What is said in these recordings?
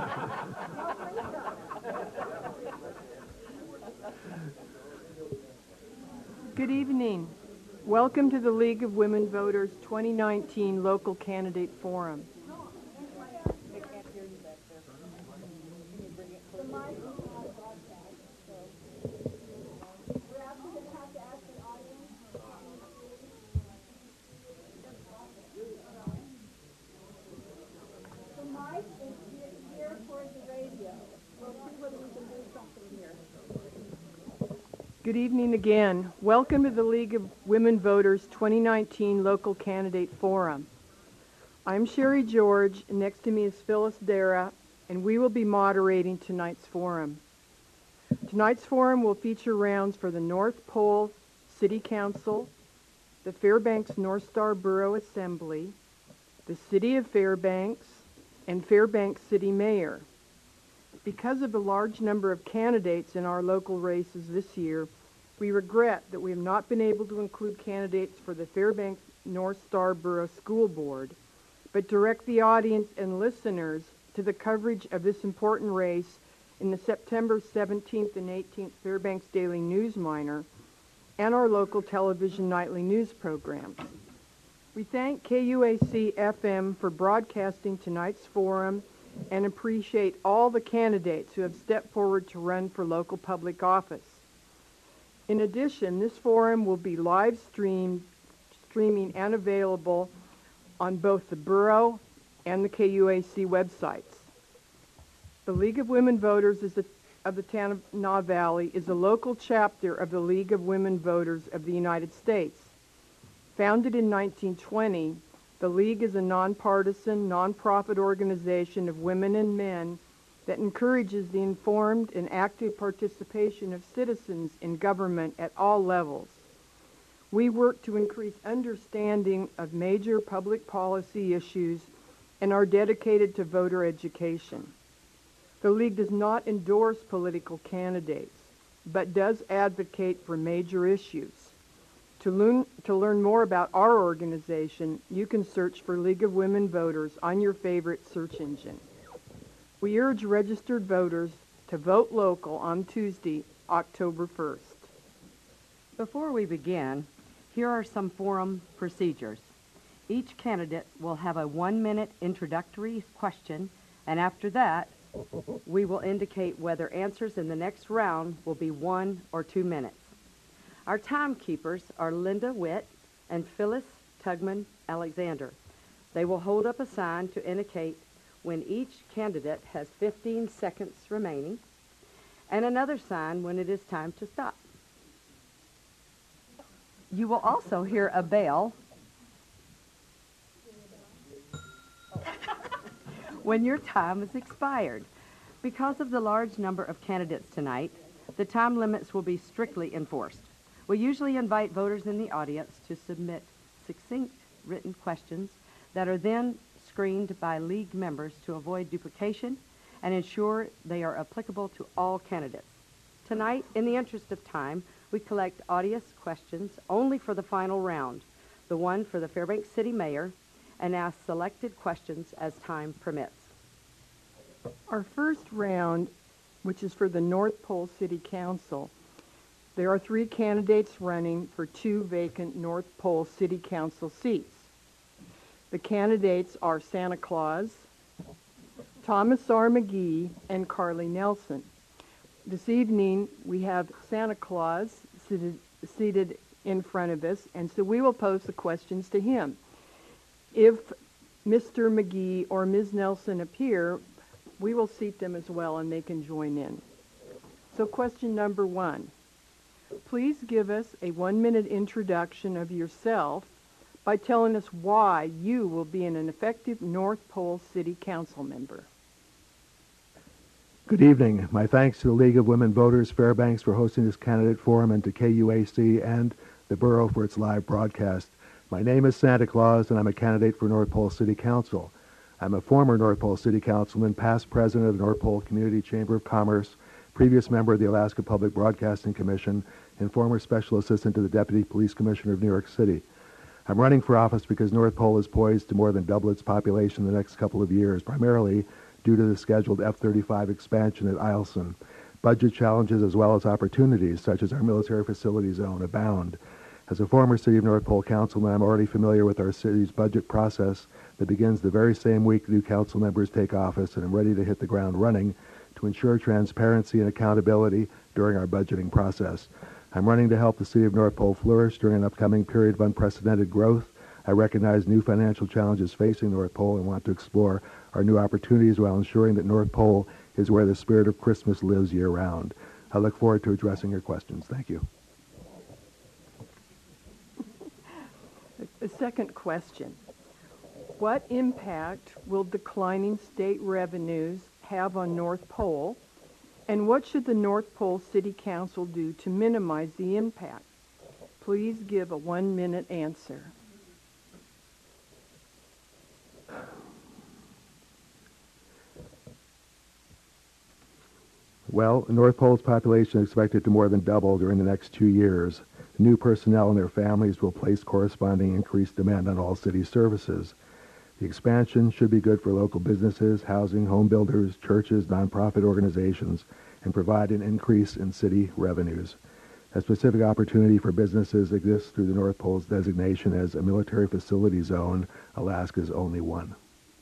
Good evening. Welcome to the League of Women Voters 2019 Local Candidate Forum. Good evening again. Welcome to the League of Women Voters 2019 Local Candidate Forum. I'm Sherry George, and next to me is Phyllis Dara, and we will be moderating tonight's forum. Tonight's forum will feature rounds for the North Pole City Council, the Fairbanks North Star Borough Assembly, the City of Fairbanks, and Fairbanks City Mayor. Because of the large number of candidates in our local races this year, we regret that we have not been able to include candidates for the Fairbanks North Star Borough School Board, but direct the audience and listeners to the coverage of this important race in the September 17th and 18th Fairbanks Daily News Miner and our local television nightly news programs. We thank KUAC-FM for broadcasting tonight's forum and appreciate all the candidates who have stepped forward to run for local public office. In addition, this forum will be live streaming and available on both the Borough and the KUAC websites. The League of Women Voters of the Tanana Valley is a local chapter of the League of Women Voters of the United States. Founded in 1920, the League is a nonpartisan, nonprofit organization of women and men that encourages the informed and active participation of citizens in government at all levels. We work to increase understanding of major public policy issues and are dedicated to voter education. The League does not endorse political candidates, but does advocate for major issues. To learn more about our organization, you can search for League of Women Voters on your favorite search engine. We urge registered voters to vote local on Tuesday, October 1st. Before we begin, here are some forum procedures. Each candidate will have a 1-minute introductory question, and after that, we will indicate whether answers in the next round will be 1 or 2 minutes. Our timekeepers are Linda Witt and Phyllis Tugman Alexander. They will hold up a sign to indicate when each candidate has 15 seconds remaining, and another sign when it is time to stop. You will also hear a bell when your time is expired. Because of the large number of candidates tonight, the time limits will be strictly enforced. We usually invite voters in the audience to submit succinct written questions that are then screened by League members to avoid duplication and ensure they are applicable to all candidates. Tonight, in the interest of time, we collect audience questions only for the final round, the one for the Fairbanks City Mayor, and ask selected questions as time permits. Our first round, which is for the North Pole City Council, there are 3 candidates running for 2 vacant North Pole City Council seats. The candidates are Santa Claus, Thomas R. McGee, and Carly Nelson. This evening, we have Santa Claus seated in front of us, and so we will pose the questions to him. If Mr. McGee or Ms. Nelson appear, we will seat them as well, and they can join in. So question number 1. Please give us a 1-minute introduction of yourself by telling us why you will be an effective North Pole City Council member. Good evening. My thanks to the League of Women Voters Fairbanks for hosting this candidate forum and to KUAC and the Borough for its live broadcast. My name is Santa Claus and I'm a candidate for North Pole City Council. I'm a former North Pole City Councilman, past president of the North Pole Community Chamber of Commerce, previous member of the Alaska Public Broadcasting Commission, and former special assistant to the Deputy Police Commissioner of New York City. I'm running for office because North Pole is poised to more than double its population in the next couple of years, primarily due to the scheduled F-35 expansion at Eielson. Budget challenges as well as opportunities, such as our military facility zone, abound. As a former City of North Pole councilman, I'm already familiar with our city's budget process that begins the very same week new council members take office, and I'm ready to hit the ground running to ensure transparency and accountability during our budgeting process. I'm running to help the City of North Pole flourish during an upcoming period of unprecedented growth. I recognize new financial challenges facing North Pole and want to explore our new opportunities while ensuring that North Pole is where the spirit of Christmas lives year-round. I look forward to addressing your questions. Thank you. The second question. What impact will declining state revenues have on North Pole, and what should the North Pole City Council do to minimize the impact? Please give a 1-minute answer. Well, North Pole's population is expected to more than double during the next 2 years. New personnel and their families will place corresponding increased demand on all city services. The expansion should be good for local businesses, housing, home builders, churches, nonprofit organizations, and provide an increase in city revenues. A specific opportunity for businesses exists through the North Pole's designation as a military facility zone, Alaska's only one.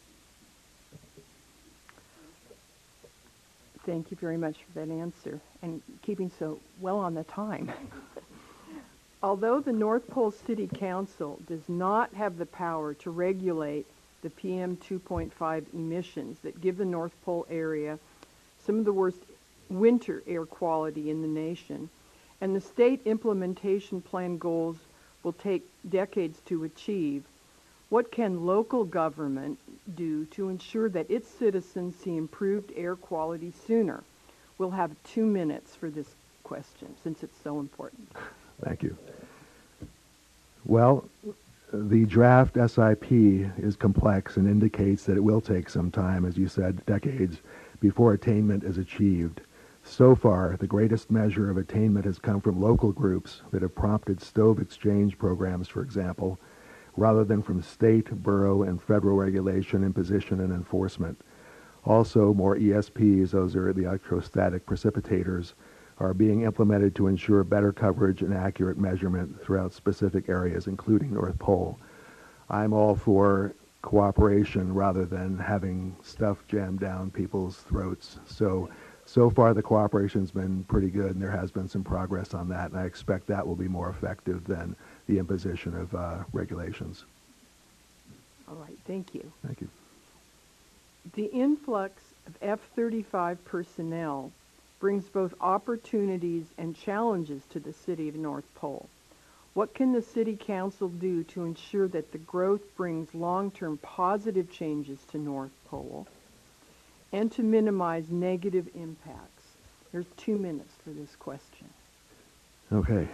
Thank you very much for that answer and keeping so well on the time. Although the North Pole City Council does not have the power to regulate the PM 2.5 emissions that give the North Pole area some of the worst winter air quality in the nation, and the state implementation plan goals will take decades to achieve, what can local government do to ensure that its citizens see improved air quality sooner? We'll have 2 minutes for this question since it's so important. Thank you. Well, the draft SIP is complex and indicates that it will take some time, as you said, decades, before attainment is achieved. So far, the greatest measure of attainment has come from local groups that have prompted stove exchange programs, for example, rather than from state, borough, and federal regulation, imposition, and enforcement. Also, more ESPs, those are the electrostatic precipitators, are being implemented to ensure better coverage and accurate measurement throughout specific areas, including North Pole. I'm all for cooperation rather than having stuff jammed down people's throats. So far the cooperation's been pretty good, and there has been some progress on that, and I expect that will be more effective than the imposition of regulations. All right, thank you. Thank you. The influx of F-35 personnel brings both opportunities and challenges to the City of North Pole. What can the City Council do to ensure that the growth brings long-term positive changes to North Pole and to minimize negative impacts? There's 2 minutes for this question. Okay.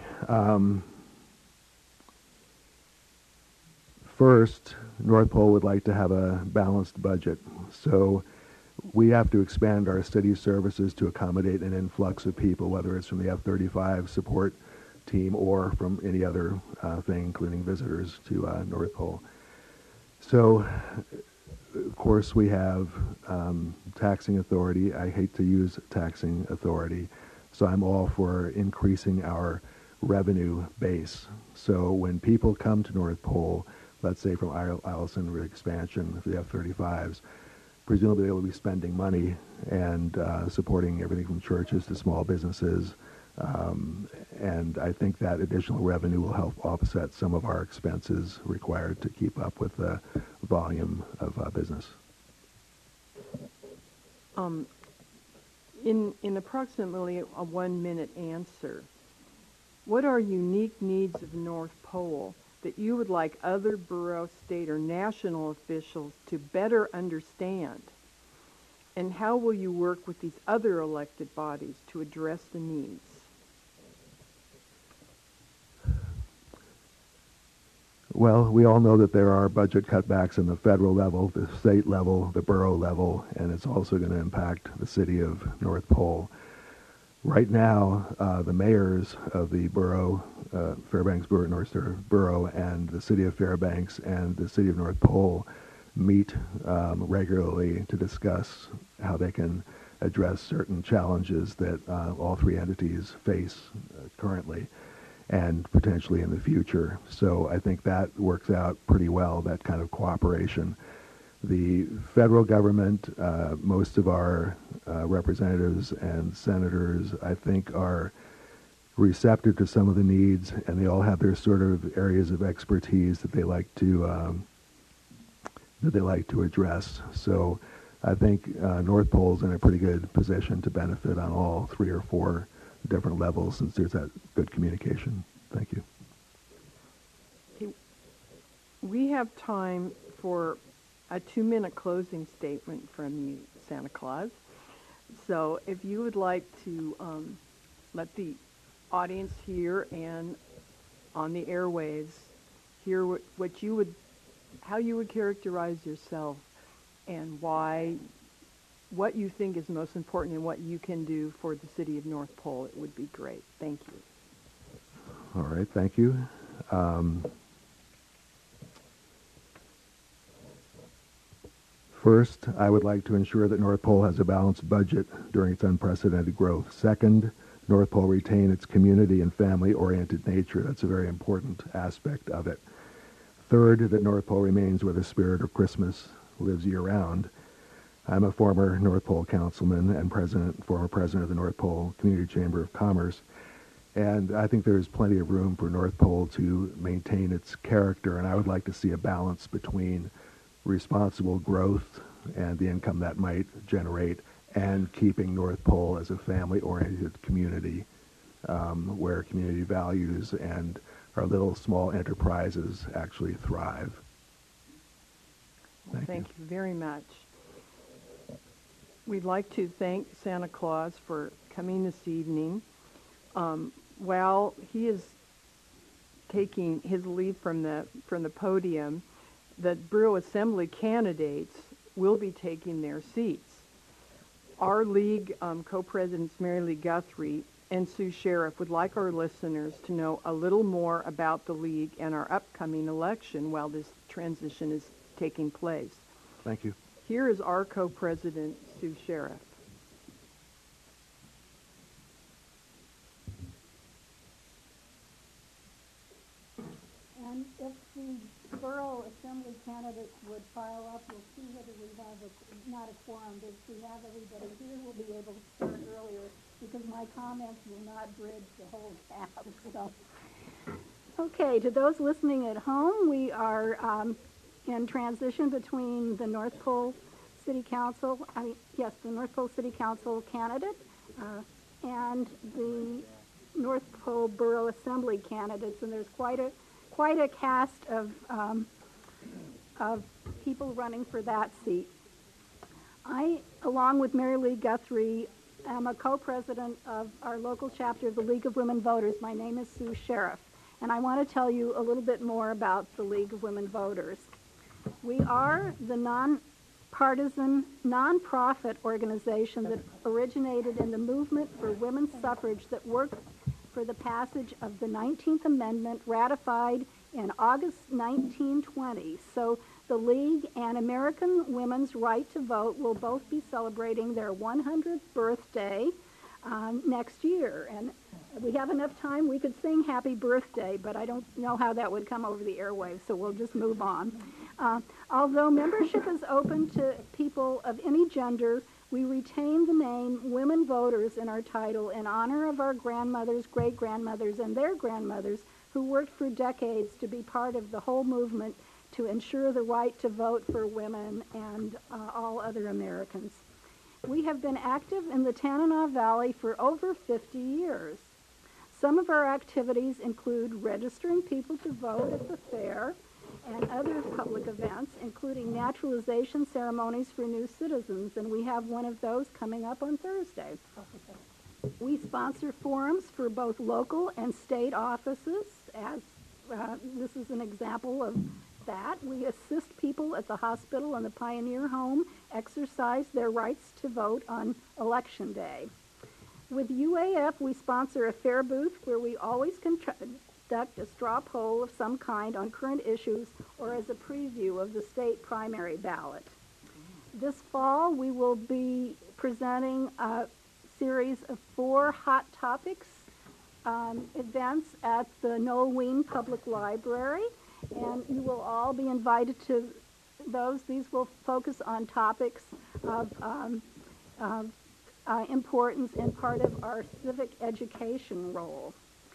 First, North Pole would like to have a balanced budget. So we have to expand our city services to accommodate an influx of people, whether it's from the F-35 support team or from any other thing, including visitors to North Pole. So, of course, we have taxing authority. I hate to use taxing authority, so I'm all for increasing our revenue base. So when people come to North Pole, let's say from Eielson expansion for the F-35s, presumably they will be spending money and supporting everything from churches to small businesses. And I think that additional revenue will help offset some of our expenses required to keep up with the volume of business. In approximately a 1-minute answer, what are unique needs of North Pole that you would like other borough, state, or national officials to better understand? And how will you work with these other elected bodies to address the needs? Well, we all know that there are budget cutbacks in the federal level, the state level, the borough level, and it's also going to impact the city of North Pole. Right now, the mayors of the borough, Fairbanks, North Borough, and the city of Fairbanks and the city of North Pole meet regularly to discuss how they can address certain challenges that all three entities face currently and potentially in the future. So I think that works out pretty well, that kind of cooperation. The federal government, most of our representatives and senators, I think, are receptive to some of the needs, and they all have their sort of areas of expertise that they like to address. So I think North Pole's in a pretty good position to benefit on all 3 or 4 different levels since there's that good communication. Thank you. Okay. We have time for a 2-minute closing statement from you, Santa Claus. So if you would like to let the audience hear and on the airwaves hear what you would, how you would characterize yourself and why, what you think is most important and what you can do for the city of North Pole, it would be great. Thank you. All right, thank you. First, I would like to ensure that North Pole has a balanced budget during its unprecedented growth. Second, North Pole retain its community and family-oriented nature. That's a very important aspect of it. Third, that North Pole remains where the spirit of Christmas lives year-round. I'm a former North Pole councilman and former president of the North Pole Community Chamber of Commerce, and I think there's plenty of room for North Pole to maintain its character, and I would like to see a balance between responsible growth and the income that might generate and keeping North Pole as a family-oriented community where community values and our little small enterprises actually thrive. Thank you very much. We'd like to thank Santa Claus for coming this evening. While he is taking his leave from the podium, the Borough Assembly candidates will be taking their seats. Our League co-presidents, Mary Lee Guthrie and Sue Sheriff, would like our listeners to know a little more about the League and our upcoming election while this transition is taking place. Thank you. Here is our co-president, Sue Sheriff. And if the Borough Assembly candidates would file up, we'll see whether we have not a quorum, but if we have everybody here, we'll be able to start earlier because my comments will not bridge the whole gap. So, okay, to those listening at home, we are in transition between the North Pole City Council, the North Pole City Council candidate and the North Pole Borough Assembly candidates, and there's quite a cast of people running for that seat. I, along with Mary Lee Guthrie, am a co-president of our local chapter of the League of Women Voters. My name is Sue Sheriff, and I want to tell you a little bit more about the League of Women Voters. We are the non-partisan, non-profit organization that originated in the movement for women's suffrage that worked for the passage of the 19th Amendment ratified in August 1920. So the League and American Women's Right to Vote will both be celebrating their 100th birthday next year. And we have enough time, we could sing happy birthday, but I don't know how that would come over the airwaves, so we'll just move on. Although membership is open to people of any gender, we retain the name Women Voters in our title in honor of our grandmothers, great-grandmothers, and their grandmothers who worked for decades to be part of the whole movement to ensure the right to vote for women and all other Americans. We have been active in the Tanana Valley for over 50 years. Some of our activities include registering people to vote at the fair and other public events, including naturalization ceremonies for new citizens, and we have one of those coming up on Thursday. We sponsor forums for both local and state offices, as this is an example of that. We assist people at the hospital and the Pioneer Home exercise their rights to vote on Election Day. With UAF, we sponsor a fair booth where we always conduct a straw poll of some kind on current issues or as a preview of the state primary ballot. This fall, we will be presenting a series of 4 hot topics events at the Noel Ween Public Library, and you will all be invited to those. These will focus on topics of importance and part of our civic education role.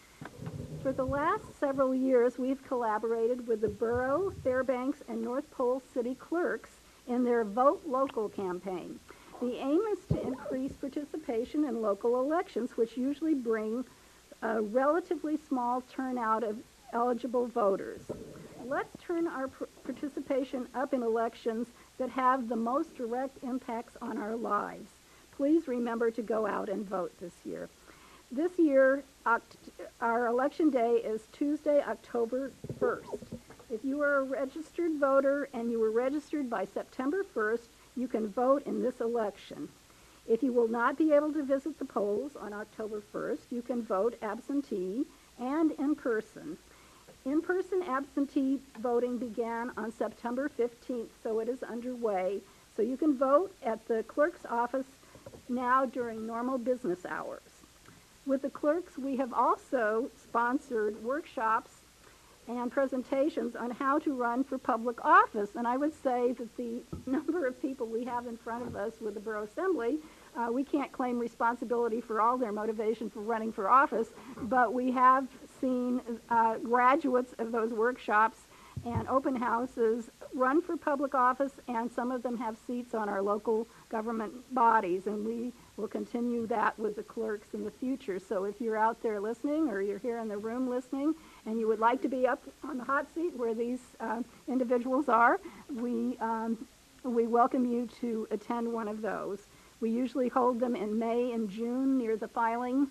For the last several years, we've collaborated with the Borough, Fairbanks, and North Pole City clerks in their Vote Local campaign. The aim is to increase participation in local elections, which usually bring a relatively small turnout of eligible voters. Let's turn our participation up in elections that have the most direct impacts on our lives. Please remember to go out and vote this year. This year, our election day is Tuesday, October 1st. If you are a registered voter and you were registered by September 1st, you can vote in this election. If you will not be able to visit the polls on October 1st, you can vote absentee and in person. In-person absentee voting began on September 15th, so it is underway. So you can vote at the clerk's office now during normal business hours. With the clerks, we have also sponsored workshops and presentations on how to run for public office. And I would say that the number of people we have in front of us with the Borough Assembly, we can't claim responsibility for all their motivation for running for office, but we have seen graduates of those workshops and open houses run for public office, and some of them have seats on our local government bodies, and we will continue that with the clerks in the future. So if you're out there listening, or you're here in the room listening, and you would like to be up on the hot seat where these individuals are, we welcome you to attend one of those. We usually hold them in May and June near the filing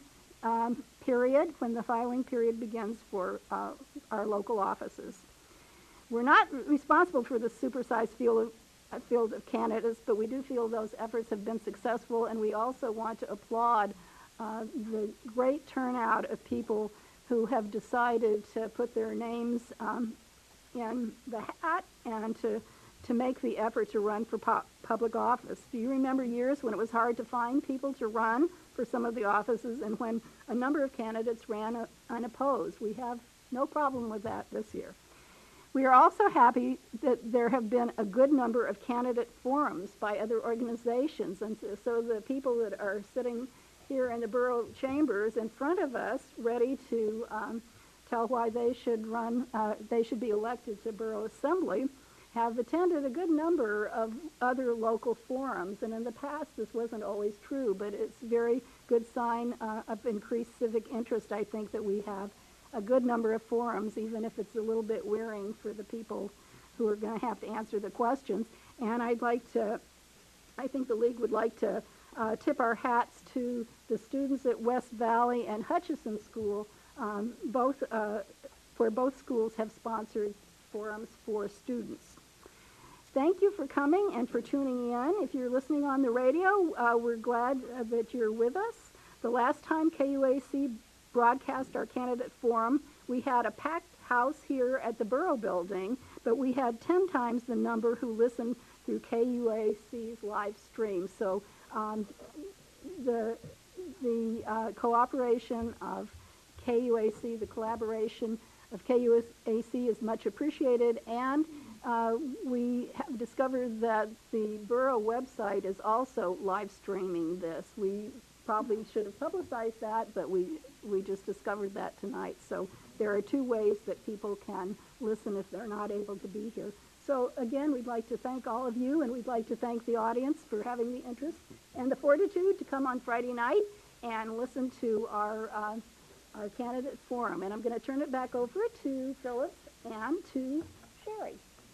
period, when the filing period begins for our local offices. We're not responsible for the supersized field of candidates, but we do feel those efforts have been successful, and we also want to applaud the great turnout of people who have decided to put their names in the hat and to make the effort to run for public office. Do you remember years when it was hard to find people to run for some of the offices, and when a number of candidates ran unopposed? We have no problem with that this year. We are also happy that there have been a good number of candidate forums by other organizations, and so the people that are sitting here in the borough chambers in front of us, ready to tell why they should be elected to Borough Assembly, have attended a good number of other local forums. And in the past, this wasn't always true, but it's a very good sign of increased civic interest, I think, that we have a good number of forums, even if it's a little bit wearing for the people who are going to have to answer the questions. And I think the League would like to tip our hats to the students at West Valley and Hutchison School, where both schools have sponsored forums for students. Thank you for coming and for tuning in. If you're listening on the radio, we're glad that you're with us. The last time KUAC broadcast our candidate forum, we had a packed house here at the Borough Building, but we had 10 times the number who listened through KUAC's live stream. So the cooperation of KUAC, the collaboration of KUAC is much appreciated, and we have discovered that the Borough website is also live streaming this. We probably should have publicized that, but we just discovered that tonight. So there are 2 ways that people can listen if they're not able to be here. So again, we'd like to thank all of you, and we'd like to thank the audience for having the interest and the fortitude to come on Friday night and listen to our candidate forum. And I'm going to turn it back over to Phyllis and to Sherry.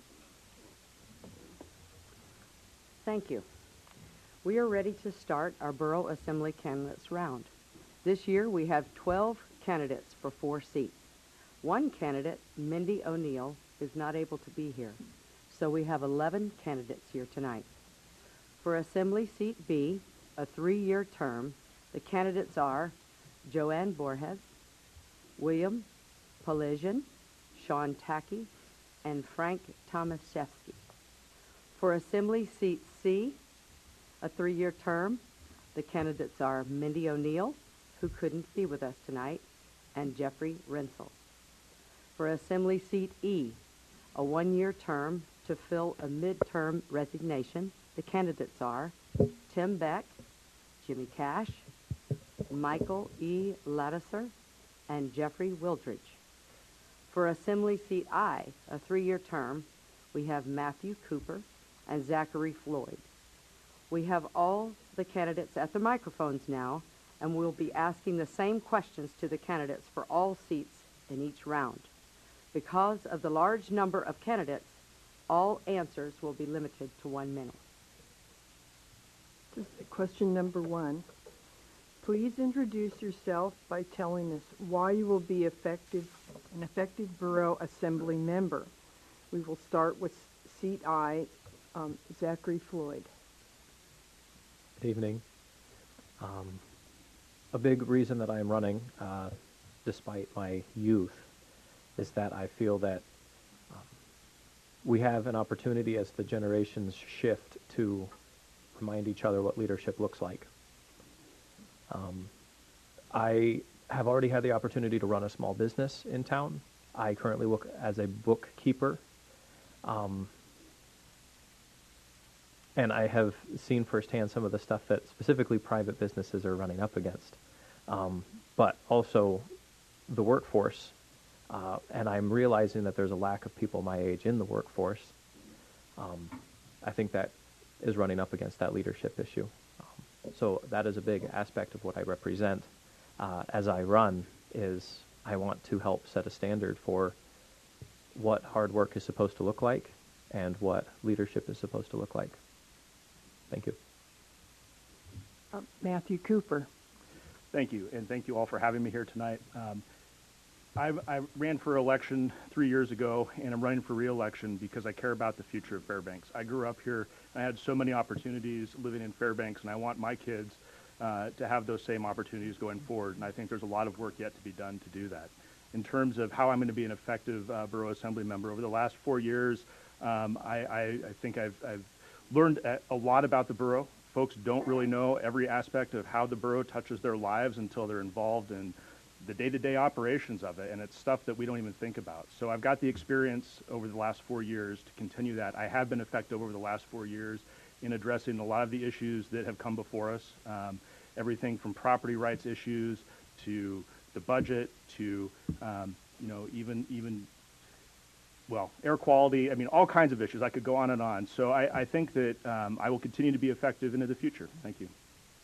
Thank you. We are ready to start our Borough Assembly candidates round. This year we have 12 candidates for 4 seats. One candidate, Mindy O'Neill, is not able to be here, so we have 11 candidates here tonight. For Assembly Seat B, a 3-year term, the candidates are Joanne Borges, William Pelesian, Sean Tackey, and Frank Tomaszewski. For Assembly Seat C, a 3-year term, the candidates are Mindy O'Neill, who couldn't be with us tonight, and Jeffrey Rensel. For Assembly Seat E, a 1-year term to fill a midterm resignation, the candidates are Tim Beck, Jimmy Cash, Michael E. Lattiser, and Jeffrey Wildridge. For Assembly Seat I, a 3-year term, we have Matthew Cooper and Zachary Floyd. We have all the candidates at the microphones now, and we'll be asking the same questions to the candidates for all seats in each round. Because of the large number of candidates, all answers will be limited to 1 minute. Question number 1. Please introduce yourself by telling us why you will be an effective borough assembly member. We will start with seat I, Zachary Floyd. Good evening. A big reason that I am running, despite my youth, is that I feel that we have an opportunity as the generations shift to remind each other what leadership looks like. I have already had the opportunity to run a small business in town. I currently work as a bookkeeper. And I have seen firsthand some of the stuff that specifically private businesses are running up against. But also the workforce. And I'm realizing that there's a lack of people my age in the workforce. I think that is running up against that leadership issue. So that is a big aspect of what I represent as I run, is I want to help set a standard for what hard work is supposed to look like and what leadership is supposed to look like. Thank you. Matthew Cooper. Thank you, and thank you all for having me here tonight. I ran for election 3 years ago, and I'm running for re-election because I care about the future of Fairbanks. I grew up here, and I had so many opportunities living in Fairbanks, and I want my kids to have those same opportunities going forward, and I think there's a lot of work yet to be done to do that. In terms of how I'm going to be an effective borough assembly member, over the last 4 years, I think I've learned a lot about the borough. Folks don't really know every aspect of how the borough touches their lives until they're involved in the day-to-day operations of it, and it's stuff that we don't even think about. So I've got the experience over the last 4 years to continue that. I have been effective over the last 4 years in addressing a lot of the issues that have come before us, everything from property rights issues to the budget to even air quality. I mean, all kinds of issues. I could go on and on. So I think that I will continue to be effective into the future. Thank you.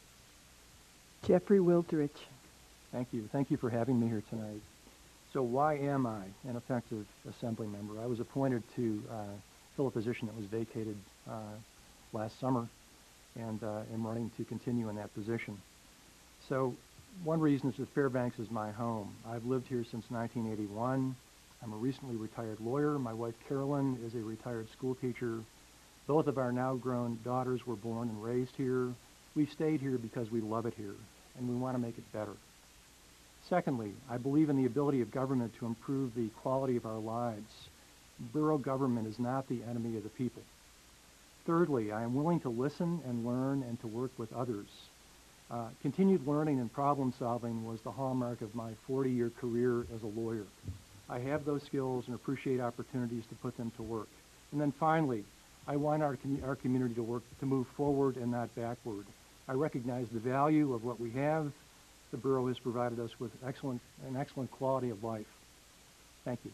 Jeffrey Wildridge. Thank you. Thank you for having me here tonight. So why am I an effective assembly member? I was appointed to fill a position that was vacated last summer, and am running to continue in that position. So one reason is that Fairbanks is my home. I've lived here since 1981. I'm a recently retired lawyer. My wife Carolyn is a retired school teacher. Both of our now grown daughters were born and raised here. We've stayed here because we love it here, and we want to make it better. Secondly, I believe in the ability of government to improve the quality of our lives. Borough government is not the enemy of the people. Thirdly, I am willing to listen and learn and to work with others. Continued learning and problem solving was the hallmark of my 40-year career as a lawyer. I have those skills and appreciate opportunities to put them to work. And then finally, I want our community to move forward and not backward. I recognize the value of what we have. The borough has provided us with an excellent quality of life. Thank you.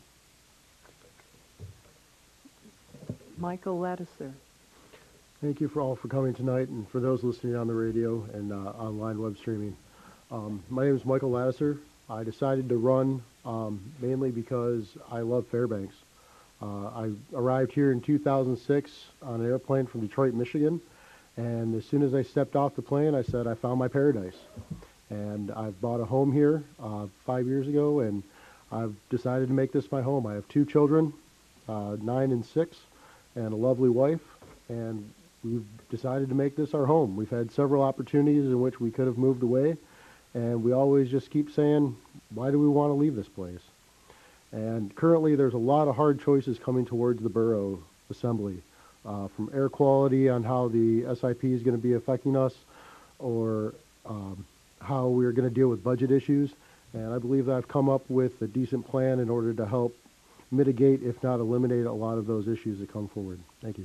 Michael Lattiser. Thank you for coming tonight, and for those listening on the radio and online web streaming. My name is Michael Lattiser. I decided to run mainly because I love Fairbanks. I arrived here in 2006 on an airplane from Detroit, Michigan, and as soon as I stepped off the plane, I said I found my paradise. And I've bought a home here 5 years ago, and I've decided to make this my home. I have 2 children, 9 and 6, and a lovely wife, and we've decided to make this our home. We've had several opportunities in which we could have moved away, and we always just keep saying, why do we want to leave this place? And currently there's a lot of hard choices coming towards the borough assembly, from air quality on how the SIP is going to be affecting us, or how we're going to deal with budget issues. And I believe that I've come up with a decent plan in order to help mitigate, if not eliminate, a lot of those issues that come forward. Thank you.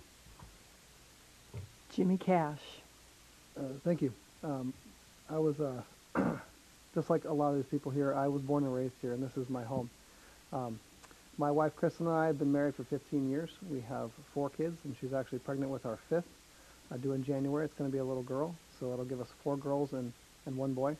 Jimmy Cash. Thank you. I was, just like a lot of these people here, I was born and raised here, and this is my home. My wife, Kristen, and I have been married for 15 years. We have 4 kids, and she's actually pregnant with our 5th. Due in January, it's going to be a little girl, so it'll give us 4 girls and 1 boy.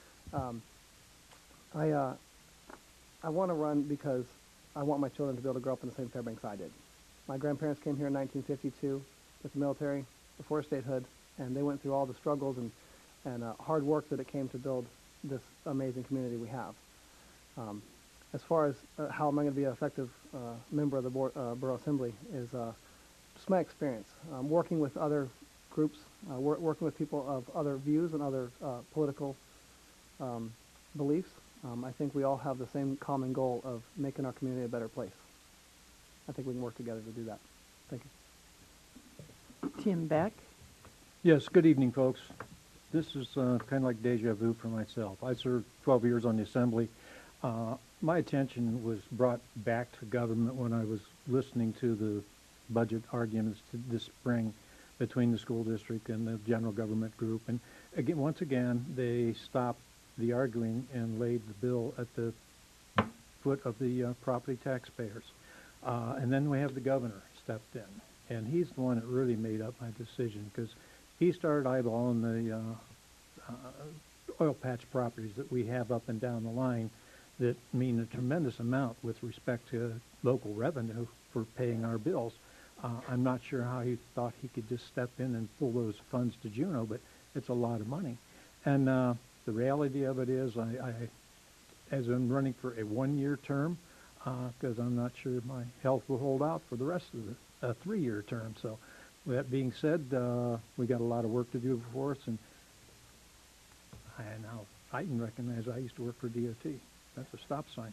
I want to run because I want my children to be able to grow up in the same Fairbanks I did. My grandparents came here in 1952 with the military, before statehood, and they went through all the struggles and hard work that it came to build this amazing community we have. As far as how am I going to be an effective member of the Borough Assembly is just my experience. Working with other groups, working with people of other views and other political beliefs. I think we all have the same common goal of making our community a better place. I think we can work together to do that. Thank you. Tim Beck. Yes, good evening, folks. This is kind of like deja vu for myself. I served 12 years on the Assembly. My attention was brought back to government when I was listening to the budget arguments this spring between the school district and the general government group. And again, once again, they stopped the arguing and laid the bill at the foot of the property taxpayers. And then we have the governor stepped in, and he's the one that really made up my decision, because he started eyeballing the oil patch properties that we have up and down the line that mean a tremendous amount with respect to local revenue for paying our bills. I'm not sure how he thought he could just step in and pull those funds to Juneau, but it's a lot of money. And the reality of it is, as I'm running for a 1-year term, because I'm not sure my health will hold out for the rest of the 3-year term. So with that being said, we got a lot of work to do before us, and now I can recognize I used to work for DOT. That's a stop sign.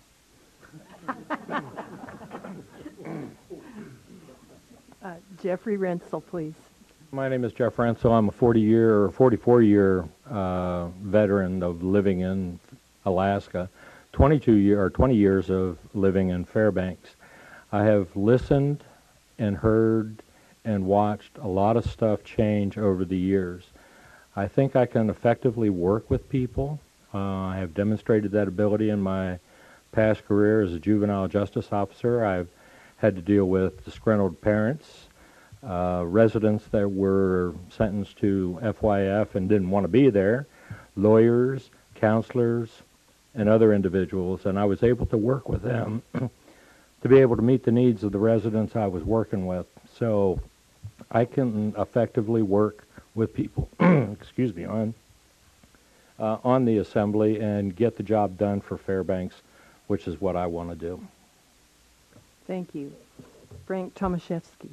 Jeffrey Rensel, please. My name is Jeff Rensel. I'm a 44-year veteran of living in Alaska, 20 years of living in Fairbanks. I have listened and heard and watched a lot of stuff change over the years. I think I can effectively work with people. I have demonstrated that ability in my past career as a juvenile justice officer. I've had to deal with disgruntled parents, residents that were sentenced to FYF and didn't want to be there, lawyers, counselors, and other individuals, and I was able to work with them to be able to meet the needs of the residents I was working with. So I can effectively work with people, excuse me, on the Assembly and get the job done for Fairbanks, which is what I want to do. Thank you. Frank Tomaszewski.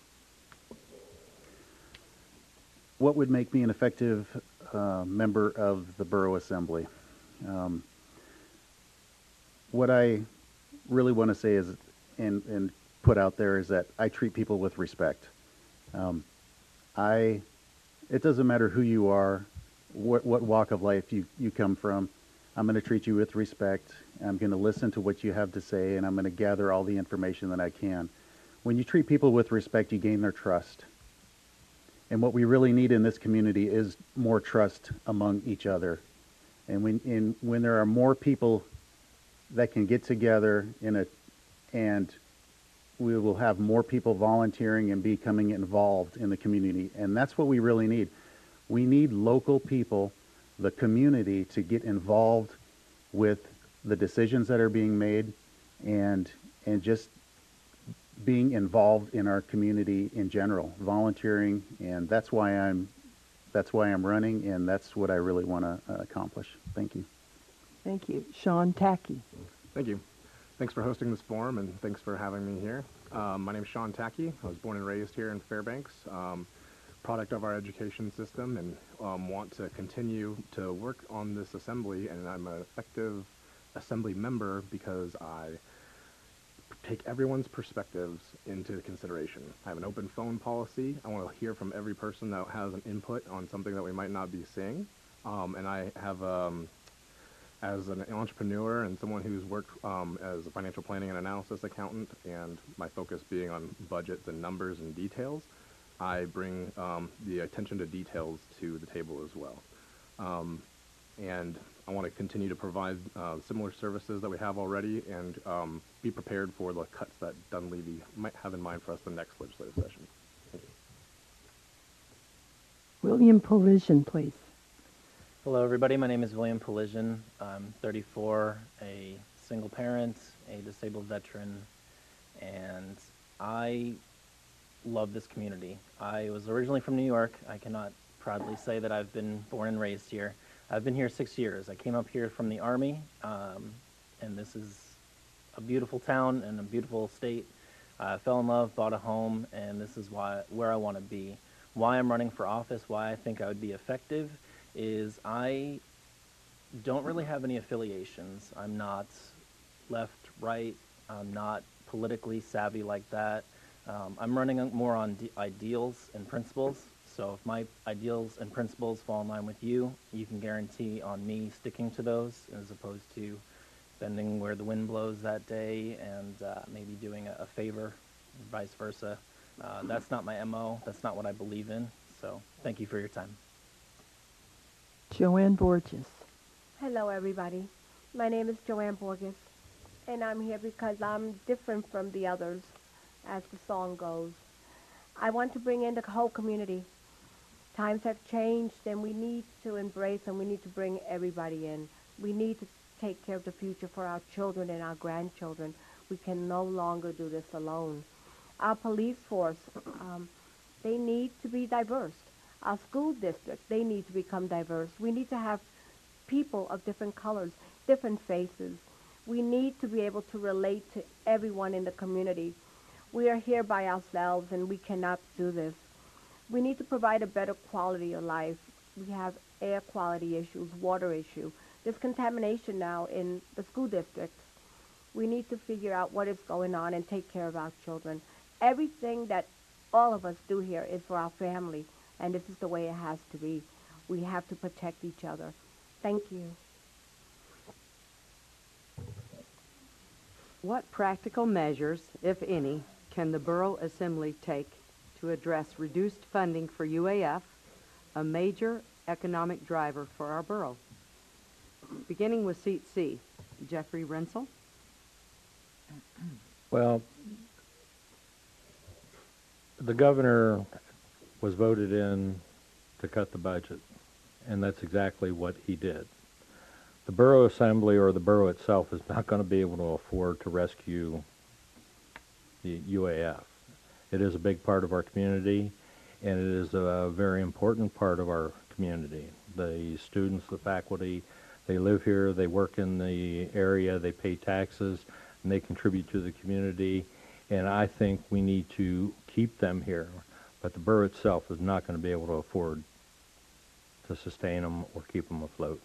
What would make me an effective member of the Borough Assembly? What I really want to say is, and put out there, is that I treat people with respect. It doesn't matter who you are, what walk of life you come from. I'm going to treat you with respect. I'm going to listen to what you have to say, and I'm going to gather all the information that I can. When you treat people with respect, you gain their trust. And what we really need in this community is more trust among each other. And when there are more people that can get together and we will have more people volunteering and becoming involved in the community. And that's what we really need. We need local people, the community, to get involved with the decisions that are being made and just being involved in our community in general, volunteering, and that's why I'm running, and that's what I really want to accomplish. Thank you. Thank you. Sean Tackey. Thank you. Thanks for hosting this forum, and thanks for having me here. My name is Sean Tackey. I was born and raised here in Fairbanks, product of our education system, and want to continue to work on this assembly, and I'm an effective assembly member because I take everyone's perspectives into consideration. I have an open phone policy. I want to hear from every person that has an input on something that we might not be seeing. And I have, as an entrepreneur and someone who's worked as a financial planning and analysis accountant, and my focus being on budgets and numbers and details, I bring the attention to details to the table as well. And I want to continue to provide similar services that we have already, and be prepared for the cuts that Dunleavy might have in mind for us the next legislative session. Thank you. William Polision, please. Hello, everybody. My name is William Polision. I'm 34, a single parent, a disabled veteran, and I love this community. I was originally from New York. I cannot proudly say that I've been born and raised here. I've been here 6 years. I came up here from the Army, and this is a beautiful town and a beautiful state. I fell in love, bought a home, and this is where I want to be. Why I'm running for office, why I think I would be effective, is I don't really have any affiliations. I'm not left, right. I'm not politically savvy like that. I'm running more on ideals and principles. So if my ideals and principles fall in line with you, you can guarantee on me sticking to those, as opposed to bending where the wind blows that day and maybe doing a favor, vice versa. That's not my MO. That's not what I believe in. So thank you for your time. Joanne Borges. Hello, everybody. My name is Joanne Borges, and I'm here because I'm different from the others, as the song goes. I want to bring in the whole community. Times have changed, and we need to embrace and we need to bring everybody in. We need to take care of the future for our children and our grandchildren. We can no longer do this alone. Our police force, they need to be diverse. Our school districts, they need to become diverse. We need to have people of different colors, different faces. We need to be able to relate to everyone in the community. We are here by ourselves, and we cannot do this. We need to provide a better quality of life. We have air quality issues, water issue. There's contamination now in the school districts. We need to figure out what is going on and take care of our children. Everything that all of us do here is for our family, and this is the way it has to be. We have to protect each other. Thank you. What practical measures, if any, can the Borough Assembly take to address reduced funding for UAF, a major economic driver for our borough? Beginning with seat C, Jeffrey Rensel. Well, the governor was voted in to cut the budget, and that's exactly what he did. The Borough Assembly or the borough itself is not going to be able to afford to rescue the UAF. It is a big part of our community, and it is a very important part of our community. The students, the faculty, they live here, they work in the area, they pay taxes, and they contribute to the community, and I think we need to keep them here. But the borough itself is not going to be able to afford to sustain them or keep them afloat.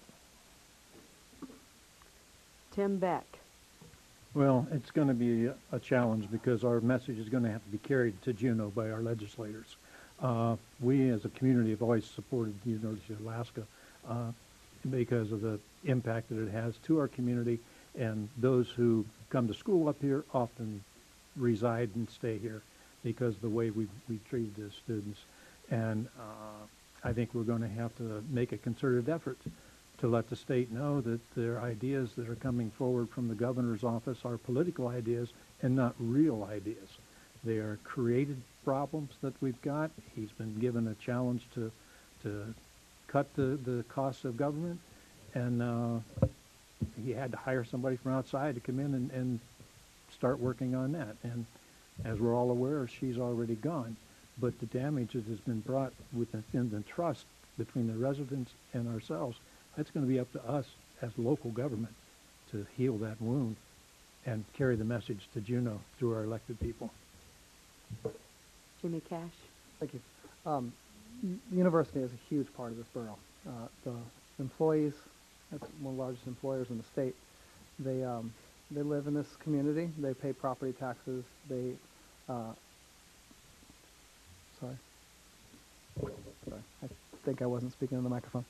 Tim Beck. Well, it's going to be a challenge because our message is going to have to be carried to Juneau by our legislators. We as a community have always supported the University of Alaska because of the impact that it has to our community, and those who come to school up here often reside and stay here because of the way we treat the students. And I think we're going to have to make a concerted effort to let the state know that their ideas that are coming forward from the governor's office are political ideas and not real ideas. They are created problems that we've got. He's been given a challenge to cut the costs of government, and he had to hire somebody from outside to come in and start working on that. And as we're all aware, she's already gone. But the damage that has been brought within the trust between the residents and ourselves, that's going to be up to us as local government to heal that wound and carry the message to Juneau through our elected people. Jimmy Cash. Thank you. The university is a huge part of this borough. The employees, that's one of the largest employers in the state, they They live in this community. They pay property taxes. They, sorry, I think I wasn't speaking in the microphone.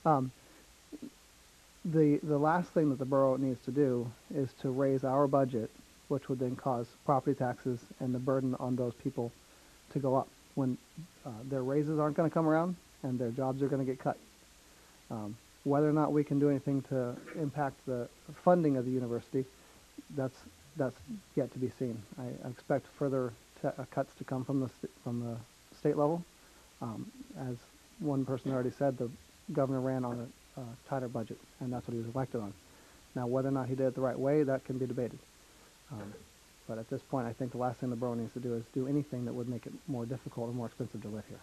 The last thing that the borough needs to do is to raise our budget, which would then cause property taxes and the burden on those people to go up when their raises aren't going to come around and their jobs are going to get cut. Whether or not we can do anything to impact the funding of the university, that's yet to be seen. I expect further cuts to come from the state level. As one person already said, the governor ran on a tighter budget, and that's what he was elected on. Now, whether or not he did it the right way, that can be debated. But at this point, I think the last thing the borough needs to do is do anything that would make it more difficult and more expensive to live here.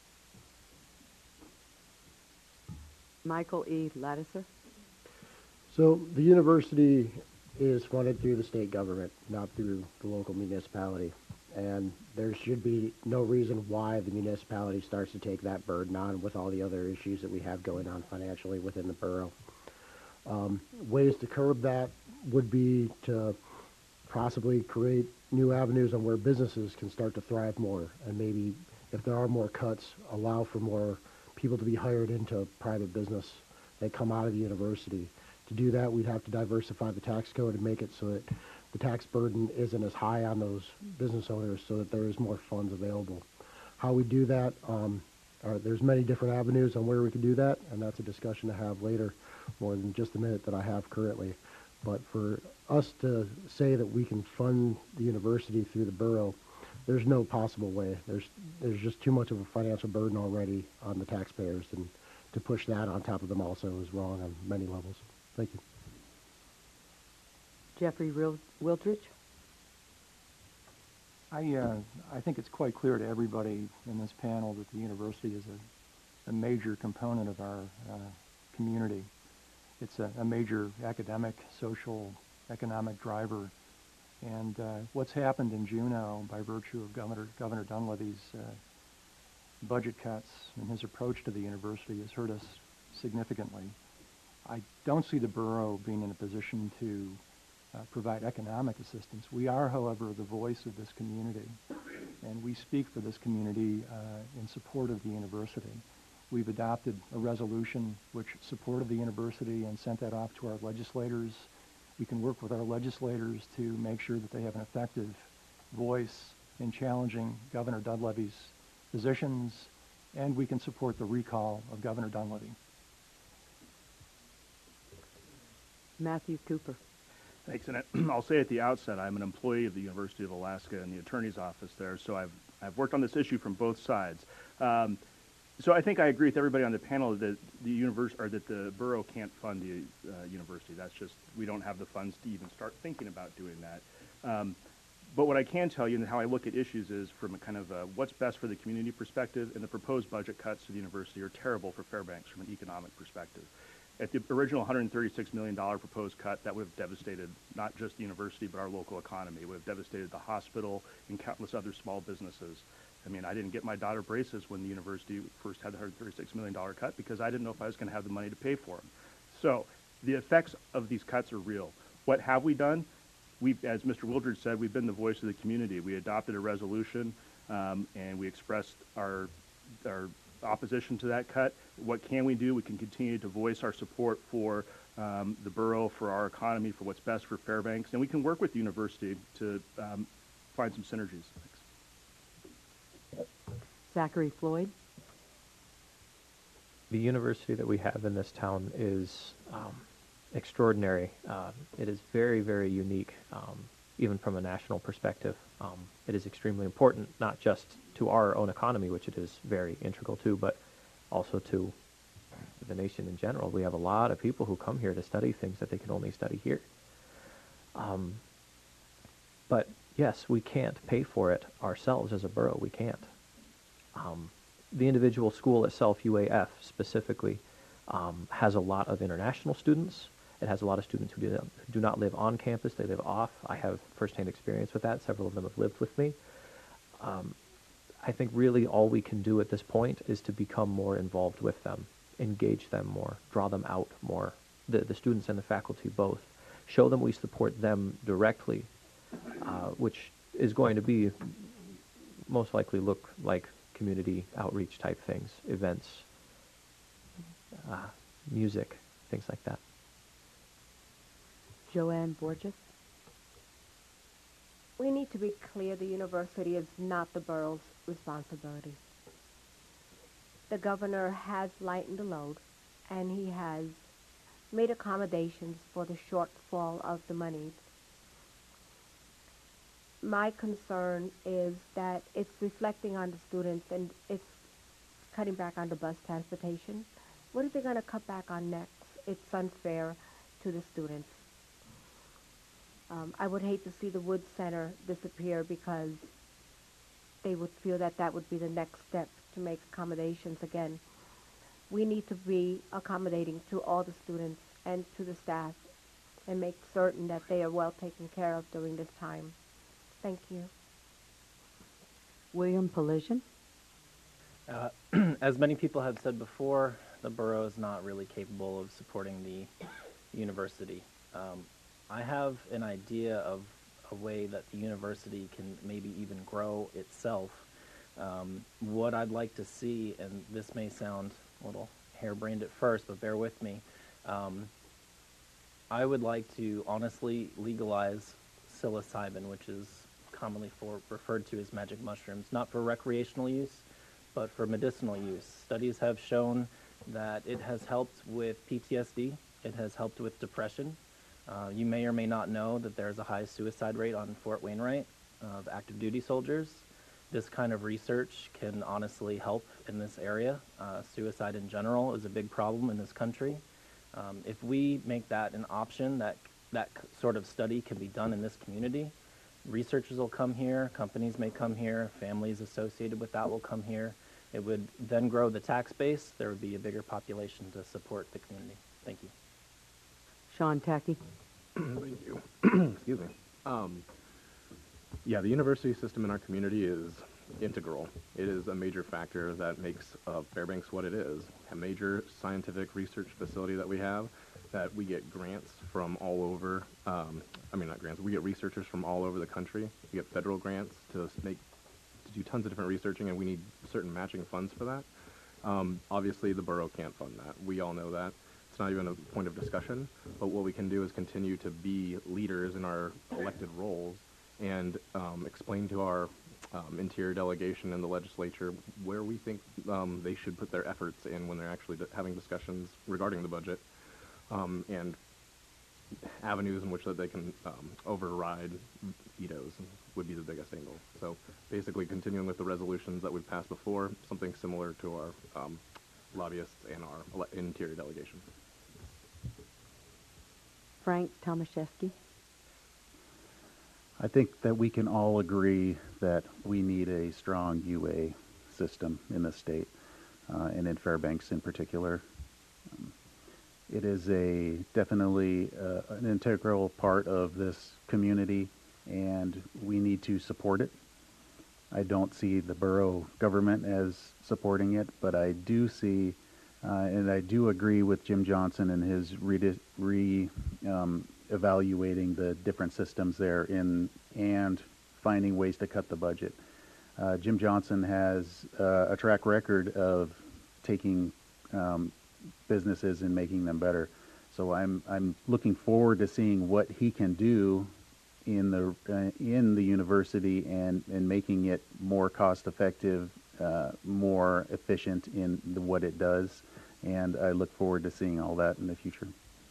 Michael E. Lattiser. So the university is funded through the state government, not through the local municipality. And there should be no reason why the municipality starts to take that burden on with all the other issues that we have going on financially within the borough. Ways to curb that would be to possibly create new avenues on where businesses can start to thrive more, and maybe if there are more cuts, allow for more people to be hired into private business that come out of the university. To do that, we'd have to diversify the tax code and make it so that the tax burden isn't as high on those business owners, so that there is more funds available. How we do that, there's many different avenues on where we can do that, and that's a discussion to have later, more than just a minute that I have currently. But for us to say that we can fund the university through the borough, there's no possible way. There's just too much of a financial burden already on the taxpayers, and to push that on top of them also is wrong on many levels. Thank you. Jeffrey Wildridge. I think it's quite clear to everybody in this panel that the university is a major component of our community. It's a major academic, social, economic driver. And what's happened in Juneau by virtue of Governor Dunleavy's budget cuts and his approach to the university has hurt us significantly. I don't see the borough being in a position to provide economic assistance. We are, however, the voice of this community, and we speak for this community in support of the university. We've adopted a resolution which supported the university and sent that off to our legislators. We can work with our legislators to make sure that they have an effective voice in challenging Governor Dunleavy's positions, and we can support the recall of Governor Dunleavy. Matthew Cooper. Thanks, and I'll say at the outset, I'm an employee of the University of Alaska and the attorney's office there, so I've worked on this issue from both sides. So I think I agree with everybody on the panel that the borough can't fund the university. That's just, we don't have the funds to even start thinking about doing that. But what I can tell you and how I look at issues is from a kind of what's best for the community perspective, and the proposed budget cuts to the university are terrible for Fairbanks from an economic perspective. At the original $136 million proposed cut, that would have devastated not just the university, but our local economy. It would have devastated the hospital and countless other small businesses. I mean, I didn't get my daughter braces when the university first had the $136 million cut because I didn't know if I was going to have the money to pay for them. So the effects of these cuts are real. What have we done? As Mr. Wildridge said, we've been the voice of the community. We adopted a resolution and we expressed our opposition to that cut. What can we do? We can continue to voice our support for the borough, for our economy, for what's best for Fairbanks, and we can work with the university to find some synergies. Thanks. Zachary Floyd. The university that we have in this town is extraordinary. It is very, very unique, even from a national perspective. It is extremely important, not just to our own economy, which it is very integral to, but also to the nation in general. We have a lot of people who come here to study things that they can only study here. But yes, we can't pay for it ourselves as a borough. We can't. The individual school itself, UAF specifically, has a lot of international students. It has a lot of students who do not live on campus. They live off. I have firsthand experience with that. Several of them have lived with me. I think really all we can do at this point is to become more involved with them, engage them more, draw them out more, the students and the faculty both, show them we support them directly, which is going to be most likely look like community outreach type things, events, music, things like that. Joanne Borges. We need to be clear the university is not the borough's responsibility. The governor has lightened the load, and he has made accommodations for the shortfall of the money. My concern is that it's reflecting on the students and it's cutting back on the bus transportation. What are they going to cut back on next? It's unfair to the students. I would hate to see the Wood Center disappear because they would feel that that would be the next step to make accommodations again. We need to be accommodating to all the students and to the staff and make certain that they are well taken care of during this time. Thank you. William Pelisian. As many people have said before, the borough is not really capable of supporting the university. I have an idea of a way that the university can maybe even grow itself. What I'd like to see, and this may sound a little harebrained at first, but bear with me, I would like to honestly legalize psilocybin, which is commonly referred to as magic mushrooms, not for recreational use, but for medicinal use. Studies have shown that it has helped with PTSD, it has helped with depression. You may or may not know that there's a high suicide rate on Fort Wainwright of active duty soldiers. This kind of research can honestly help in this area. Suicide in general is a big problem in this country. If we make that an option, that sort of study can be done in this community, researchers will come here, companies may come here, families associated with that will come here. It would then grow the tax base. There would be a bigger population to support the community. Thank you. Sean Tackey. Thank you. Excuse me. Yeah, the university system in our community is integral. It is a major factor that makes Fairbanks what it is. A major scientific research facility that we have, that we get grants from all over, not grants, we get researchers from all over the country. We get federal grants to do tons of different researching, and we need certain matching funds for that. Obviously, the borough can't fund that. We all know that. It's not even a point of discussion, but what we can do is continue to be leaders in our elected roles and explain to our interior delegation and the legislature where we think they should put their efforts in when they're actually having discussions regarding the budget, and avenues in which that they can override vetoes would be the biggest angle. So basically continuing with the resolutions that we've passed before, something similar to our lobbyists and our interior delegation. Frank Tomaszewski. I think that we can all agree that we need a strong UA system in the state, and in Fairbanks in particular. It is definitely an integral part of this community, and we need to support it. I don't see the borough government as supporting it, but I do see, and I do agree with Jim Johnson and his evaluating the different systems there and finding ways to cut the budget. Jim Johnson has a track record of taking businesses and making them better. So I'm looking forward to seeing what he can do in the university and making it more cost effective, more efficient in what it does. And I look forward to seeing all that in the future.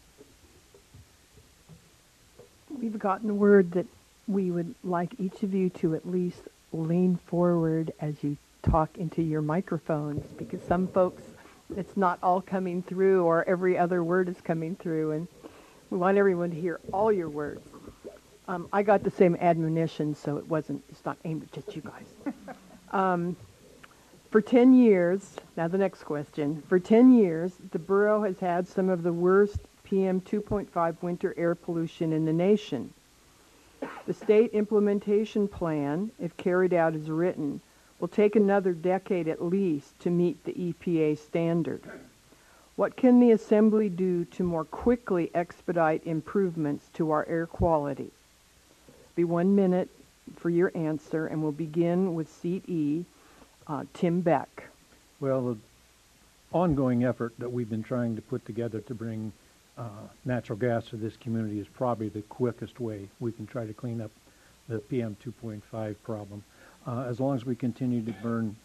We've gotten word that we would like each of you to at least lean forward as you talk into your microphones, because some folks, it's not all coming through, or every other word is coming through, and we want everyone to hear all your words. I got the same admonition, so it's not aimed at just you guys. For 10 years, now the next question, for 10 years, the borough has had some of the worst PM 2.5 winter air pollution in the nation. The state implementation plan, if carried out as written, will take another decade at least to meet the EPA standard. What can the Assembly do to more quickly expedite improvements to our air quality? Be 1 minute for your answer, and we'll begin with seat E, Tim Beck. Well, the ongoing effort that we've been trying to put together to bring natural gas to this community is probably the quickest way we can try to clean up the PM 2.5 problem. As long as we continue to burn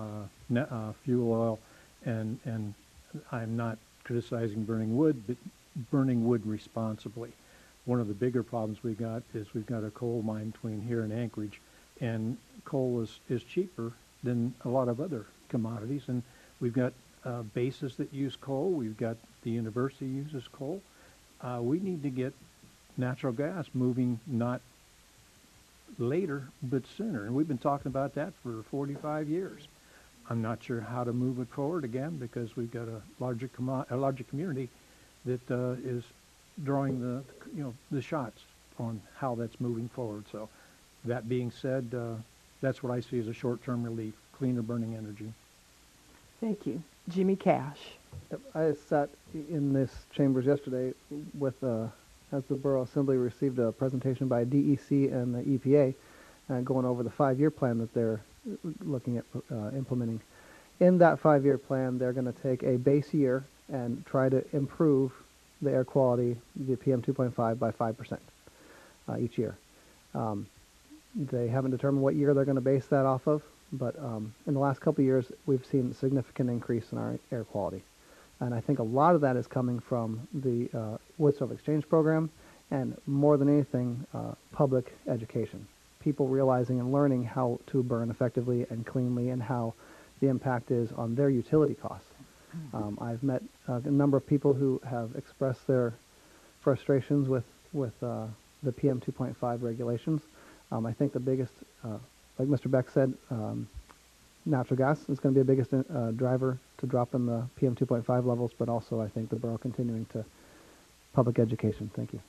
fuel oil, and I'm not criticizing burning wood, but burning wood responsibly. One of the bigger problems we got is we've got a coal mine between here and Anchorage, and coal is cheaper than a lot of other commodities, and we've got bases that use coal. We've got the university uses coal. We need to get natural gas moving, not later, but sooner. And we've been talking about that for 45 years. I'm not sure how to move it forward again because we've got a larger community that is drawing the shots on how that's moving forward. So, that being said, that's what I see as a short-term relief: cleaner burning energy. Thank you. Jimmy Cash. I sat in this chambers yesterday with, as the Borough Assembly received a presentation by DEC and the EPA going over the 5-year plan that they're looking at implementing. In that 5-year plan, they're going to take a base year and try to improve the air quality, the PM 2.5, by 5% each year. They haven't determined what year they're going to base that off of, but in the last couple of years, we've seen a significant increase in our air quality. And I think a lot of that is coming from the wood stove exchange program and, more than anything, public education. People realizing and learning how to burn effectively and cleanly and how the impact is on their utility costs. I've met a number of people who have expressed their frustrations with the PM 2.5 regulations. I think the biggest, like Mr. Beck said, natural gas is going to be the biggest driver to drop in the PM 2.5 levels, but also I think the borough continuing to public education. Thank you.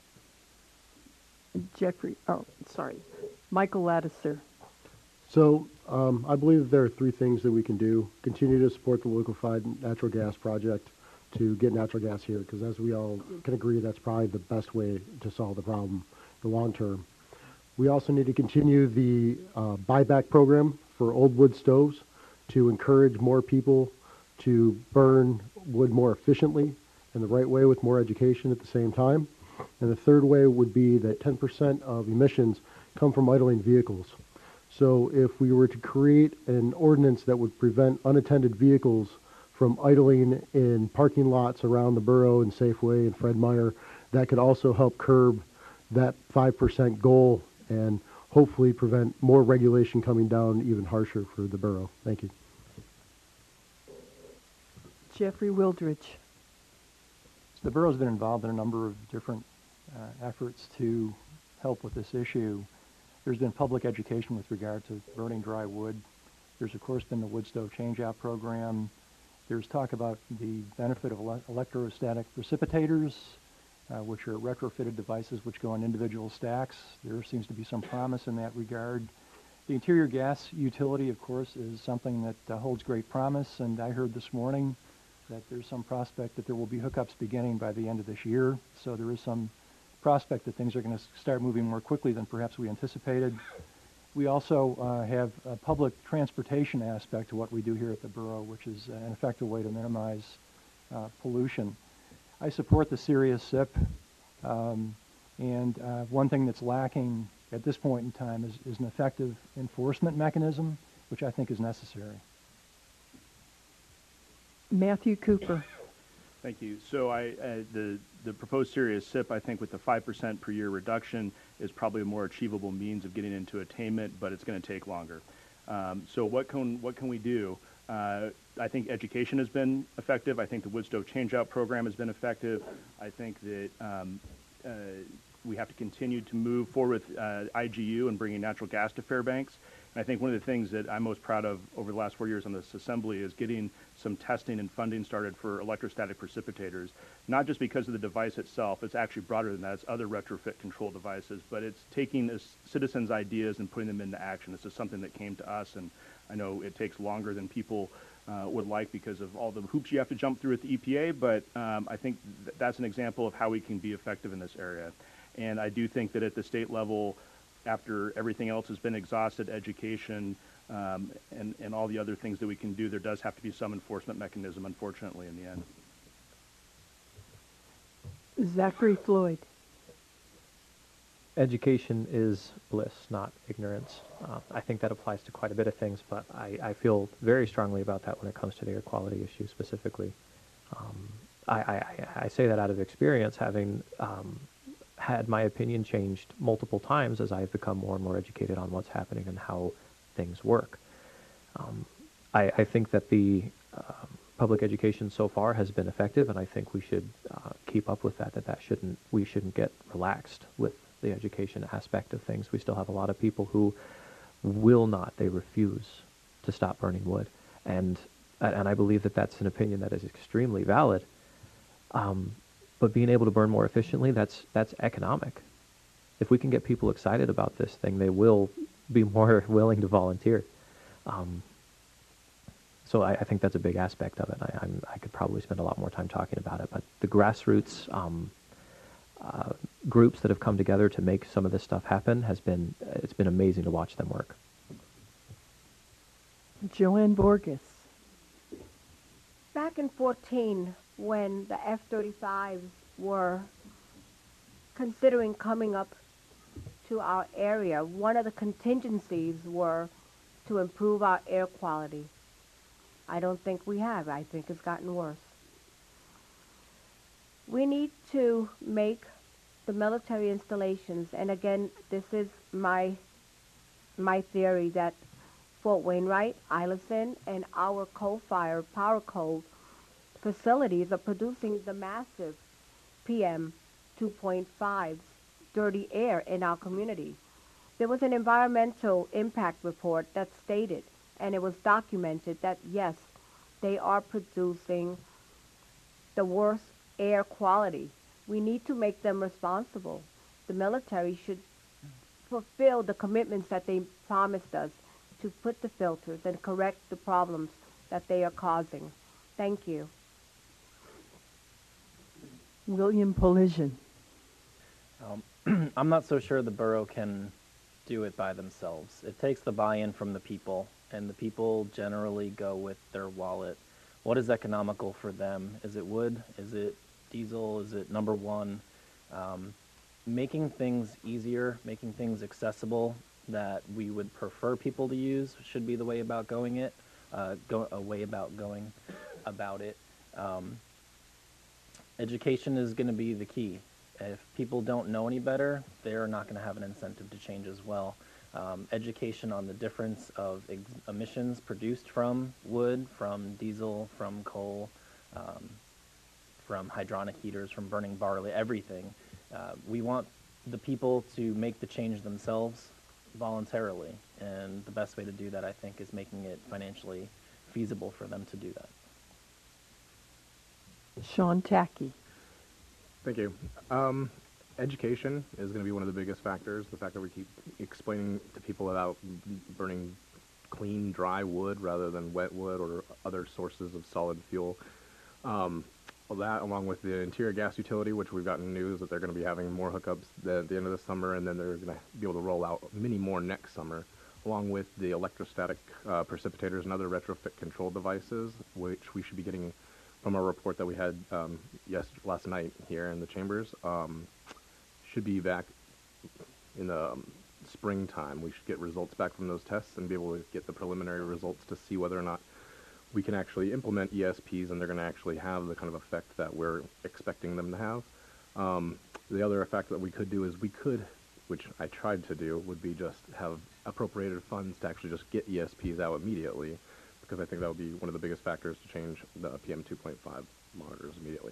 Michael Ladouceur. So I believe there are 3 things that we can do. Continue to support the liquefied natural gas project to get natural gas here, because as we all can agree, that's probably the best way to solve the problem in the long term. We also need to continue the buyback program for old wood stoves to encourage more people to burn wood more efficiently in the right way with more education at the same time. And the third way would be that 10% of emissions come from idling vehicles. So if we were to create an ordinance that would prevent unattended vehicles from idling in parking lots around the borough and Safeway and Fred Meyer, that could also help curb that 5% goal and hopefully prevent more regulation coming down even harsher for the borough. Thank you. Jeffrey Wildridge. The borough's been involved in a number of different efforts to help with this issue. There's been public education with regard to burning dry wood. There's, of course, been the wood stove change-out program. There's talk about the benefit of electrostatic precipitators, which are retrofitted devices which go on individual stacks. There seems to be some promise in that regard. The interior gas utility, of course, is something that holds great promise, and I heard this morning that there's some prospect that there will be hookups beginning by the end of this year. So there is some prospect that things are going to start moving more quickly than perhaps we anticipated. We also have a public transportation aspect to what we do here at the borough, which is an effective way to minimize pollution. I support the Sirius SIP, and one thing that's lacking at this point in time is an effective enforcement mechanism, which I think is necessary. Matthew Cooper. Thank you. So the proposed Sirius SIP, I think with the 5% per year reduction, is probably a more achievable means of getting into attainment, but it's going to take longer. So what can we do? I think education has been effective. I think the wood stove change-out program has been effective. I think that we have to continue to move forward with IGU and bringing natural gas to Fairbanks. And I think one of the things that I'm most proud of over the last 4 years on this assembly is getting some testing and funding started for electrostatic precipitators, not just because of the device itself. It's actually broader than that. It's other retrofit control devices, but it's taking citizens' ideas and putting them into action. This is something that came to us, and I know it takes longer than people would like because of all the hoops you have to jump through with the EPA, but I think that's an example of how we can be effective in this area. And I do think that at the state level, after everything else has been exhausted, education, and all the other things that we can do, there does have to be some enforcement mechanism, unfortunately, in the end. Zachary Floyd. Education is bliss, not ignorance. I think that applies to quite a bit of things, but I feel very strongly about that when it comes to the air quality issue specifically. I say that out of experience, having had my opinion changed multiple times as I've become more and more educated on what's happening and how things work. I think that the public education so far has been effective, and I think we should keep up with that. We shouldn't get relaxed with the education aspect of things. We still have a lot of people who they refuse to stop burning wood, and I believe that that's an opinion that is extremely valid. But being able to burn more efficiently, that's economic. If we can get people excited about this thing, they will be more willing to volunteer. So I think that's a big aspect of it. I could probably spend a lot more time talking about it, but the grassroots groups that have come together to make some of this stuff happen it's been amazing to watch them work. Joanne Borges. Back in 14, when the F-35s were considering coming up to our area, one of the contingencies were to improve our air quality. I don't think we have. I think it's gotten worse. We need to make the military installations, and again, this is my theory, that Fort Wainwright, Eilerson, and our coal-fired power coal facilities are producing the massive PM 2.5 dirty air in our community. There was an environmental impact report that stated, and it was documented, that yes, they are producing the worst air quality. We need to make them responsible. The military should fulfill the commitments that they promised us to put the filters and correct the problems that they are causing. Thank you. William Polizian. I'm not so sure the borough can do it by themselves. It takes the buy-in from the people, and the people generally go with their wallet. What is economical for them? Is it wood? Is it diesel? Is it number one? Making things easier, making things accessible that we would prefer people to use should be the way about going it. Education is going to be the key. If people don't know any better, they're not going to have an incentive to change as well. Education on the difference of emissions produced from wood, from diesel, from coal, from hydronic heaters, from burning barley, everything. We want the people to make the change themselves voluntarily, and the best way to do that, I think, is making it financially feasible for them to do that. Sean Tackey. Thank you. Education is going to be one of the biggest factors. The fact that we keep explaining to people about burning clean, dry wood rather than wet wood or other sources of solid fuel. That, along with the interior gas utility, which we've gotten news that they're going to be having more hookups at the end of the summer, and then they're going to be able to roll out many more next summer, along with the electrostatic precipitators and other retrofit control devices, which we should be getting from a report that we had last night here in the chambers. Should be back in the springtime. We should get results back from those tests and be able to get the preliminary results to see whether or not we can actually implement ESPs and they're going to actually have the kind of effect that we're expecting them to have. The other effect that we could do is which I tried to do, would be just have appropriated funds to actually just get ESPs out immediately, because I think that would be one of the biggest factors to change the PM 2.5 monitors immediately.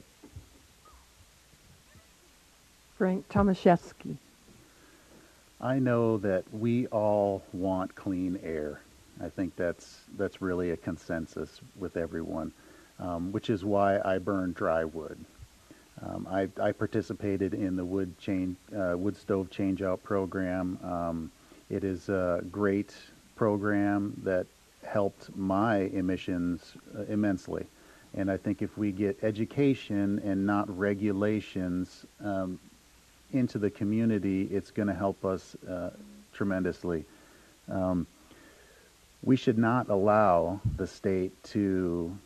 Frank Tomaszewski. I know that we all want clean air. I think that's really a consensus with everyone, which is why I burn dry wood. I participated in the wood stove change-out program. It is a great program that helped my emissions immensely. And I think if we get education and not regulations into the community, it's going to help us tremendously. We should not allow the state to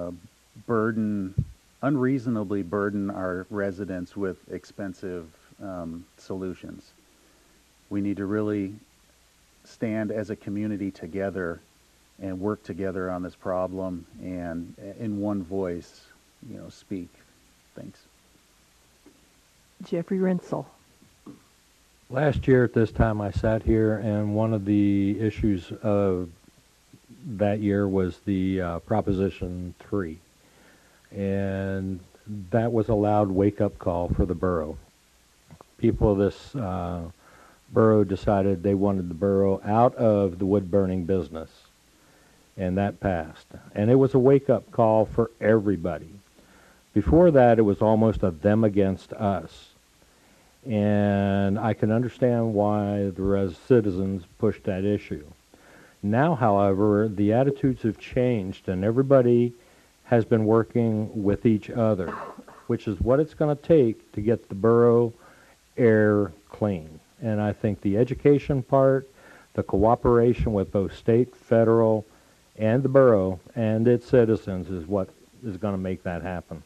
unreasonably burden our residents with expensive solutions. We need to really stand as a community together and work together on this problem and in one voice, speak. Thanks. Jeffrey Rinsel. Last year at this time I sat here, and one of the issues of that year was the Proposition 3. And that was a loud wake-up call for the borough. People of this borough decided they wanted the borough out of the wood-burning business. And that passed. And it was a wake-up call for everybody. Before that, it was almost a them against us. And I can understand why the citizens pushed that issue. Now, however, the attitudes have changed, and everybody has been working with each other, which is what it's going to take to get the borough air clean. And I think the education part, the cooperation with both state, federal, and the borough and its citizens is what is going to make that happen.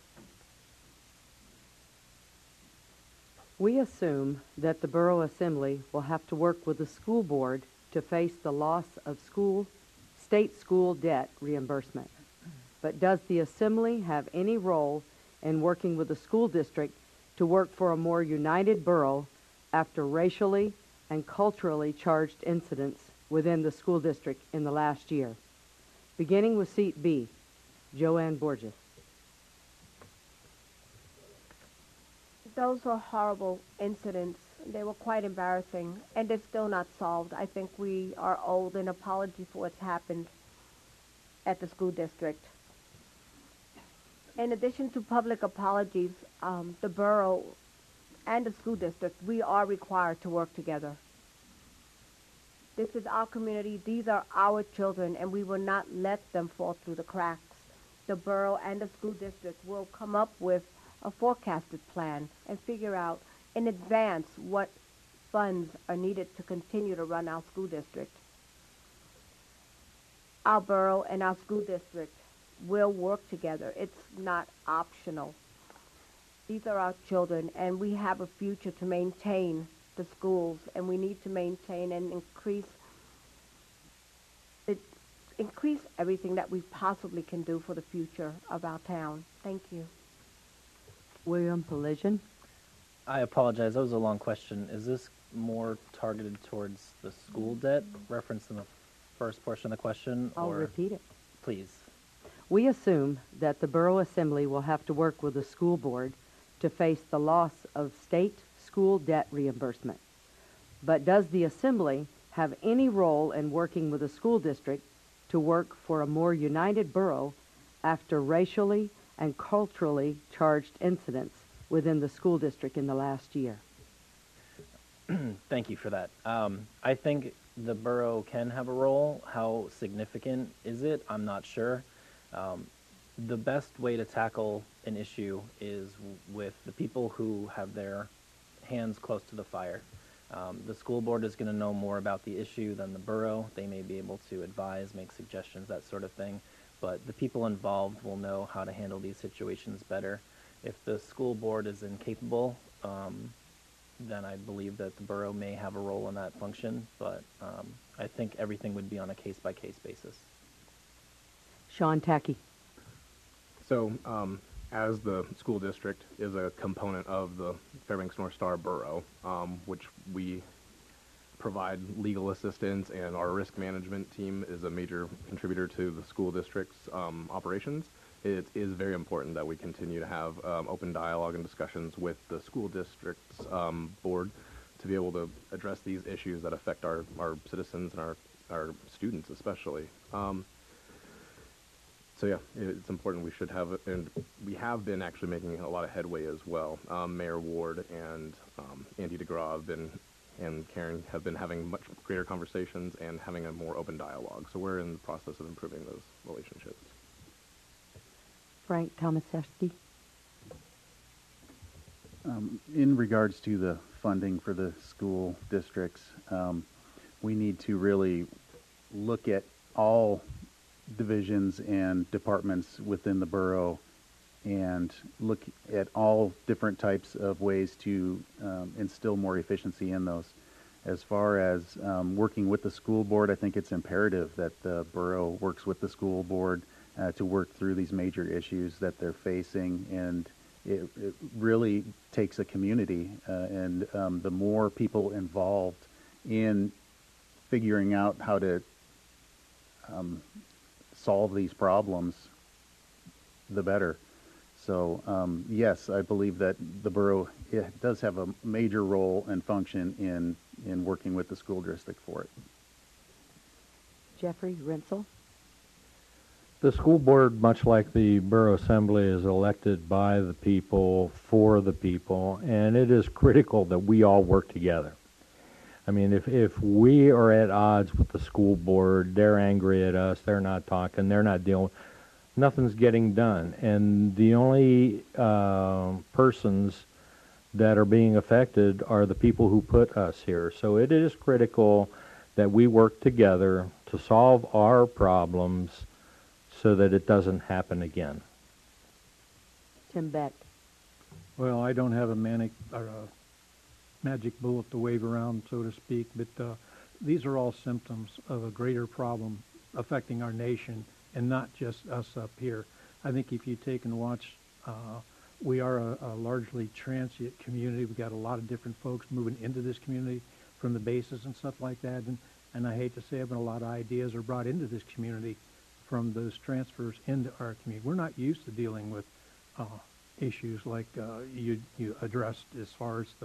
We assume that the Borough Assembly will have to work with the school board to face the loss of state school debt reimbursement. But does the Assembly have any role in working with the school district to work for a more united borough after racially and culturally charged incidents within the school district in the last year? Beginning with seat B, Joanne Borges. Those were horrible incidents. They were quite embarrassing, and they're still not solved. I think we are owed an apology for what's happened at the school district. In addition to public apologies, the borough and the school district, we are required to work together. This is our community. These are our children, and we will not let them fall through the cracks. The borough and the school district will come up with a forecasted plan and figure out in advance what funds are needed to continue to run our school district. Our borough and our school district will work together. It's not optional. These are our children, and we have a future to maintain the schools, and we need to maintain and increase everything that we possibly can do for the future of our town. Thank you. William Pelisian. I apologize. That was a long question. Is this more targeted towards the school debt referenced in the first portion of the question? I'll repeat it. Please. We assume that the Borough Assembly will have to work with the school board to face the loss of state school debt reimbursement. But does the Assembly have any role in working with the school district to work for a more united borough after racially and culturally charged incidents within the school district in the last year? Thank you for that. I think the borough can have a role. How significant is it? I'm not sure. The best way to tackle an issue is with the people who have their hands close to the fire. The school board is going to know more about the issue than the borough. They may be able to advise, make suggestions, that sort of thing. But the people involved will know how to handle these situations better. If the school board is incapable, then I believe that the borough may have a role in that function. But I think everything would be on a case-by-case basis. Sean Tackey. So, as the school district is a component of the Fairbanks North Star Borough, which we provide legal assistance, and our risk management team is a major contributor to the school district's operations, it is very important that we continue to have open dialogue and discussions with the school district's board to be able to address these issues that affect our citizens and our students especially. So yeah, it's important. We should have, and we have been actually making a lot of headway as well. Mayor Ward and Andy DeGraw have been, and Karen have been having much greater conversations and having a more open dialogue. So we're in the process of improving those relationships. Frank Tomasewski. In regards to the funding for the school districts, we need to really look at all divisions and departments within the borough and look at all different types of ways to instill more efficiency in those. As far as working with the school board, I think it's imperative that the borough works with the school board to work through these major issues that they're facing, and it really takes a community, and the more people involved in figuring out how to solve these problems, the better. So yes, I believe that the borough does have a major role and function in working with the school district for it. Jeffrey Rensel. The school board, much like the borough assembly, is elected by the people, for the people, and it is critical that we all work together. I mean, if we are at odds with the school board, they're angry at us, they're not talking, they're not dealing, nothing's getting done. And the only persons that are being affected are the people who put us here. So it is critical that we work together to solve our problems so that it doesn't happen again. Tim Beck. Well, I don't have a magic bullet to wave around, so to speak, but these are all symptoms of a greater problem affecting our nation and not just us up here. I think if you take and watch, we are a largely transient community. We've got a lot of different folks moving into this community from the bases and stuff like that, and I hate to say it, but a lot of ideas are brought into this community from those transfers into our community. We're not used to dealing with issues like you addressed as far as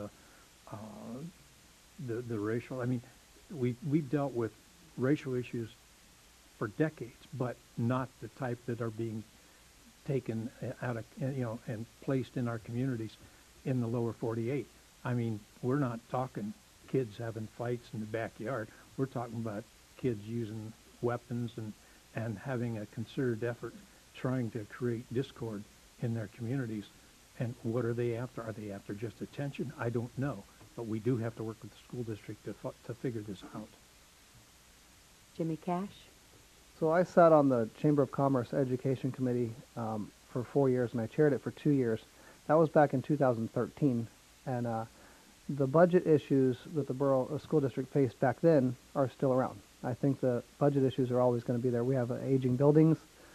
the racial. I mean, we've dealt with racial issues for decades, but not the type that are being taken out of, and placed in our communities in the lower 48. I mean, we're not talking kids having fights in the backyard. We're talking about kids using weapons and having a concerted effort trying to create discord in their communities. And what are they after? Are they after just attention? I don't know. But we do have to work with the school district to figure this out. Jimmy Cash. So I sat on the Chamber of Commerce Education Committee for 4 years, and I chaired it for 2 years. That was back in 2013. And the budget issues that the borough school district faced back then are still around. I think the budget issues are always going to be there. We have aging buildings.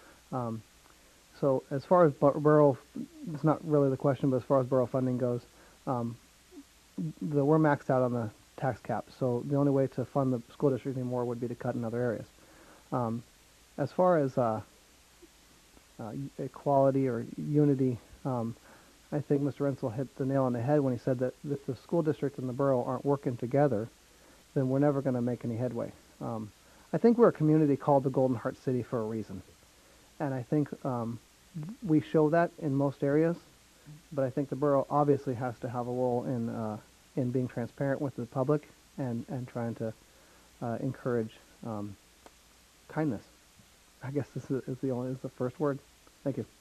So as far as borough, it's not really the question, but as far as borough funding goes, we're maxed out on the tax cap. So the only way to fund the school district anymore would be to cut in other areas. As far as equality or unity, I think Mr. Rensel hit the nail on the head when he said that if the school district and the borough aren't working together, then we're never going to make any headway. I think we're a community called the Golden Heart City for a reason. And I think we show that in most areas, but I think the borough obviously has to have a role in being transparent with the public and trying to encourage kindness. I guess this is the first word. Thank you.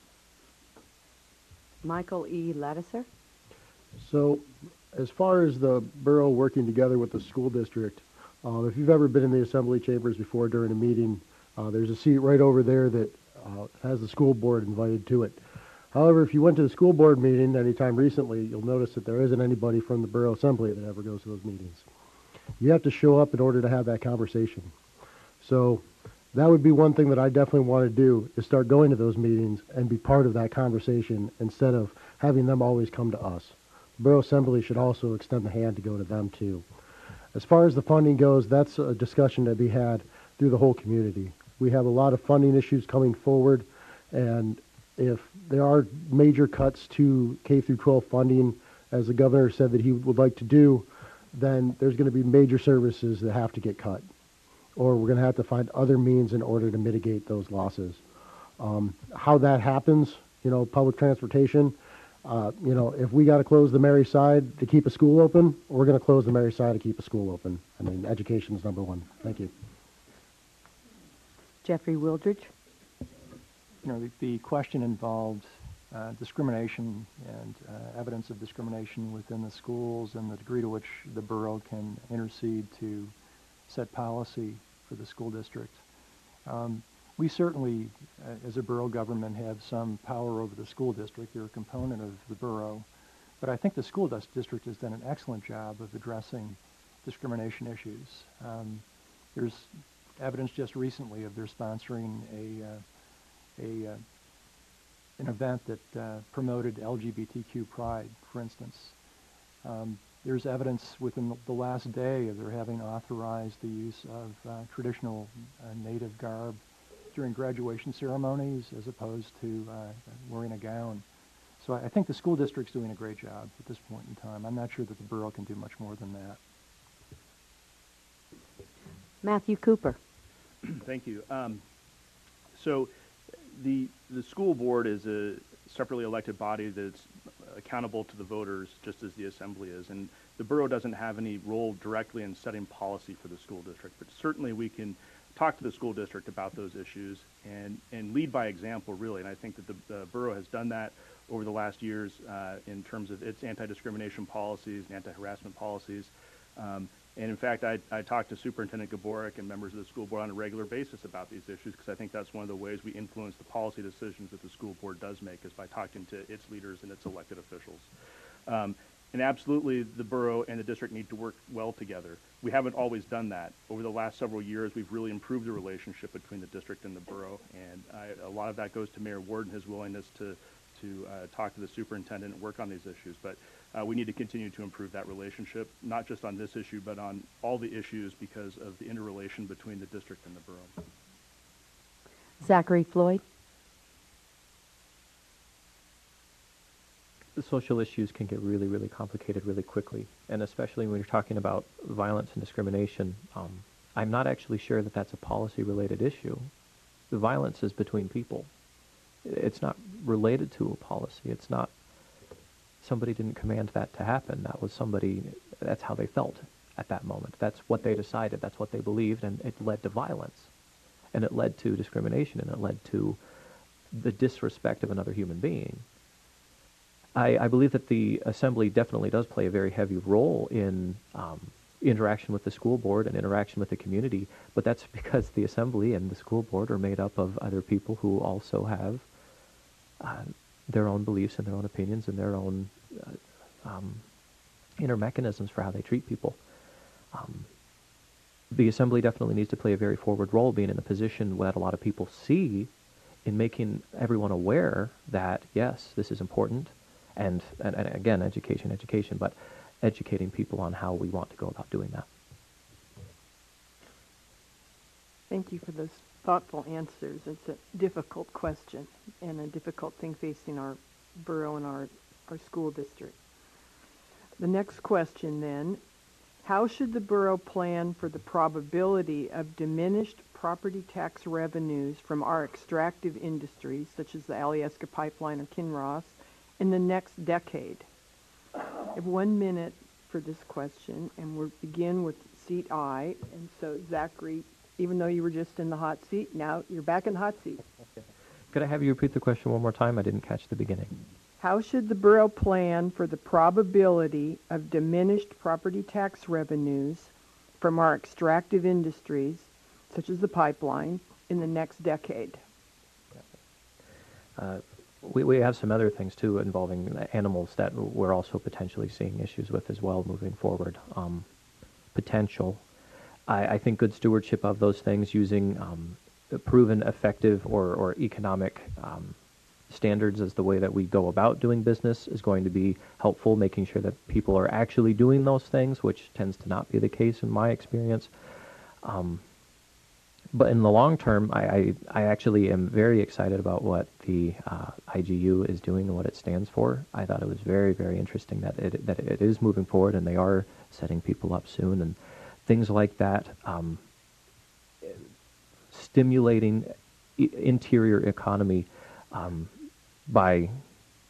Michael E. Lattiser. So, as far as the borough working together with the school district, if you've ever been in the assembly chambers before during a meeting, there's a seat right over there that has the school board invited to it. However, if you went to the school board meeting anytime recently, you'll notice that there isn't anybody from the borough assembly that ever goes to those meetings. You have to show up in order to have that conversation. So that would be one thing that I definitely want to do, is start going to those meetings and be part of that conversation instead of having them always come to us. The borough assembly should also extend the hand to go to them too. As far as the funding goes, that's a discussion to be had through the whole community. We have a lot of funding issues coming forward, and if there are major cuts to K through 12 funding, as the governor said that he would like to do, then there's going to be major services that have to get cut, or we're going to have to find other means in order to mitigate those losses. How that happens, public transportation, If we got to close the Mary side to keep a school open, we're going to close the Mary side to keep a school open. I mean, education is number one. Thank you. Jeffrey Wildridge. The question involved discrimination and evidence of discrimination within the schools and the degree to which the borough can intercede to set policy for the school district. We certainly, as a borough government, have some power over the school district. They're a component of the borough. But I think the school district has done an excellent job of addressing discrimination issues. There's evidence just recently of their sponsoring an event that promoted LGBTQ pride, for instance. There's evidence within the last day of their having authorized the use of traditional native garb during graduation ceremonies as opposed to wearing a gown. So I think the school district's doing a great job at this point in time. I'm not sure that the borough can do much more than that. Matthew Cooper. Thank you. So the school board is a separately elected body that's accountable to the voters just as the assembly is. And the borough doesn't have any role directly in setting policy for the school district, but certainly we can talk to the school district about those issues and lead by example, really. And I think that the borough has done that over the last years in terms of its anti-discrimination policies and anti-harassment policies. And in fact, I talk to Superintendent Gaborik and members of the school board on a regular basis about these issues because I think that's one of the ways we influence the policy decisions that the school board does make is by talking to its leaders and its elected officials. And absolutely, the borough and the district need to work well together. We haven't always done that. Over the last several years, we've really improved the relationship between the district and the borough, and a lot of that goes to Mayor Ward and his willingness to talk to the superintendent and work on these issues. But we need to continue to improve that relationship, not just on this issue, but on all the issues because of the interrelation between the district and the borough. Zachary Floyd. The social issues can get really, really complicated really quickly, and especially when you're talking about violence and discrimination. I'm not actually sure that that's a policy-related issue. The violence is between people. It's not related to a policy. It's not somebody didn't command that to happen. That was somebody, that's how they felt at that moment. That's what they decided. That's what they believed, and it led to violence. And it led to discrimination, and it led to the disrespect of another human being. I believe that the assembly definitely does play a very heavy role in interaction with the school board and interaction with the community, but that's because the assembly and the school board are made up of other people who also have their own beliefs and their own opinions and their own inner mechanisms for how they treat people. The assembly definitely needs to play a very forward role, being in a position that a lot of people see in making everyone aware that, yes, this is important, and again, education, but educating people on how we want to go about doing that. Thank you for those thoughtful answers. It's a difficult question and a difficult thing facing our borough and our school district. The next question then, how should the borough plan for the probability of diminished property tax revenues from our extractive industries, such as the Alyeska Pipeline or Kinross, in the next decade? I have 1 minute for this question, and we'll begin with seat I. And so, Zachary, even though you were just in the hot seat, now you're back in the hot seat. Okay. Could I have you repeat the question one more time? I didn't catch the beginning. How should the borough plan for the probability of diminished property tax revenues from our extractive industries, such as the pipeline, in the next decade? We have some other things, too, involving animals that we're also potentially seeing issues with as well moving forward. Potential. I think good stewardship of those things using proven effective or economic standards as the way that we go about doing business is going to be helpful, making sure that people are actually doing those things, which tends to not be the case in my experience. But in the long term, I actually am very excited about what the IGU is doing and what it stands for. I thought it was very, very interesting that it is moving forward and they are setting people up soon and things like that. Stimulating interior economy by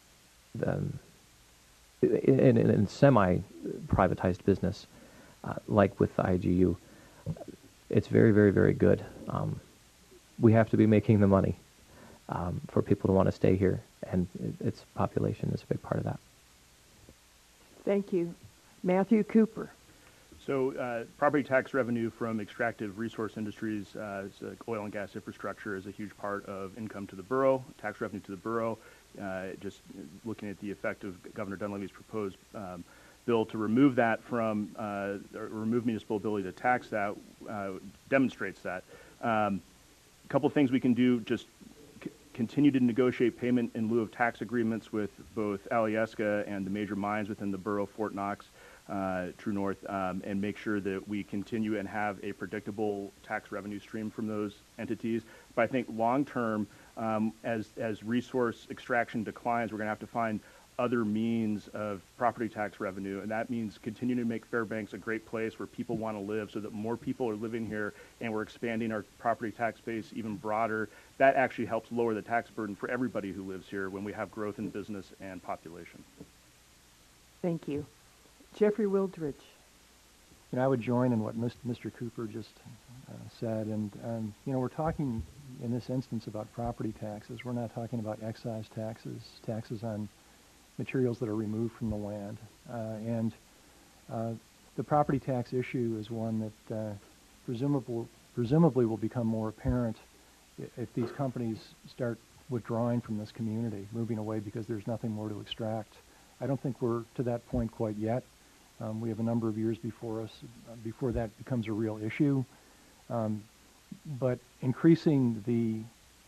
in semi-privatized business, like with the IGU, it's very, very, very good. We have to be making the money for people to want to stay here, and its population is a big part of that. Thank you. Matthew Cooper. So property tax revenue from extractive resource industries, oil and gas infrastructure, is a huge part of income to the borough, tax revenue to the borough. Just looking at the effect of Governor Dunleavy's proposed bill to remove that from, remove municipal ability to tax that, demonstrates that. A couple of things we can do: just continue to negotiate payment in lieu of tax agreements with both Alyeska and the major mines within the borough, Fort Knox, True North, and make sure that we continue and have a predictable tax revenue stream from those entities. But I think long term, as resource extraction declines, we're going to have to find other means of property tax revenue, and that means continuing to make Fairbanks a great place where people want to live, so that more people are living here, and we're expanding our property tax base even broader. That actually helps lower the tax burden for everybody who lives here when we have growth in business and population. Thank you. Jeffrey Wildridge. I would join in what Mr. Cooper just said, and we're talking in this instance about property taxes. We're not talking about excise taxes, taxes on materials that are removed from the land, and the property tax issue is one that presumably will become more apparent if these companies start withdrawing from this community, moving away because there's nothing more to extract. I don't think we're to that point quite yet. We have a number of years before us before that becomes a real issue. But increasing the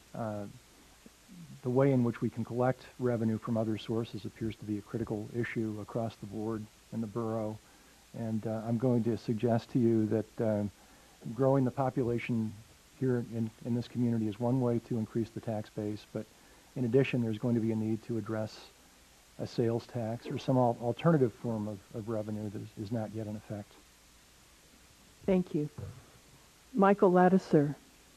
way in which we can collect revenue from other sources appears to be a critical issue across the board in the borough. And I'm going to suggest to you that growing the population here in this community is one way to increase the tax base, but in addition, there's going to be a need to address a sales tax or some alternative form of revenue that is not yet in effect. Thank you. Michael Lattiser.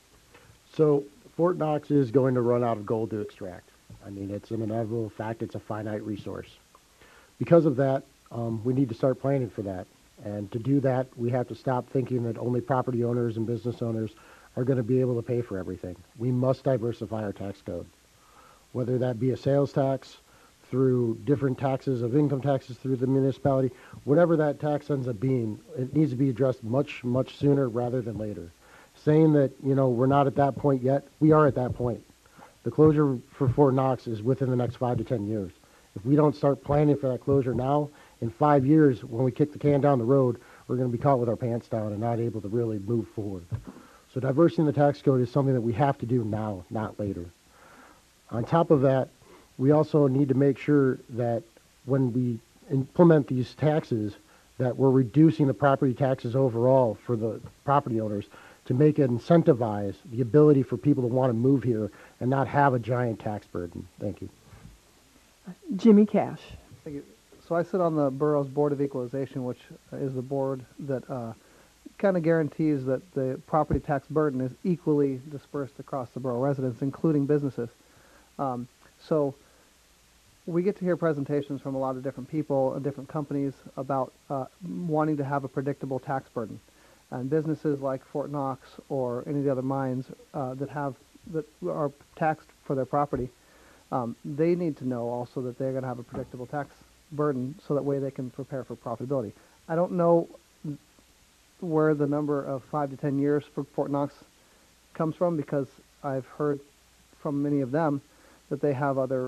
So Fort Knox is going to run out of gold to extract. I mean, it's an inevitable fact. It's a finite resource. Because of that, we need to start planning for that. And to do that, we have to stop thinking that only property owners and business owners are going to be able to pay for everything. We must diversify our tax code, whether that be a sales tax, through different taxes of income taxes through the municipality, whatever that tax ends up being, it needs to be addressed much, much sooner rather than later. Saying that, we're not at that point yet, we are at that point. The closure for Fort Knox is within the next 5 to 10 years. If we don't start planning for that closure now, in 5 years, when we kick the can down the road, we're going to be caught with our pants down and not able to really move forward. So diversity in the tax code is something that we have to do now, not later. On top of that, we also need to make sure that when we implement these taxes, that we're reducing the property taxes overall for the property owners to make it incentivize the ability for people to want to move here and not have a giant tax burden. Thank you. Jimmy Cash. Thank you. So I sit on the borough's Board of Equalization, which is the board that kind of guarantees that the property tax burden is equally dispersed across the borough residents, including businesses. So we get to hear presentations from a lot of different people and different companies about wanting to have a predictable tax burden. And businesses like Fort Knox or any of the other mines that are taxed for their property, they need to know also that they're going to have a predictable tax burden so that way they can prepare for profitability. I don't know where the number of 5 to 10 years for Fort Knox comes from, because I've heard from many of them that they have other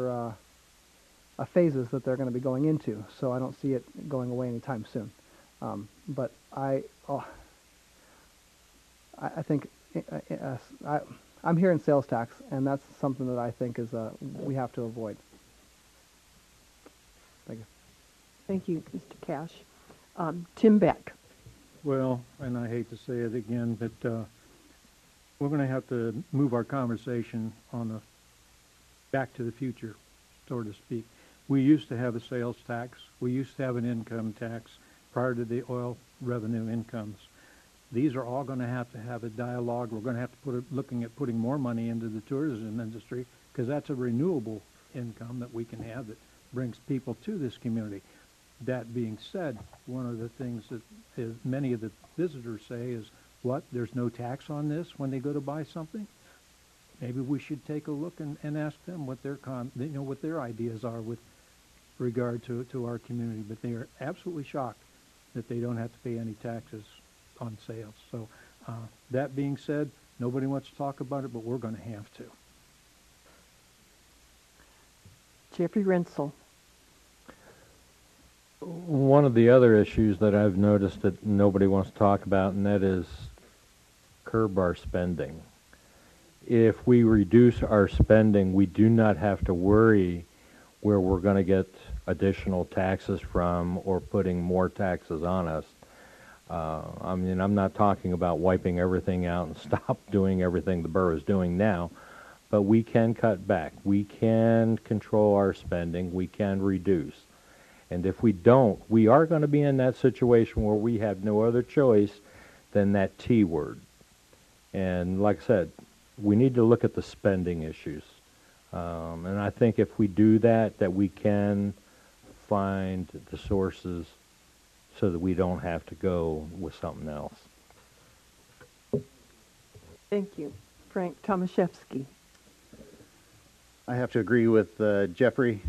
phases that they're going to be going into, so I don't see it going away anytime soon. But I think I'm hearing sales tax, and that's something that I think is we have to avoid. Thank you. Thank you, Mr. Cash. Tim Beck. Well, and I hate to say it again, but we're going to have to move our conversation on the back to the future, so to speak. We used to have a sales tax. We used to have an income tax prior to the oil revenue incomes. These are all going to have a dialogue. We're going to have to looking at putting more money into the tourism industry, because that's a renewable income that we can have that brings people to this community. That being said, one of the things that many of the visitors say is, what, there's no tax on this when they go to buy something? Maybe we should take a look and ask them what their what their ideas are with regard to our community. But they are absolutely shocked that they don't have to pay any taxes on sales. So that being said, nobody wants to talk about it, but we're going to have to. Jeffrey Rensel. One of the other issues that I've noticed that nobody wants to talk about, and that is curb our spending. If we reduce our spending, we do not have to worry where we're going to get additional taxes from or putting more taxes on us. I mean, I'm not talking about wiping everything out and stop doing everything the borough is doing now, but we can cut back. We can control our spending. We can reduce. And if we don't, we are going to be in that situation where we have no other choice than that T word. And like I said, we need to look at the spending issues. And I think if we do that, that we can find the sources so that we don't have to go with something else. Thank you. Frank Tomaszewski. I have to agree with Jeffrey.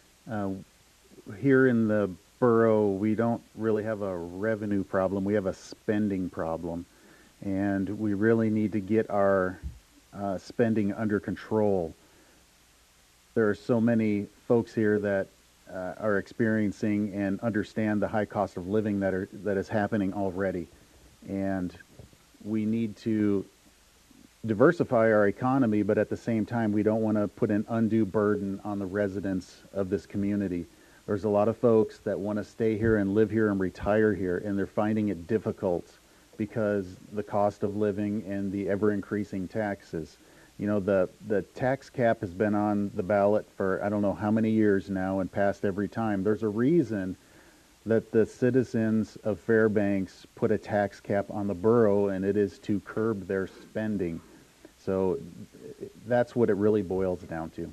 Here in the borough, we don't really have a revenue problem. We have a spending problem. And we really need to get our spending under control. There are so many folks here that are experiencing and understand the high cost of living that is happening already. And we need to diversify our economy, but at the same time, we don't want to put an undue burden on the residents of this community. There's a lot of folks that want to stay here and live here and retire here, and they're finding it difficult because the cost of living and the ever-increasing taxes. You know, the tax cap has been on the ballot for I don't know how many years now and passed every time. There's a reason that the citizens of Fairbanks put a tax cap on the borough, and it is to curb their spending. So that's what it really boils down to.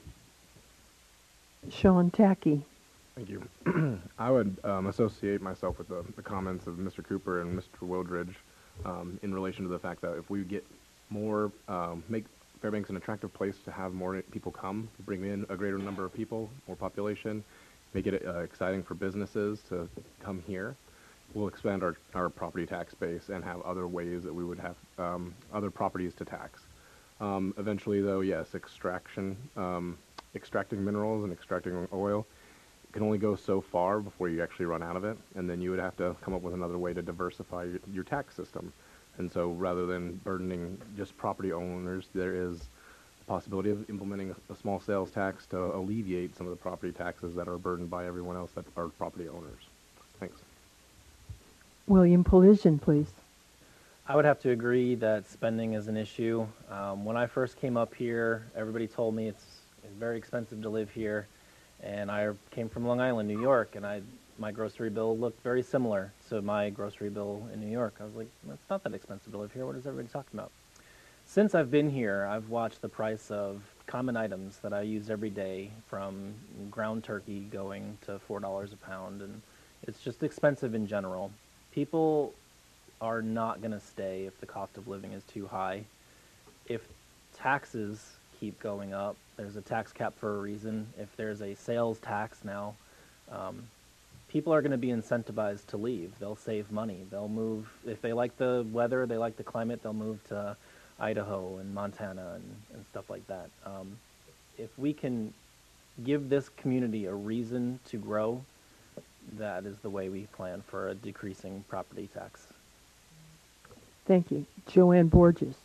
Sean Tackey. Thank you. I would associate myself with the comments of Mr. Cooper and Mr. Wildridge in relation to the fact that if we get more, make Fairbanks an attractive place to have more people come, bring in a greater number of people, more population, make it exciting for businesses to come here, we'll expand our property tax base and have other ways that we would have other properties to tax. Eventually, though, yes, extracting minerals and extracting oil can only go so far before you actually run out of it, and then you would have to come up with another way to diversify your tax system. And so rather than burdening just property owners, there is the possibility of implementing a small sales tax to alleviate some of the property taxes that are burdened by everyone else that are property owners. Thanks. William Polizian, please. I would have to agree that spending is an issue. When I first came up here, everybody told me it's very expensive to live here. And I came from Long Island, New York, and my grocery bill looked very similar to my grocery bill in New York. I was like, it's not that expensive to live here. What is everybody talking about? Since I've been here, I've watched the price of common items that I use every day, from ground turkey going to $4 a pound, and it's just expensive in general. People are not going to stay if the cost of living is too high. If taxes keep going up, there's a tax cap for a reason. If there's a sales tax now, people are going to be incentivized to leave. They'll save money. They'll move. If they like the weather, they like the climate, they'll move to Idaho and Montana and stuff like that. If we can give this community a reason to grow, that is the way we plan for a decreasing property tax. Thank you. Joanne Borges.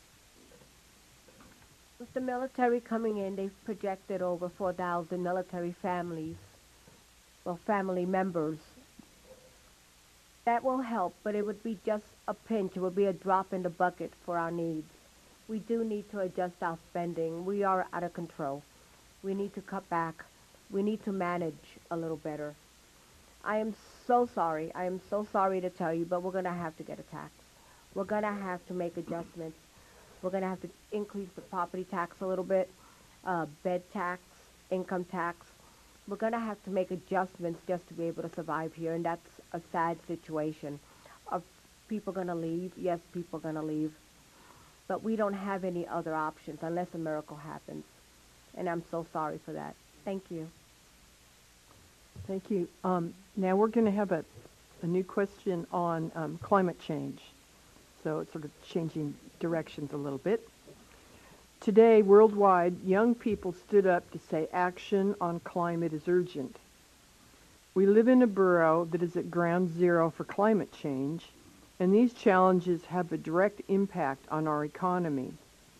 With the military coming in, they've projected over 4,000 military families, well, family members. That will help, but it would be just a pinch. It would be a drop in the bucket for our needs. We do need to adjust our spending. We are out of control. We need to cut back. We need to manage a little better. I am so sorry. I am so sorry to tell you, but we're going to have to get a tax. We're going to have to make adjustments. We're going to have to increase the property tax a little bit, bed tax, income tax. We're going to have to make adjustments just to be able to survive here, and that's a sad situation. Are people going to leave? Yes, people are going to leave. But we don't have any other options unless a miracle happens. And I'm so sorry for that. Thank you. Thank you. Now we're going to have a new question on climate change. So it's sort of changing directions a little bit. Today, worldwide, young people stood up to say action on climate is urgent. We live in a borough that is at ground zero for climate change, and these challenges have a direct impact on our economy.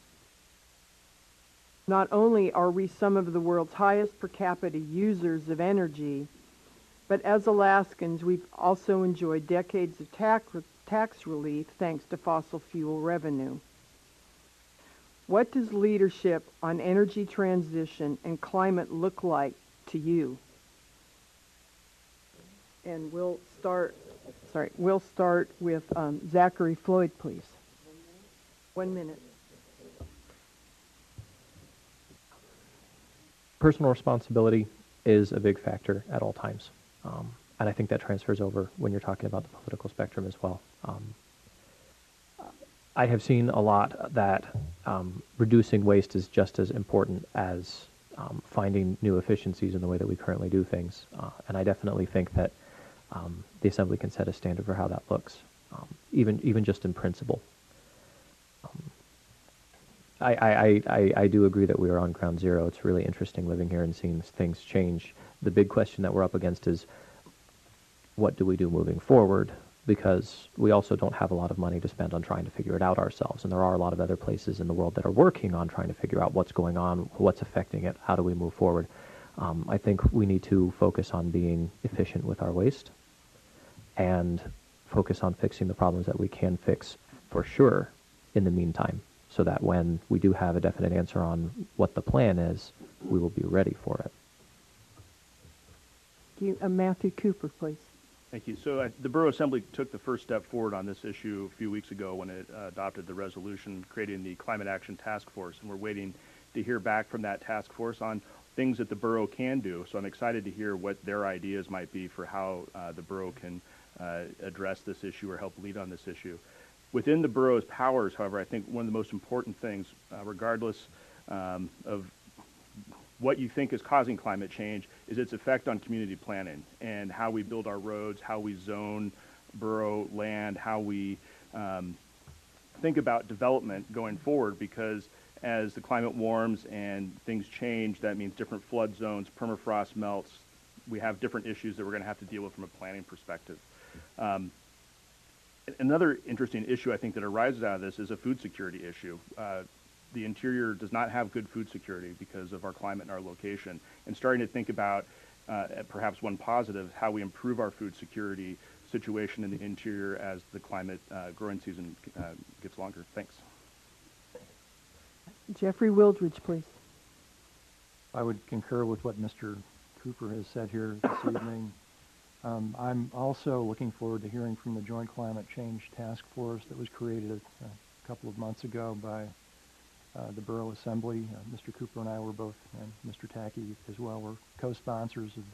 Not only are we some of the world's highest per capita users of energy, but as Alaskans, we've also enjoyed decades of tax relief thanks to fossil fuel revenue. What does leadership on energy transition and climate look like to you? And we'll start with Zachary Floyd, please. 1 minute. Personal responsibility is a big factor at all times. And I think that transfers over when you're talking about the political spectrum as well. I have seen a lot that reducing waste is just as important as finding new efficiencies in the way that we currently do things. And I definitely think that the Assembly can set a standard for how that looks, even just in principle. I do agree that we are on ground zero. It's really interesting living here and seeing things change. The big question that we're up against is, what do we do moving forward? Because we also don't have a lot of money to spend on trying to figure it out ourselves. And there are a lot of other places in the world that are working on trying to figure out what's going on, what's affecting it, how do we move forward. I think we need to focus on being efficient with our waste and focus on fixing the problems that we can fix for sure in the meantime, so that when we do have a definite answer on what the plan is, we will be ready for it. Matthew Cooper, please. Thank you. So the Borough Assembly took the first step forward on this issue a few weeks ago when it adopted the resolution creating the Climate Action Task Force, and we're waiting to hear back from that task force on things that the borough can do. So I'm excited to hear what their ideas might be for how the borough can address this issue or help lead on this issue. Within the borough's powers, however, I think one of the most important things, regardless of what you think is causing climate change, is its effect on community planning and how we build our roads, how we zone borough land, how we think about development going forward, because as the climate warms and things change, that means different flood zones, permafrost melts. We have different issues that we're going to have to deal with from a planning perspective. Another interesting issue I think that arises out of this is a food security issue. The interior does not have good food security because of our climate and our location. And starting to think about perhaps one positive, how we improve our food security situation in the interior as the climate growing season gets longer. Thanks. Jeffrey Wildridge, please. I would concur with what Mr. Cooper has said here this evening. I'm also looking forward to hearing from the Joint Climate Change Task Force that was created a couple of months ago by the Borough Assembly. Mr. Cooper and I were both, and Mr. Tackey as well, were co-sponsors of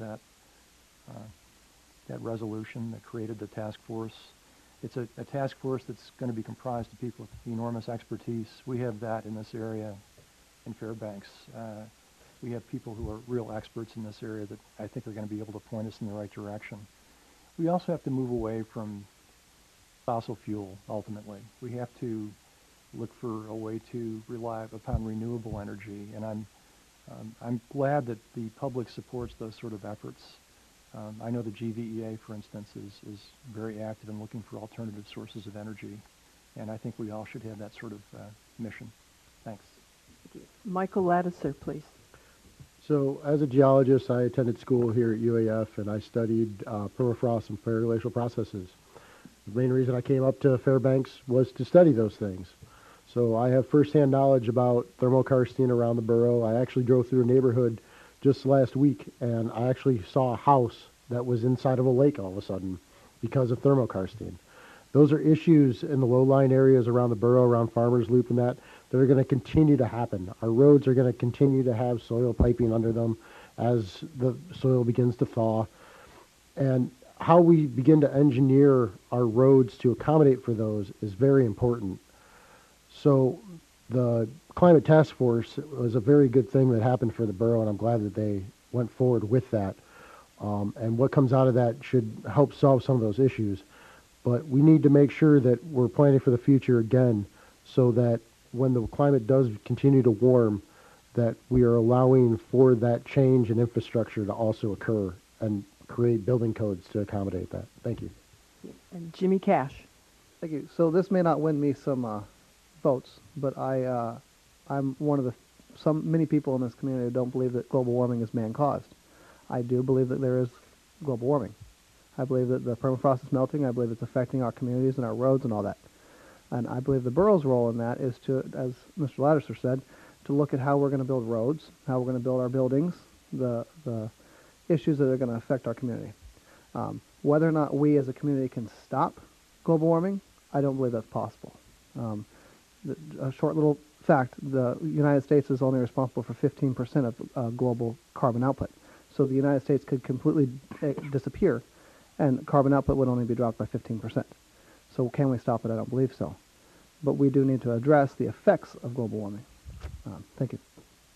that resolution that created the task force. It's a task force that's going to be comprised of people with enormous expertise. We have that in this area in Fairbanks. We have people who are real experts in this area that I think are going to be able to point us in the right direction. We also have to move away from fossil fuel, ultimately. We have to look for a way to rely upon renewable energy, and I'm glad that the public supports those sort of efforts. I know the GVEA, for instance, is very active in looking for alternative sources of energy, and I think we all should have that sort of mission. Thanks. Michael Lattiser, please. So as a geologist, I attended school here at UAF, and I studied permafrost and periglacial processes. The main reason I came up to Fairbanks was to study those things. So I have firsthand knowledge about thermokarsting around the borough. I actually drove through a neighborhood just last week, and I actually saw a house that was inside of a lake all of a sudden because of thermokarsting. Those are issues in the low-lying areas around the borough, around Farmers Loop and that that are going to continue to happen. Our roads are going to continue to have soil piping under them as the soil begins to thaw. And how we begin to engineer our roads to accommodate for those is very important. So the Climate Task Force was a very good thing that happened for the borough, and I'm glad that they went forward with that. And what comes out of that should help solve some of those issues. But we need to make sure that we're planning for the future again, so that when the climate does continue to warm, that we are allowing for that change in infrastructure to also occur and create building codes to accommodate that. Thank you. And Jimmy Cash. Thank you. So this may not win me some votes, but I'm one of many people in this community who don't believe that global warming is man-caused. I do believe that there is global warming. I believe that the permafrost is melting. I believe it's affecting our communities and our roads and all that. And I believe the borough's role in that is to, as Mr. Lattiser said, to look at how we're going to build roads, how we're going to build our buildings, the issues that are going to affect our community. Whether or not we as a community can stop global warming, I don't believe that's possible. A short little fact, the United States is only responsible for 15% of global carbon output. So the United States could completely disappear, and carbon output would only be dropped by 15%. So can we stop it? I don't believe so. But we do need to address the effects of global warming. Thank you.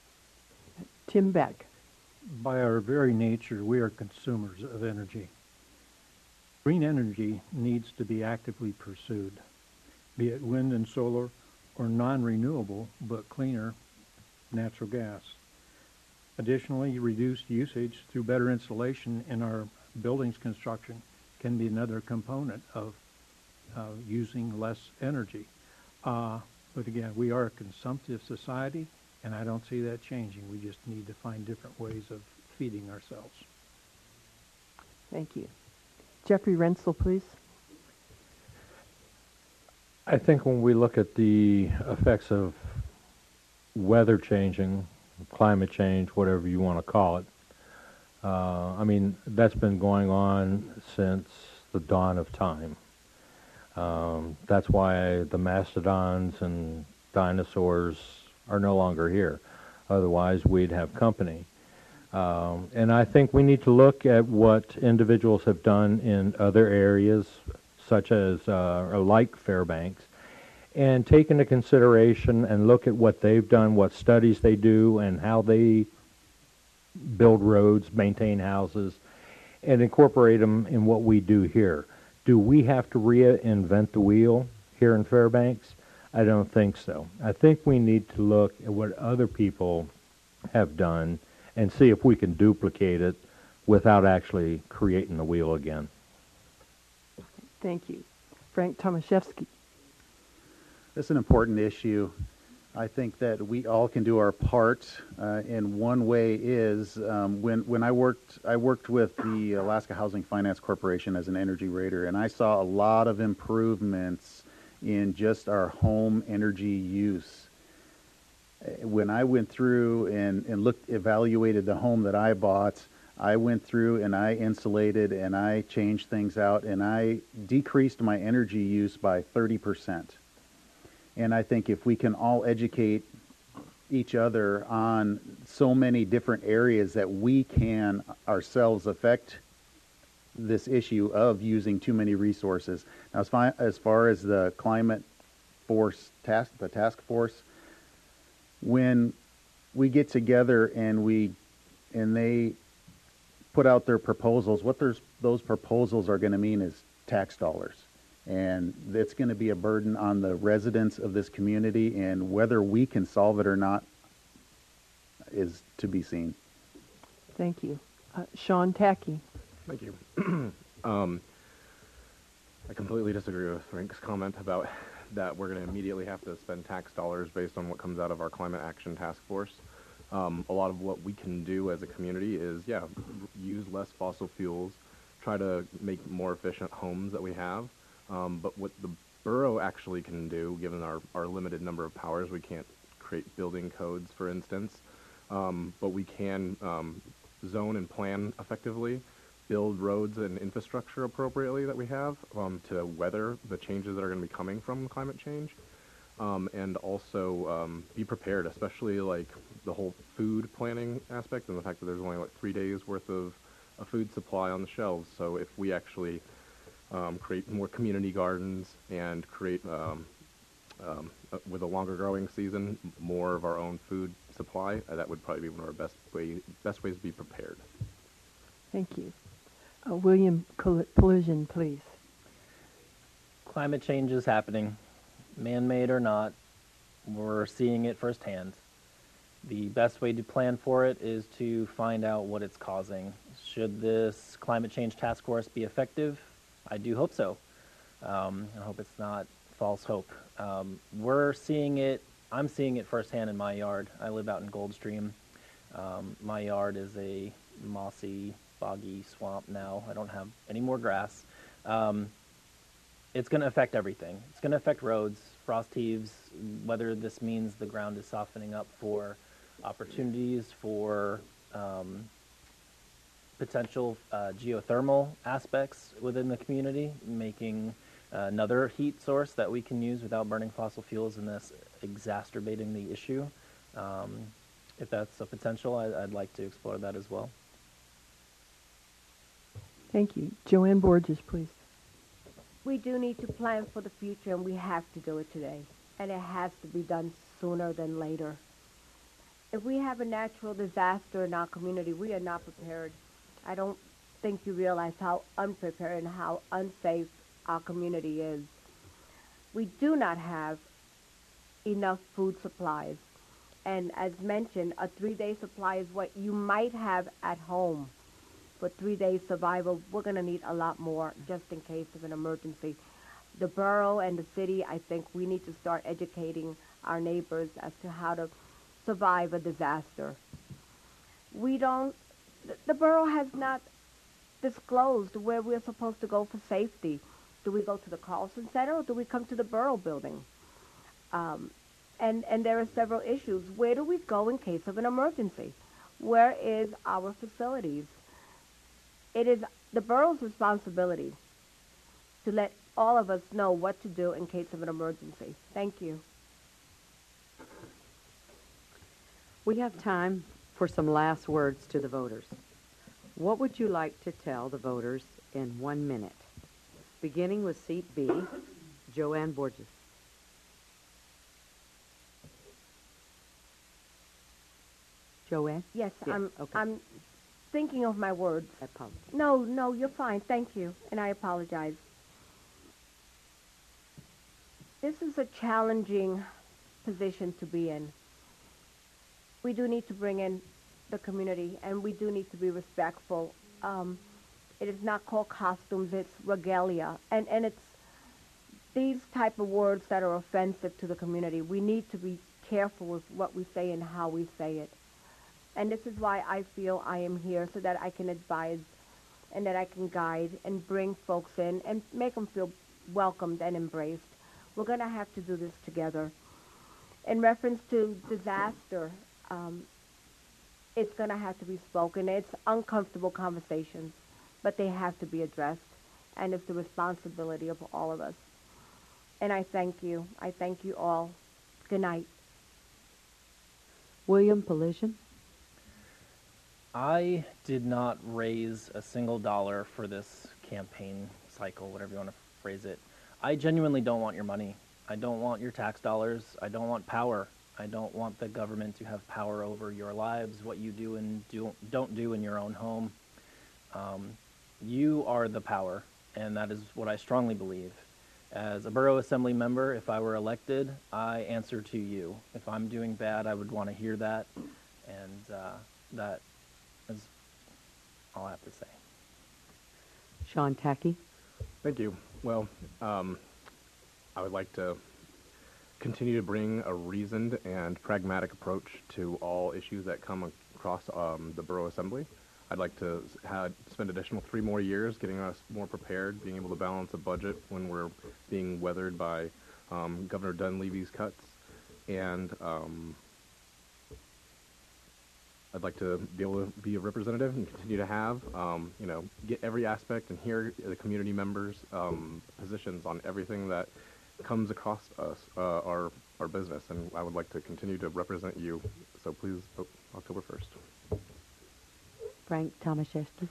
Tim Beck. By our very nature, we are consumers of energy. Green energy needs to be actively pursued, be it wind and solar or non-renewable but cleaner natural gas. Additionally, reduced usage through better insulation in our buildings construction can be another component of using less energy. But again, we are a consumptive society, and I don't see that changing. We just need to find different ways of feeding ourselves. Thank you. Jeffrey Rensel, please. I think when we look at the effects of weather changing, climate change, whatever you want to call it, I mean, that's been going on since the dawn of time. That's why the mastodons and dinosaurs are no longer here. Otherwise, we'd have company. And I think we need to look at what individuals have done in other areas, such as like Fairbanks, and take into consideration and look at what they've done, what studies they do, and how they build roads, maintain houses, and incorporate them in what we do here. Do we have to reinvent the wheel here in Fairbanks? I don't think so. I think we need to look at what other people have done and see if we can duplicate it without actually creating the wheel again. Thank you. Frank Tomaszewski. It's an important issue. I think that we all can do our part, and one way is when I worked with the Alaska Housing Finance Corporation as an energy rater, and I saw a lot of improvements in just our home energy use. When I went through and evaluated the home that I bought, I went through and I insulated and I changed things out and I decreased my energy use by 30%. And I think if we can all educate each other on so many different areas that we can ourselves affect this issue of using too many resources. Now, as far as the climate force the task force, when we get together and they put out their proposals, what those proposals are going to mean is tax dollars. And it's going to be a burden on the residents of this community, and whether we can solve it or not is to be seen. Thank you. Sean Tackey. Thank you. I completely disagree with Frank's comment about that we're going to immediately have to spend tax dollars based on what comes out of our Climate Action Task Force. A lot of what we can do as a community is, use less fossil fuels, try to make more efficient homes that we have. But what the borough actually can do, given our limited number of powers, we can't create building codes, for instance, but we can zone and plan effectively, build roads and infrastructure appropriately that we have to weather the changes that are going to be coming from climate change. and also be prepared, especially like the whole food planning aspect and the fact that there's only like 3 days worth of a food supply on the shelves. So if we actually create more community gardens and create with a longer growing season, more of our own food supply, that would probably be one of our best ways to be prepared. Thank you. William Collision, please. Climate change is happening, man-made or not. We're seeing it firsthand. The best way to plan for it is to find out what it's causing. Should this climate change task force be effective? I do hope so. I hope it's not false hope. We're seeing it. I'm seeing it firsthand in my yard. I live out in Goldstream. My yard is a mossy, boggy swamp now. I don't have any more grass. It's going to affect everything. It's going to affect roads, frost heaves, whether this means the ground is softening up for opportunities for potential geothermal aspects within the community, making another heat source that we can use without burning fossil fuels and thus exacerbating the issue. If that's a potential, I'd like to explore that as well. Thank you. Joanne Borges, please. We do need to plan for the future, and we have to do it today. And it has to be done sooner than later. If we have a natural disaster in our community, we are not prepared. I don't think you realize how unprepared and how unsafe our community is. We do not have enough food supplies. And as mentioned, a 3-day supply is what you might have at home. For 3 days survival, we're going to need a lot more just in case of an emergency. The borough and the city, I think we need to start educating our neighbors as to how to survive a disaster. The borough has not disclosed where we're supposed to go for safety. Do we go to the Carlson Center or do we come to the borough building? And there are several issues. Where do we go in case of an emergency? Where is our facilities? It is the borough's responsibility to let all of us know what to do in case of an emergency. Thank you. We have time for some last words to the voters. What would you like to tell the voters in 1 minute? Beginning with seat B, Joanne Borges. Joanne? Yes, okay. I'm thinking of my words. I apologize. No, you're fine. Thank you. And I apologize. This is a challenging position to be in. We do need to bring in the community, and we do need to be respectful. It is not called costumes, it's regalia. And it's these type of words that are offensive to the community. We need to be careful with what we say and how we say it. And this is why I feel I am here, so that I can advise and that I can guide and bring folks in and make them feel welcomed and embraced. We're going to have to do this together. In reference to disaster, it's going to have to be spoken. It's uncomfortable conversations, but they have to be addressed, and it's the responsibility of all of us. And I thank you. I thank you all. Good night. William Polisian. I did not raise a single dollar for this campaign cycle, whatever you want to phrase it. I genuinely don't want your money. I don't want your tax dollars. I don't want power. I don't want the government to have power over your lives, what you do and don't do in your own home. You are the power, and that is what I strongly believe. As a borough assembly member, if I were elected, I answer to you. If I'm doing bad, I would want to hear that, and that is all I have to say. Sean Tackey. Thank you. Well, I would like to continue to bring a reasoned and pragmatic approach to all issues that come across the Borough Assembly. I'd like to spend additional 3 more years getting us more prepared, being able to balance a budget when we're being weathered by Governor Dunleavy's cuts. And I'd like to be able to be a representative and continue to have, get every aspect and hear the community members' positions on everything that comes across us, our business, and I would like to continue to represent you. So please vote October 1st. Frank Tomaszewski.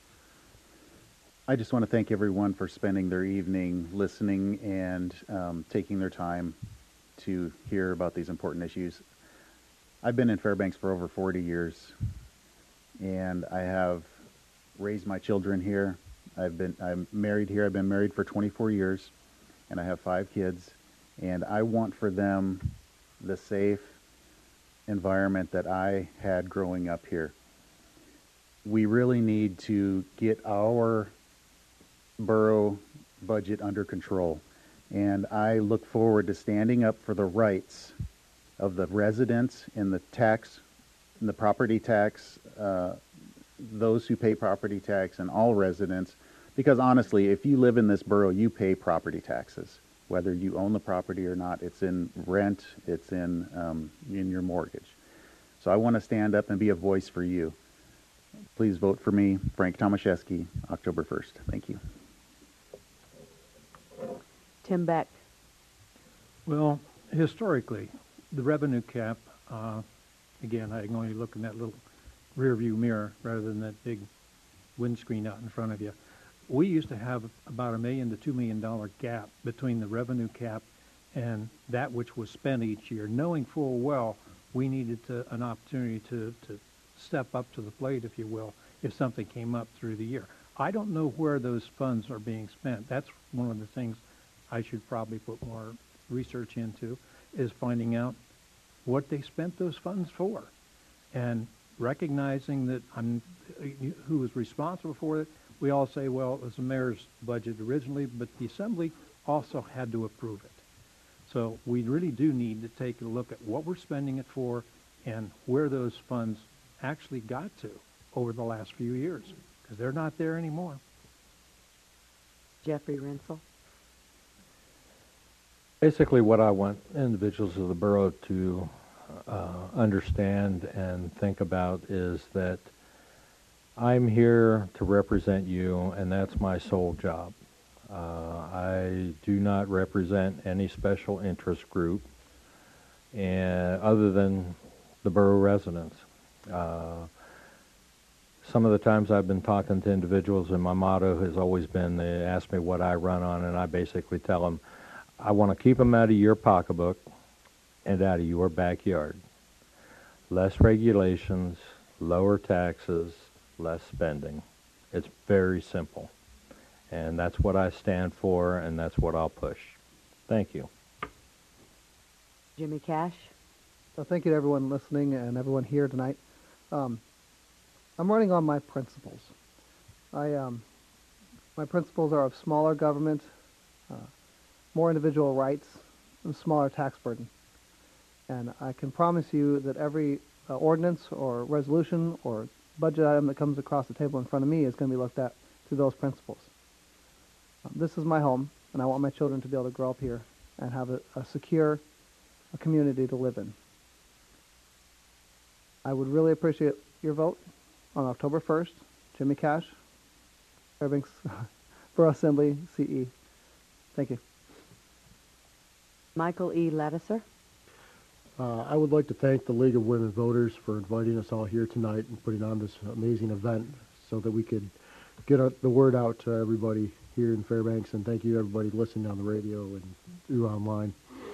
I just want to thank everyone for spending their evening listening and taking their time to hear about these important issues. I've been in Fairbanks for over 40 years, and I have raised my children here. I'm married here. I've been married for 24 years, and I have 5 kids, and I want for them the safe environment that I had growing up here. We really need to get our borough budget under control, and I look forward to standing up for the rights of the residents in the tax, in the property tax, those who pay property tax, and all residents. Because honestly, if you live in this borough, you pay property taxes, whether you own the property or not. It's in rent, it's in your mortgage. So I want to stand up and be a voice for you. Please vote for me, Frank Tomaszewski, October 1st. Thank you. Tim Beck. Well, historically, the revenue cap, again, I can only look in that little rear view mirror rather than that big windscreen out in front of you. We used to have about $1 million to $2 million gap between the revenue cap and that which was spent each year, knowing full well we needed an opportunity to step up to the plate, if you will, if something came up through the year. I don't know where those funds are being spent. That's one of the things I should probably put more research into, is finding out what they spent those funds for, and recognizing that who was responsible for it. We all say, well, it was the mayor's budget originally, but the assembly also had to approve it. So we really do need to take a look at what we're spending it for and where those funds actually got to over the last few years, because they're not there anymore. Jeffrey Rensel. Basically, what I want individuals of the borough to understand and think about is that I'm here to represent you, and that's my sole job. I do not represent any special interest group other than the borough residents. Some of the times I've been talking to individuals, and my motto has always been, they ask me what I run on, and I basically tell them, I want to keep them out of your pocketbook and out of your backyard. Less regulations, lower taxes, less spending. It's very simple. And that's what I stand for, and that's what I'll push. Thank you. Jimmy Cash. So thank you to everyone listening and everyone here tonight. I'm running on my principles. My principles are of smaller government, more individual rights, and smaller tax burden. And I can promise you that every ordinance or resolution or budget item that comes across the table in front of me is going to be looked at through those principles. This is my home, and I want my children to be able to grow up here and have a secure community to live in. I would really appreciate your vote on October 1st. Jimmy Cash, Fairbanks Borough Assembly, CE. Thank you. Michael E. Lattiser. I would like to thank the League of Women Voters for inviting us all here tonight and putting on this amazing event so that we could get the word out to everybody here in Fairbanks, and thank you everybody listening on the radio and through online.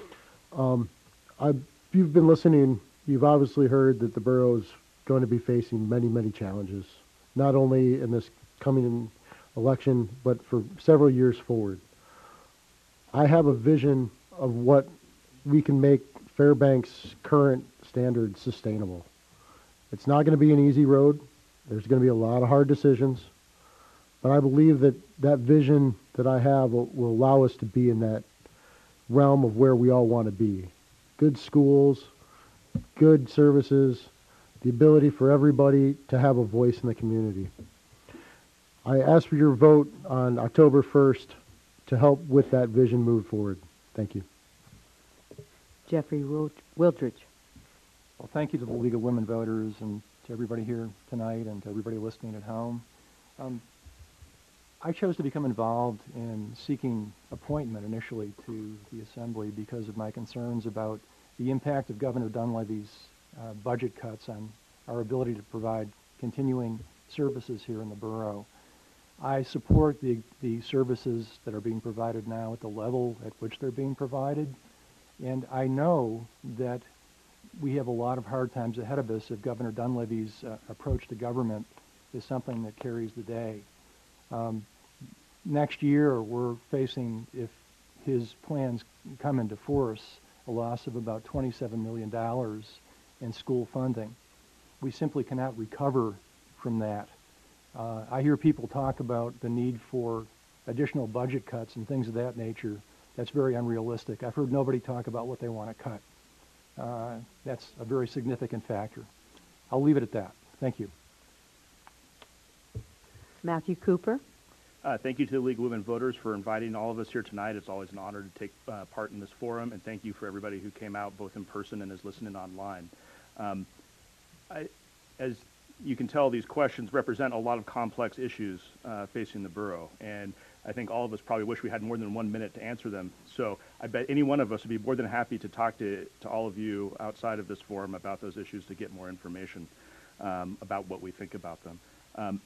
If you've been listening, you've obviously heard that the borough is going to be facing many, many challenges, not only in this coming election, but for several years forward. I have a vision of what we can make Fairbanks' current standards sustainable. It's not going to be an easy road. There's going to be a lot of hard decisions, but I believe that that vision that I have will allow us to be in that realm of where we all want to be. Good schools, good services, the ability for everybody to have a voice in the community. I ask for your vote on October 1st to help with that vision move forward. Thank you. Jeffrey Wildridge. Well, thank you to the League of Women Voters and to everybody here tonight and to everybody listening at home. I chose to become involved in seeking appointment initially to the Assembly because of my concerns about the impact of Governor Dunleavy's budget cuts on our ability to provide continuing services here in the borough. I support the services that are being provided now at the level at which they're being provided, and I know that we have a lot of hard times ahead of us if Governor Dunleavy's approach to government is something that carries the day. Next year, we're facing, if his plans come into force, a loss of about $27 million in school funding. We simply cannot recover from that. I hear people talk about the need for additional budget cuts and things of that nature. That's very unrealistic. I've heard nobody talk about what they want to cut. That's a very significant factor. I'll leave it at that. Thank you. Matthew Cooper. Thank you to the League of Women Voters for inviting all of us here tonight. It's always an honor to take part in this forum, and thank you for everybody who came out both in person and is listening online. As you can tell, these questions represent a lot of complex issues facing the borough, and I think all of us probably wish we had more than 1 minute to answer them. So I bet any one of us would be more than happy to talk to all of you outside of this forum about those issues to get more information about what we think about them.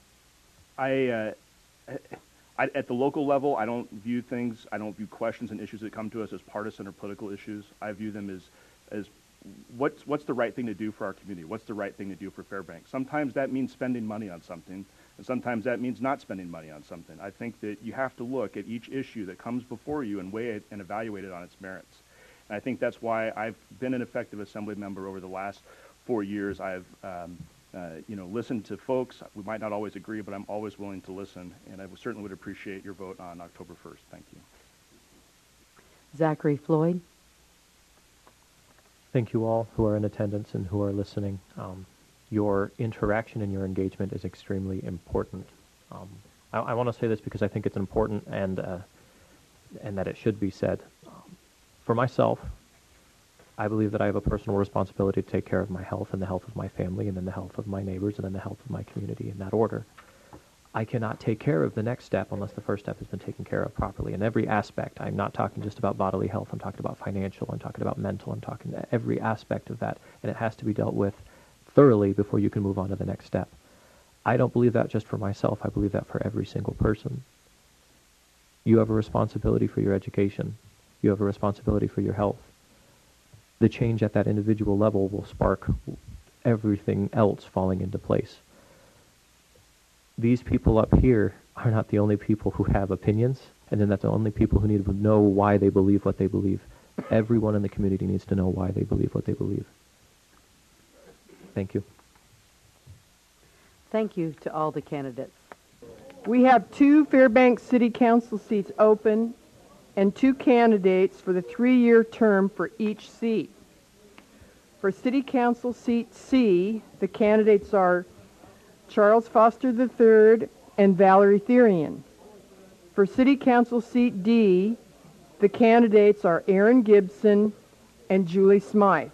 At the local level, I don't view questions and issues that come to us as partisan or political issues. I view them as what's the right thing to do for our community? What's the right thing to do for Fairbanks? Sometimes that means spending money on something, and sometimes that means not spending money on something. I think that you have to look at each issue that comes before you and weigh it and evaluate it on its merits. And I think that's why I've been an effective Assembly member over the last 4 years. I've listened to folks. We might not always agree, but I'm always willing to listen, and I certainly would appreciate your vote on October 1st. Thank you. Zachary Floyd. Thank you all who are in attendance and who are listening. Your interaction and your engagement is extremely important. I want to say this because I think it's important and that it should be said. For myself, I believe that I have a personal responsibility to take care of my health and the health of my family and then the health of my neighbors and then the health of my community in that order. I cannot take care of the next step unless the first step has been taken care of properly in every aspect. I'm not talking just about bodily health. I'm talking about financial. I'm talking about mental. I'm talking every aspect of that, and it has to be dealt with thoroughly before you can move on to the next step. I don't believe that just for myself. I believe that for every single person. You have a responsibility for your education. You have a responsibility for your health. The change at that individual level will spark everything else falling into place. These people up here are not the only people who have opinions, and then that's the only people who need to know why they believe what they believe. Everyone in the community needs to know why they believe what they believe. Thank you. Thank you to all the candidates. We have 2 Fairbanks City Council seats open and 2 candidates for the 3-year term for each seat. For City Council seat C, the candidates are Charles Foster III and Valerie Therian. For City Council seat D, the candidates are Aaron Gibson and Julie Smythe.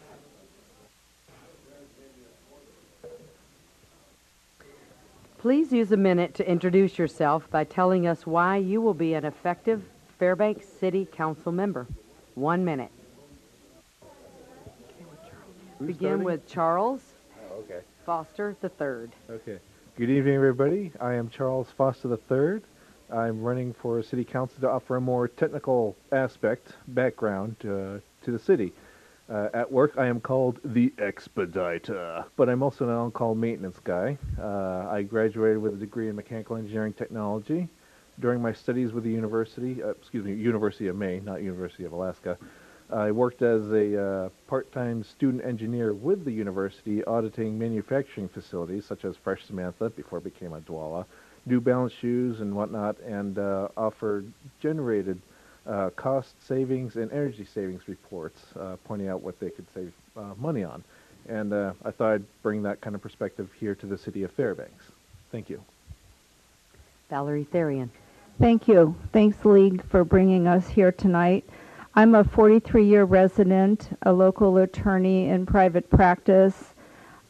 Please use a minute to introduce yourself by telling us why you will be an effective Fairbanks City Council member. 1 minute. Begin with Charles Foster III. Okay. Good evening, everybody. I am Charles Foster III. I'm running for City Council to offer a more technical background to the city. At work, I am called the Expediter, but I'm also an on-call maintenance guy. I graduated with a degree in mechanical engineering technology. During my studies with the University of Maine, not University of Alaska, I worked as a part-time student engineer with the university auditing manufacturing facilities such as Fresh Samantha, before it became Odwalla, New Balance shoes and whatnot, and generated cost savings and energy savings reports pointing out what they could save money on. And I thought I'd bring that kind of perspective here to the city of Fairbanks. Thank you. Valerie Therian. Thank you. Thanks, League, for bringing us here tonight. I'm a 43-year resident, a local attorney in private practice.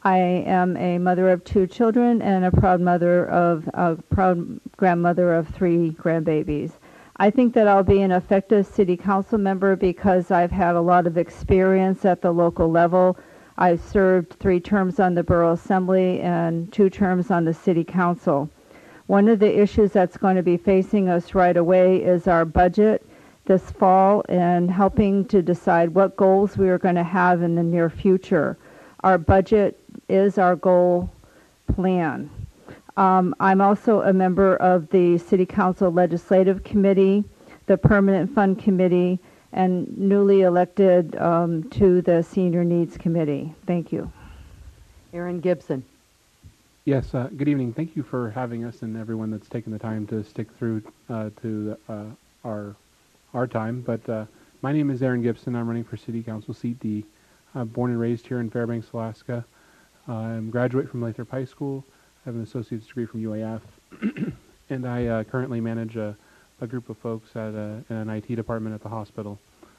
I am a mother of 2 children and a proud grandmother of 3 grandbabies. I think that I'll be an effective city council member because I've had a lot of experience at the local level. I've served 3 terms on the Borough Assembly and 2 terms on the City Council. One of the issues that's going to be facing us right away is our budget this fall and helping to decide what goals we are going to have in the near future. Our budget is our goal plan. I'm also a member of the City Council Legislative Committee, the Permanent Fund Committee, and newly elected to the Senior Needs Committee. Thank you. Aaron Gibson. Yes, good evening. Thank you for having us and everyone that's taken the time to stick through to our time. But my name is Aaron Gibson. I'm running for City Council Seat D. I'm born and raised here in Fairbanks, Alaska. I'm a graduate from Lathrop High School. I have an associate's degree from UAF. And I currently manage a group of folks at in an IT department at the hospital.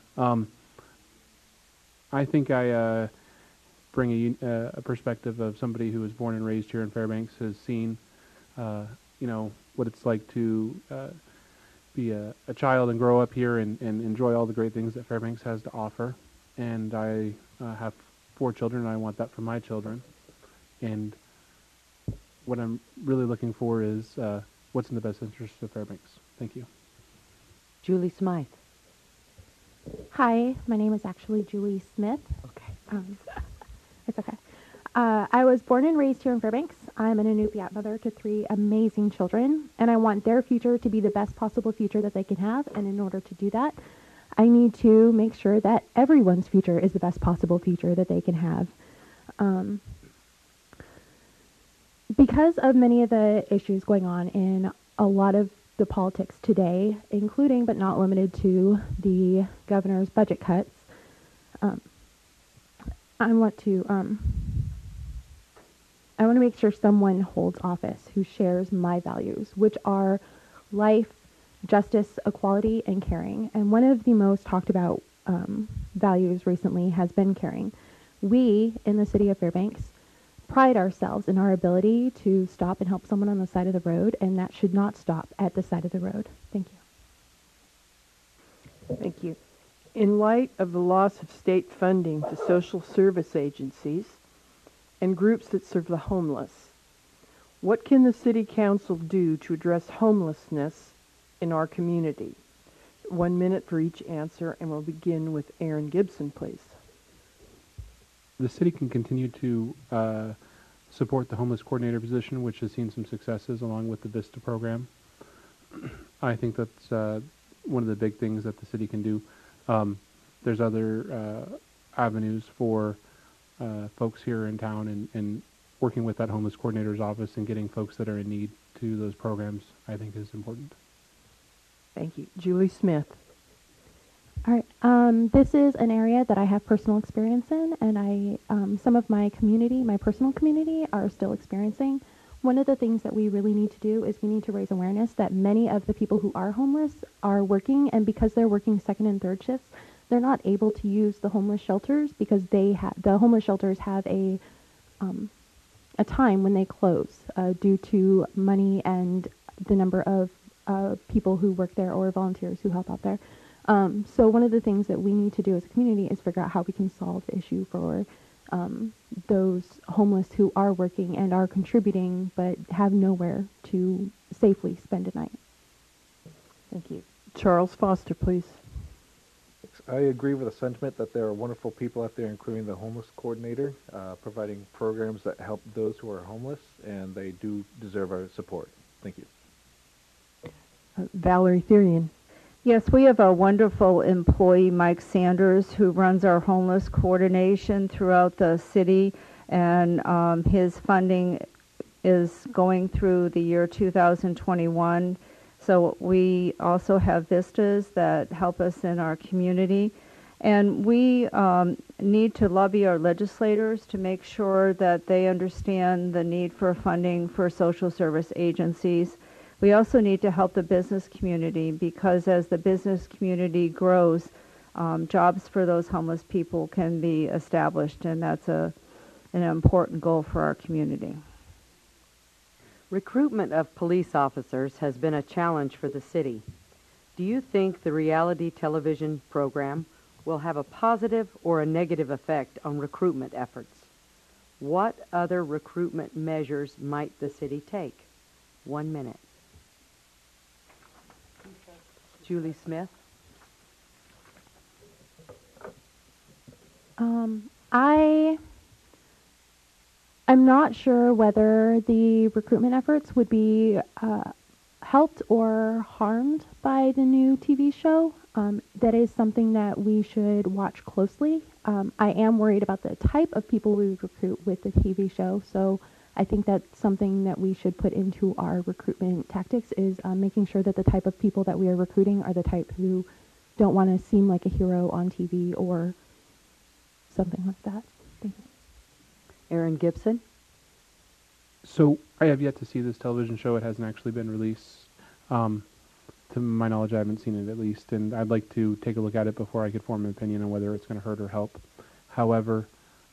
I think I bring a perspective of somebody who was born and raised here in Fairbanks, has seen, what it's like to be a child and grow up here and enjoy all the great things that Fairbanks has to offer. And I have 4 children, and I want that for my children. And what I'm really looking for is what's in the best interest of Fairbanks. Thank you. Julie Smythe. Hi, my name is actually Julie Smith. Okay. It's okay. I was born and raised here in Fairbanks. I'm an Inupiat mother to 3 amazing children, and I want their future to be the best possible future that they can have. And in order to do that, I need to make sure that everyone's future is the best possible future that they can have. Because of many of the issues going on in a lot of the politics today, including but not limited to the governor's budget cuts, I want to make sure someone holds office who shares my values, which are life, justice, equality, and caring. And one of the most talked about values recently has been caring. We, in the city of Fairbanks, pride ourselves in our ability to stop and help someone on the side of the road, and that should not stop at the side of the road. Thank you. Thank you. In light of the loss of state funding to social service agencies and groups that serve the homeless, what can the City Council do to address homelessness in our community? 1 minute for each answer, and we'll begin with Aaron Gibson, please. The city can continue to support the homeless coordinator position, which has seen some successes along with the VISTA program. I think that's one of the big things that the city can do. There's other avenues for folks here in town, and working with that homeless coordinator's office and getting folks that are in need to those programs, I think, is important. Thank you. Julie Smith. All right. This is an area that I have personal experience in, and some of my community, my personal community, are still experiencing. One of the things that we really need to do is we need to raise awareness that many of the people who are homeless are working, and because they're working 2nd and 3rd shifts, they're not able to use the homeless shelters because the homeless shelters have a time when they close due to money and the number of people who work there or volunteers who help out there. So one of the things that we need to do as a community is figure out how we can solve the issue for those homeless who are working and are contributing but have nowhere to safely spend a night. Thank you. Charles Foster, please. I agree with the sentiment that there are wonderful people out there, including the homeless coordinator, providing programs that help those who are homeless, and they do deserve our support. Thank you. Valerie Therian. Yes, we have a wonderful employee, Mike Sanders, who runs our homeless coordination throughout the city, and his funding is going through the year 2021. So we also have vistas that help us in our community. And we need to lobby our legislators to make sure that they understand the need for funding for social service agencies. We also need to help the business community, because as the business community grows, jobs for those homeless people can be established, and that's an important goal for our community. Recruitment of police officers has been a challenge for the city. Do you think the reality television program will have a positive or a negative effect on recruitment efforts? What other recruitment measures might the city take? 1 minute. Julie Smith. I'm not sure whether the recruitment efforts would be helped or harmed by the new TV show. That is something that we should watch closely. I am worried about the type of people we recruit with the TV show, so I think that's something that we should put into our recruitment tactics is making sure that the type of people that we are recruiting are the type who don't want to seem like a hero on TV or something like that. Thank you. Aaron Gibson. So I have yet to see this television show. It hasn't actually been released. To my knowledge, I haven't seen it at least, and I'd like to take a look at it before I could form an opinion on whether it's going to hurt or help. However,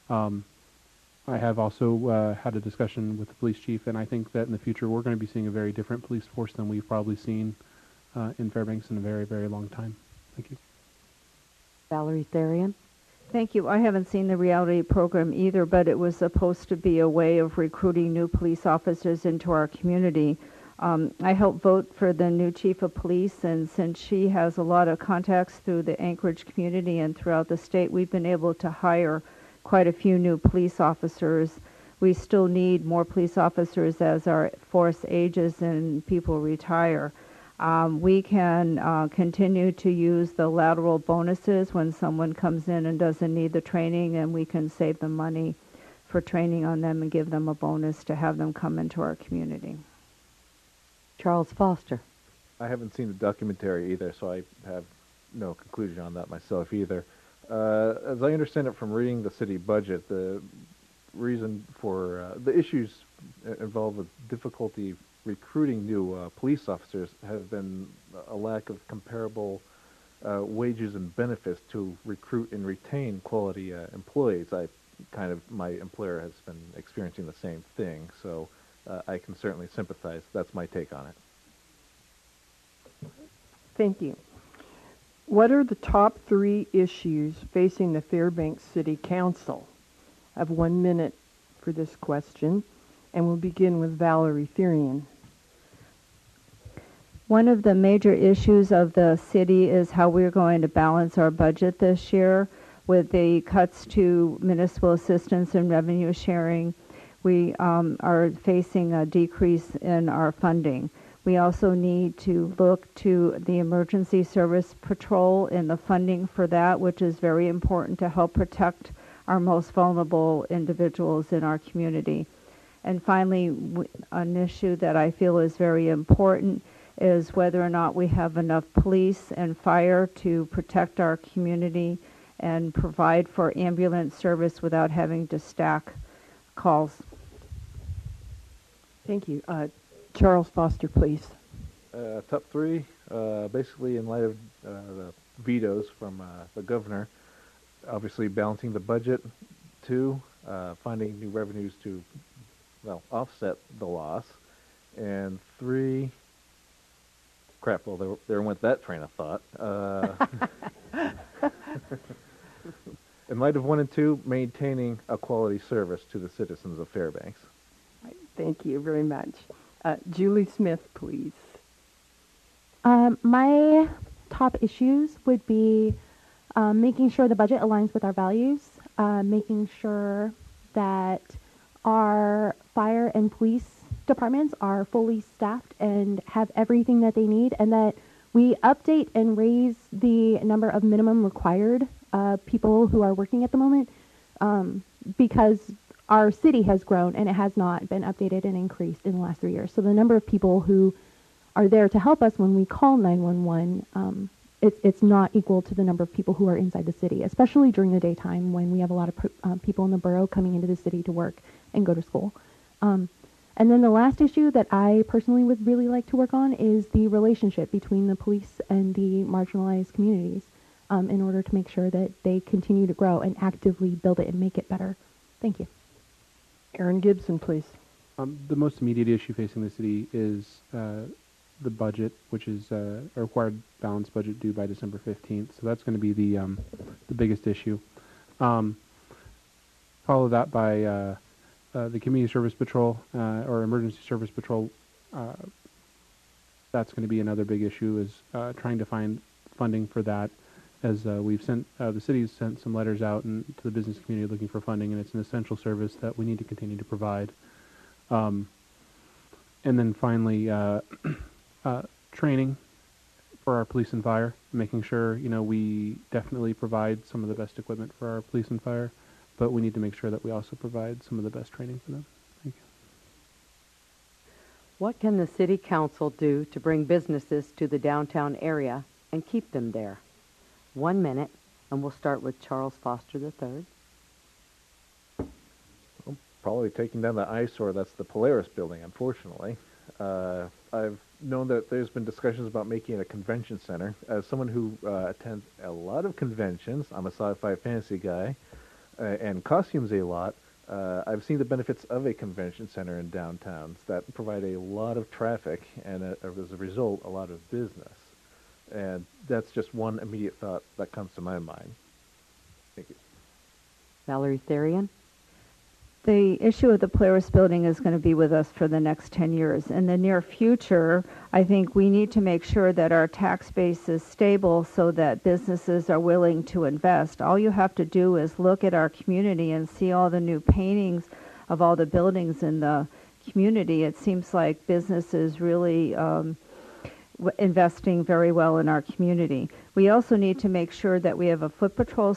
I have also had a discussion with the police chief, and I think that in the future we're going to be seeing a very different police force than we've probably seen in Fairbanks in a very, very long time. Thank you. Valerie Therian. Thank you. I haven't seen the reality program either, but it was supposed to be a way of recruiting new police officers into our community. I helped vote for the new chief of police, and since she has a lot of contacts through the Anchorage community and throughout the state, we've been able to hire quite a few new police officers. We still need more police officers as our force ages and people retire. We can continue to use the lateral bonuses when someone comes in and doesn't need the training, and we can save them money for training on them and give them a bonus to have them come into our community. Charles Foster. I haven't seen the documentary either, so I have no conclusion on that myself either. As I understand it from reading the city budget, the reason for the issues involved with difficulty recruiting new police officers have been a lack of comparable wages and benefits to recruit and retain quality employees. My employer has been experiencing the same thing, so I can certainly sympathize. That's my take on it. Thank you. What are the top 3 issues facing the Fairbanks City Council? I have 1 minute for this question, and we'll begin with Valerie Therian. One of the major issues of the city is how we're going to balance our budget this year with the cuts to municipal assistance and revenue sharing. We are facing a decrease in our funding. We also need to look to the emergency service patrol and the funding for that, which is very important to help protect our most vulnerable individuals in our community. And finally, an issue that I feel is very important is whether or not we have enough police and fire to protect our community and provide for ambulance service without having to stack calls. Thank you. Charles Foster, please. Top 3, basically in light of the vetoes from the governor, obviously balancing the budget. 2, finding new revenues to, offset the loss. And 3, there went that train of thought. In light of 1 and 2, maintaining a quality service to the citizens of Fairbanks. Thank you very much. Julie Smith, please. My top issues would be making sure the budget aligns with our values, making sure that our fire and police departments are fully staffed and have everything that they need, and that we update and raise the number of minimum required people who are working at the moment, because our city has grown and it has not been updated and increased in the last 3 years. So the number of people who are there to help us when we call 911, it's not equal to the number of people who are inside the city, especially during the daytime when we have a lot of people in the borough coming into the city to work and go to school. And then the last issue that I personally would really like to work on is the relationship between the police and the marginalized communities, in order to make sure that they continue to grow and actively build it and make it better. Thank you. Aaron Gibson, please. The most immediate issue facing the city is the budget, which is a required balanced budget due by December 15th. So that's going to be the biggest issue. Follow that by the Community Service Patrol or Emergency Service Patrol. That's going to be another big issue, is trying to find funding for that. As we've sent, the city's sent some letters out to the business community looking for funding, and it's an essential service that we need to continue to provide. And then finally, training for our police and fire, making sure, we definitely provide some of the best equipment for our police and fire, but we need to make sure that we also provide some of the best training for them. Thank you. What can the city council do to bring businesses to the downtown area and keep them there? 1 minute, and we'll start with Charles Foster III. Well, probably taking down the eyesore that's the Polaris building, unfortunately. I've known that there's been discussions about making it a convention center. As someone who attends a lot of conventions, I'm a sci-fi fantasy guy, and costumes a lot, I've seen the benefits of a convention center in downtowns that provide a lot of traffic and, as a result, a lot of business. And that's just one immediate thought that comes to my mind. Thank you. Valerie Therian. The issue of the Polaris building is going to be with us for the next 10 years. In the near future, I think we need to make sure that our tax base is stable so that businesses are willing to invest. All you have to do is look at our community and see all the new paintings of all the buildings in the community. It seems like businesses really investing very well in our community. We also need to make sure that we have a foot patrol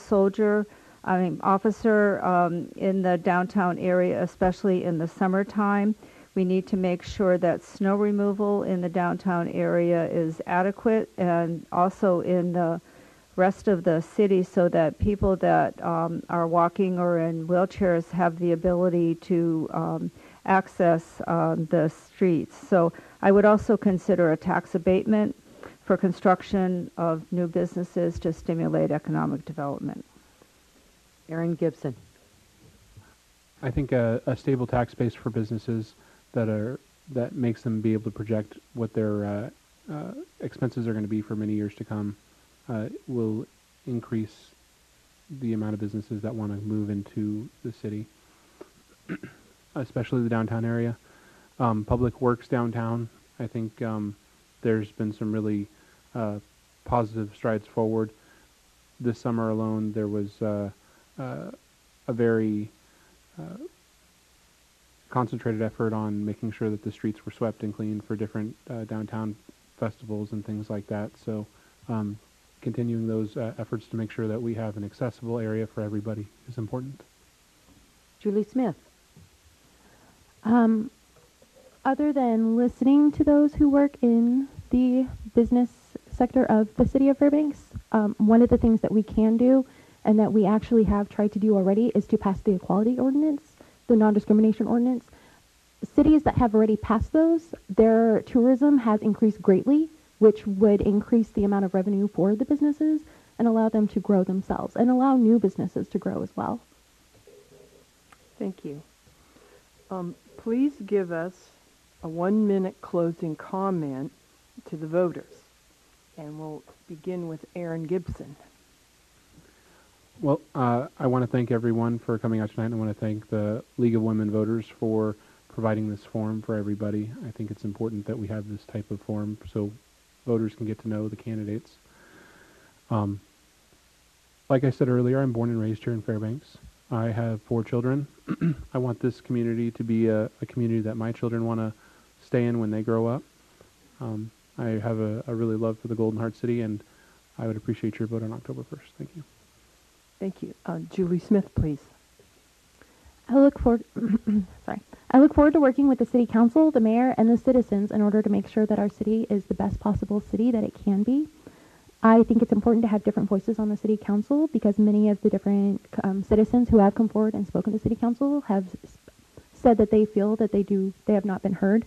officer in the downtown area, especially in the summertime. We need to make sure that snow removal in the downtown area is adequate, and also in the rest of the city, so that people that are walking or in wheelchairs have the ability to access the streets. So I would also consider a tax abatement for construction of new businesses to stimulate economic development. Aaron Gibson. I think a stable tax base for businesses that makes them be able to project what their expenses are going to be for many years to come will increase the amount of businesses that want to move into the city, especially the downtown area. Public Works downtown, I think there's been some really positive strides forward. This summer alone, there was a very concentrated effort on making sure that the streets were swept and cleaned for different downtown festivals and things like that. So continuing those efforts to make sure that we have an accessible area for everybody is important. Julie Smith. Other than listening to those who work in the business sector of the city of Fairbanks, one of the things that we can do and that we actually have tried to do already is to pass the equality ordinance, the non-discrimination ordinance. Cities that have already passed those, their tourism has increased greatly, which would increase the amount of revenue for the businesses and allow them to grow themselves and allow new businesses to grow as well. Thank you. Please give us a 1-minute closing comment to the voters. And we'll begin with Aaron Gibson. Well, I want to thank everyone for coming out tonight. I want to thank the League of Women Voters for providing this forum for everybody. I think it's important that we have this type of forum so voters can get to know the candidates. Like I said earlier, I'm born and raised here in Fairbanks. I have 4 children. I want this community to be a community that my children want to stay in when they grow up. I have a really love for the Golden Heart City, and I would appreciate your vote on October 1st. Thank you. Thank you. Julie Smith, please. I look forward to working with the City Council, the Mayor, and the citizens in order to make sure that our city is the best possible city that it can be. I think it's important to have different voices on the City Council because many of the different citizens who have come forward and spoken to City Council have said that they feel that they have not been heard.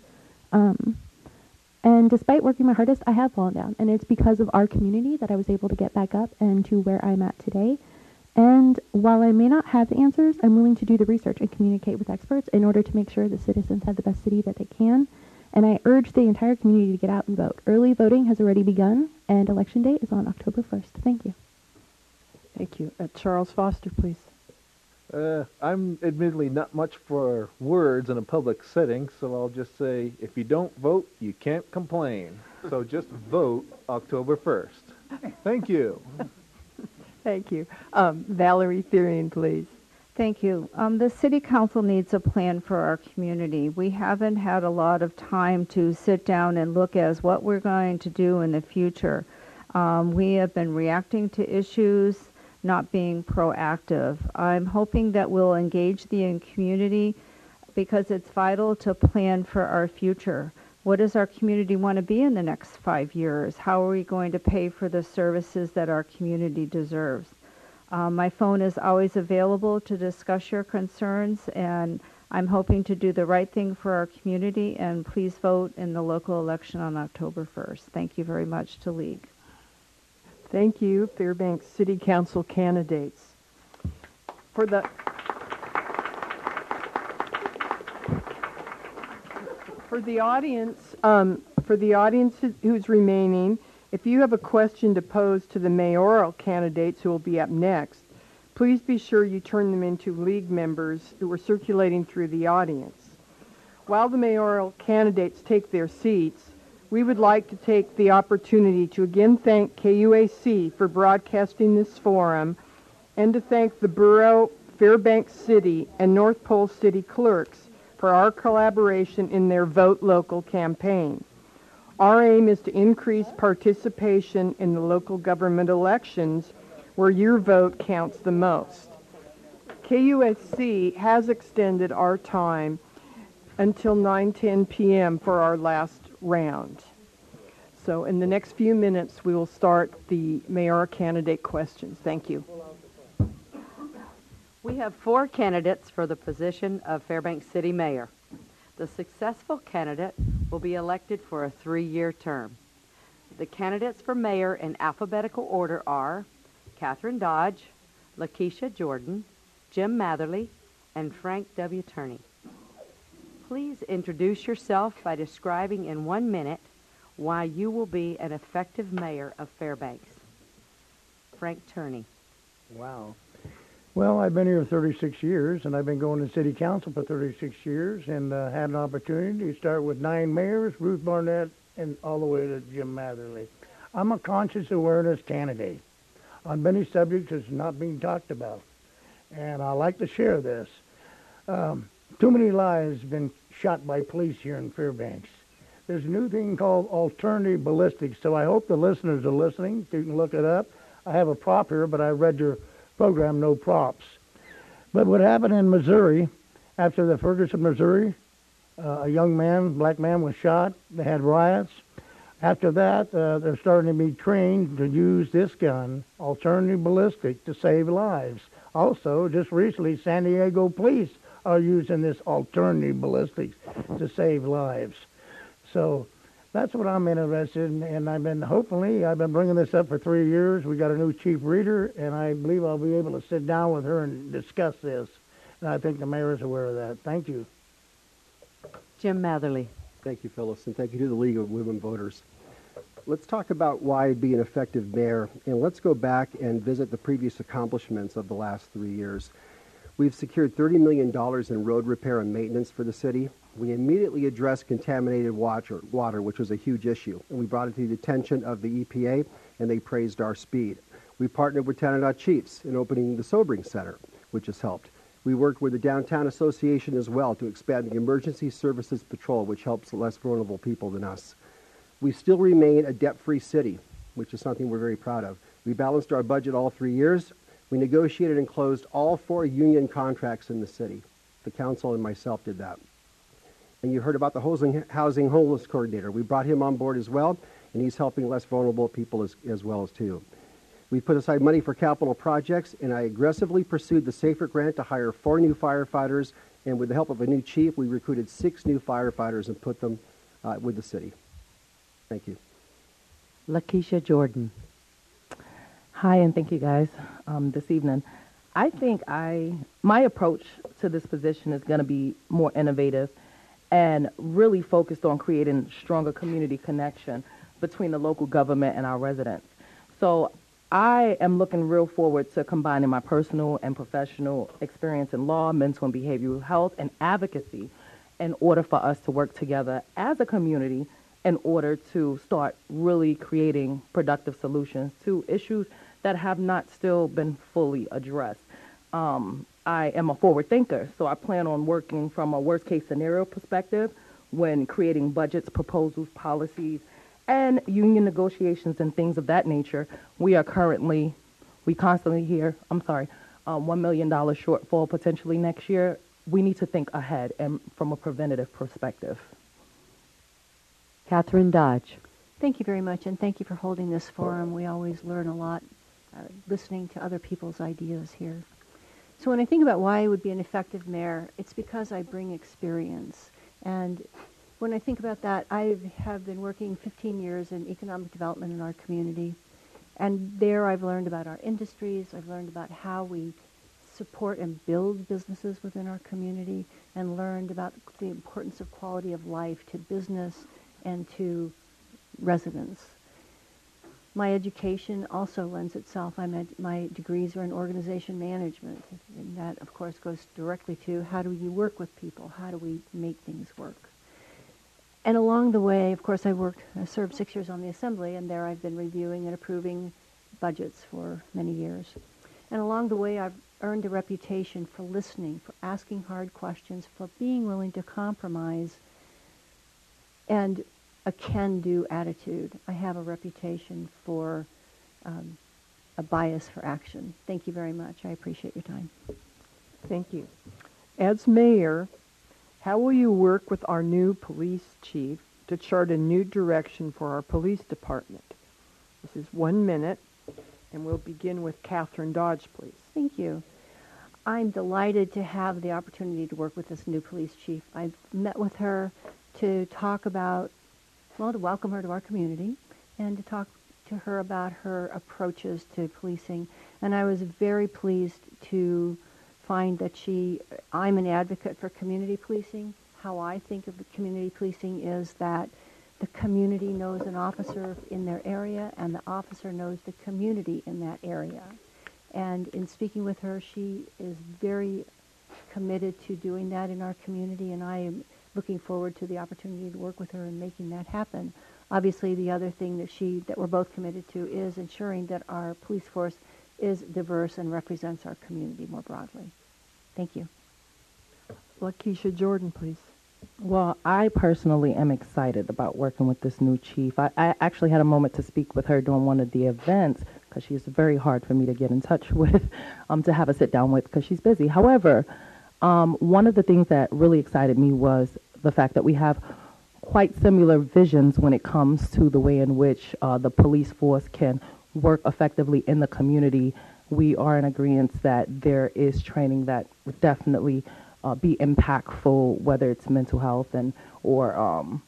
And despite working my hardest, I have fallen down. And it's because of our community that I was able to get back up and to where I'm at today. And while I may not have the answers, I'm willing to do the research and communicate with experts in order to make sure the citizens have the best city that they can. And I urge the entire community to get out and vote. Early voting has already begun, and election day is on October 1st. Thank you. Thank you. Charles Foster, please. I'm admittedly not much for words in a public setting, so I'll just say, if you don't vote, you can't complain. So just vote October 1st. Thank you. Thank you. Valerie Therian, please. Thank you. The City Council needs a plan for our community. We haven't had a lot of time to sit down and look at what we're going to do in the future. We have been reacting to issues, not being proactive. I'm hoping that we'll engage the community because it's vital to plan for our future. What does our community want to be in the next 5 years? How are we going to pay for the services that our community deserves? My phone is always available to discuss your concerns, and I'm hoping to do the right thing for our community, and please vote in the local election on October 1st. Thank you very much to League. Thank you, Fairbanks City Council candidates. For the audience who's remaining, if you have a question to pose to the mayoral candidates who will be up next, please be sure you turn them into League members who are circulating through the audience. While the mayoral candidates take their seats, we would like to take the opportunity to again thank KUAC for broadcasting this forum and to thank the Borough, Fairbanks City, and North Pole City clerks for our collaboration in their Vote Local campaign. Our aim is to increase participation in the local government elections where your vote counts the most. KUSC has extended our time until 9:10 p.m. for our last round. So in the next few minutes, we will start the mayoral candidate questions. Thank you. We have 4 candidates for the position of Fairbanks City Mayor. The successful candidate will be elected for a 3-year term. The candidates for mayor in alphabetical order are Catherine Dodge, Lakeisha Jordan, Jim Matherly, and Frank W. Turney. Please introduce yourself by describing in 1 minute why you will be an effective mayor of Fairbanks. Frank Turney. Wow. Well, I've been here 36 years, and I've been going to city council for 36 years, and had an opportunity to start with 9 mayors, Ruth Barnett, and all the way to Jim Matherly. I'm a conscious awareness candidate on many subjects that's not being talked about, and I like to share this. Too many lives have been shot by police here in Fairbanks. There's a new thing called alternative ballistics, so I hope the listeners are listening. You can look it up. I have a prop here, but I read your program, no props. But what happened in Missouri, after the Ferguson, Missouri, a young man, black man was shot. They had riots. After that, they're starting to be trained to use this gun, alternative ballistic, to save lives. Also, just recently, San Diego police are using this alternative ballistics to save lives. So that's what I'm interested in, and I've been bringing this up for 3 years. We got a new chief reader, and I believe I'll be able to sit down with her and discuss this. And I think the mayor is aware of that. Thank you. Jim Matherly. Thank you, Phyllis, and thank you to the League of Women Voters. Let's talk about why I'd be an effective mayor, and let's go back and visit the previous accomplishments of the last 3 years. We've secured $30 million in road repair and maintenance for the city. We immediately addressed contaminated water, which was a huge issue, and we brought it to the attention of the EPA, and they praised our speed. We partnered with Tanana Chiefs in opening the Sobering Center, which has helped. We worked with the Downtown Association as well to expand the Emergency Services Patrol, which helps less vulnerable people than us. We still remain a debt-free city, which is something we're very proud of. We balanced our budget all 3 years. We negotiated and closed all 4 union contracts in the city. The council and myself did that. And you heard about the housing homeless coordinator. We brought him on board as well, and he's helping less vulnerable people as well as too. We put aside money for capital projects, and I aggressively pursued the SAFER grant to hire 4 new firefighters, and with the help of a new chief, we recruited 6 new firefighters and put them with the city. Thank you. Lakeisha Jordan. Hi, and thank you guys this evening. I think my approach to this position is going to be more innovative and really focused on creating stronger community connection between the local government and our residents. So I am looking real forward to combining my personal and professional experience in law, mental and behavioral health, and advocacy in order for us to work together as a community in order to start really creating productive solutions to issues that have not still been fully addressed. I am a forward thinker, so I plan on working from a worst case scenario perspective when creating budgets, proposals, policies, and union negotiations and things of that nature. We constantly hear, $1 million shortfall potentially next year. We need to think ahead and from a preventative perspective. Catherine Dodge. Thank you very much, and thank you for holding this forum. We always learn a lot listening to other people's ideas here. So when I think about why I would be an effective mayor, it's because I bring experience. And when I think about that, I have been working 15 years in economic development in our community. And there I've learned about our industries. I've learned about how we support and build businesses within our community, and learned about the importance of quality of life to business and to residents. My education also lends itself. My degrees are in organization management, and that, of course, goes directly to how do you work with people? How do we make things work? And along the way, of course, I served 6 years on the Assembly, and there I've been reviewing and approving budgets for many years. And along the way, I've earned a reputation for listening, for asking hard questions, for being willing to compromise, and a can-do attitude. I have a reputation for a bias for action. Thank you very much. I appreciate your time. Thank you. As mayor, how will you work with our new police chief to chart a new direction for our police department? This is 1 minute, and we'll begin with Catherine Dodge, please. Thank you. I'm delighted to have the opportunity to work with this new police chief. I've met with her to talk about, to welcome her to our community and to talk to her about her approaches to policing. And I was very pleased to find that I'm an advocate for community policing. How I think of the community policing is that the community knows an officer in their area, and the officer knows the community in that area. And in speaking with her, she is very committed to doing that in our community, and I am looking forward to the opportunity to work with her in making that happen. Obviously, the other thing that we're both committed to is ensuring that our police force is diverse and represents our community more broadly. Thank you. Lakeisha Jordan, please. Well, I personally am excited about working with this new chief. I actually had a moment to speak with her during one of the events because she's very hard for me to get in touch with, to have a sit down with because she's busy. However, one of the things that really excited me was the fact that we have quite similar visions when it comes to the way in which the police force can work effectively in the community. We are in agreement that there is training that would definitely be impactful, whether it's mental health or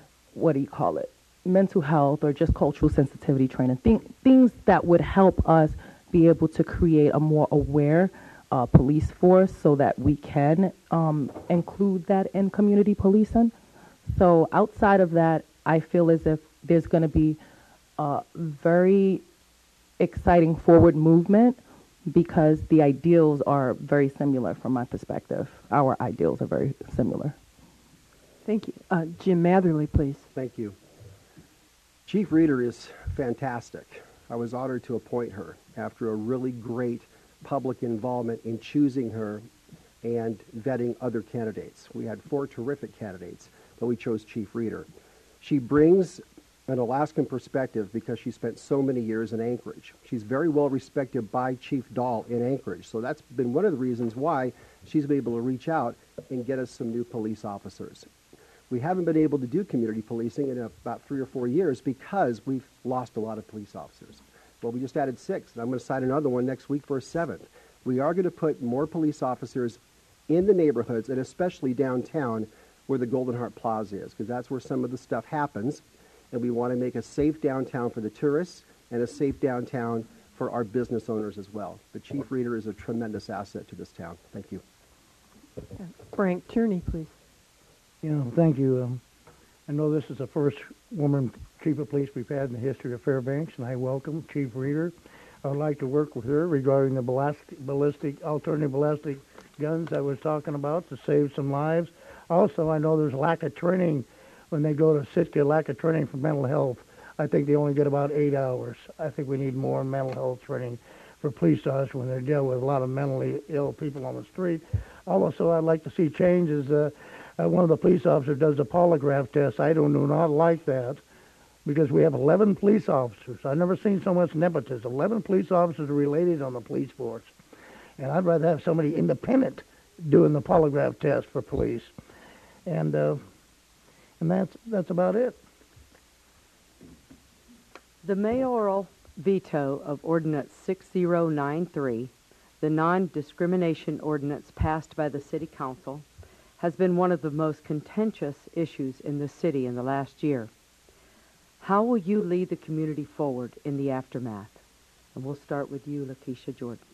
mental health or just cultural sensitivity training, things that would help us be able to create a more aware police force so that we can include that in community policing. So outside of that, I feel as if there's going to be a very exciting forward movement because the ideals are very similar from my perspective. Our ideals are very similar. Thank you. Jim Matherly, please. Thank you. Chief Reeder is fantastic. I was honored to appoint her after a really great public involvement in choosing her and vetting other candidates. We had 4 terrific candidates, but we chose Chief Reeder. She brings an Alaskan perspective because she spent so many years in Anchorage. She's very well respected by Chief Dahl in Anchorage, so that's been one of the reasons why she's been able to reach out and get us some new police officers. We haven't been able to do community policing in about 3 or 4 years because we've lost a lot of police officers. Well, we just added 6, and I'm going to sign another one next week for a 7th. We are going to put more police officers in the neighborhoods, and especially downtown where the Golden Heart Plaza is, because that's where some of the stuff happens. And we want to make a safe downtown for the tourists and a safe downtown for for our business owners as well. The chief reader is a tremendous asset to this town. Thank you. Frank Tierney, please. Thank you. I know this is the first woman chief of police we've had in the history of Fairbanks, and I welcome Chief Reader. I would like to work with her regarding the alternative ballistic guns I was talking about to save some lives. Also, I know there's lack of training when they go to Sitka, lack of training for mental health. I think they only get about 8 hours. I think we need more mental health training for police officers when they're dealing with a lot of mentally ill people on the street. Also, I'd like to see changes. One of the police officers does a polygraph test. I do not like that because we have 11 police officers. I've never seen so much nepotism. 11 police officers are related on the police force. And I'd rather have somebody independent doing the polygraph test for police. And that's about it. The mayoral veto of Ordinance 6093, the non-discrimination ordinance passed by the City Council, has been one of the most contentious issues in the city in the last year. How will you lead the community forward in the aftermath? And we'll start with you, Lakeisha Jordan.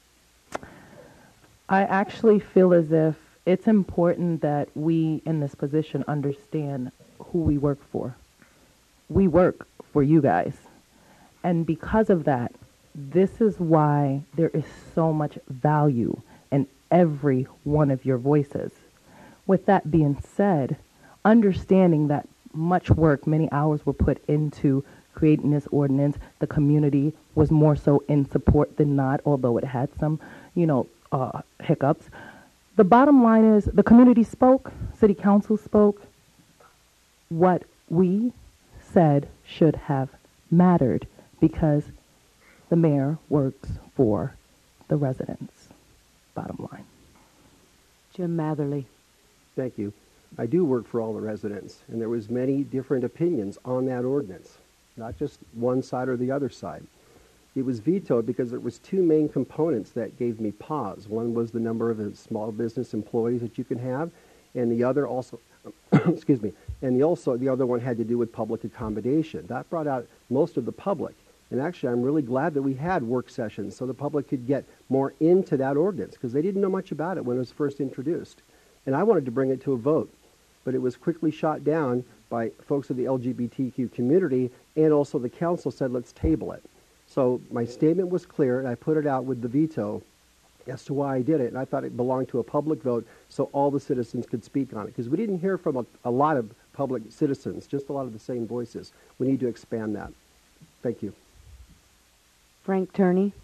I actually feel as if it's important that we in this position understand who we work for. We work for you guys. And because of that, this is why there is so much value in every one of your voices. With that being said, understanding that much work, many hours were put into creating this ordinance, the community was more so in support than not, although it had some, hiccups. The bottom line is the community spoke, City Council spoke. What we said should have mattered because the mayor works for the residents. Bottom line. Jim Matherly. Thank you. I do work for all the residents, and there was many different opinions on that ordinance, not just one side or the other side. It was vetoed because there was two main components that gave me pause. One was the number of small business employees that you can have, and the other also, excuse me, and the other one had to do with public accommodation. That brought out most of the public. And actually, I'm really glad that we had work sessions so the public could get more into that ordinance because they didn't know much about it when it was first introduced. And I wanted to bring it to a vote, but it was quickly shot down by folks of the LGBTQ community, and also the council said, let's table it. So my statement was clear, and I put it out with the veto as to why I did it, and I thought it belonged to a public vote so all the citizens could speak on it, because we didn't hear from a lot of public citizens, just a lot of the same voices. We need to expand that. Thank you. Frank Tierney.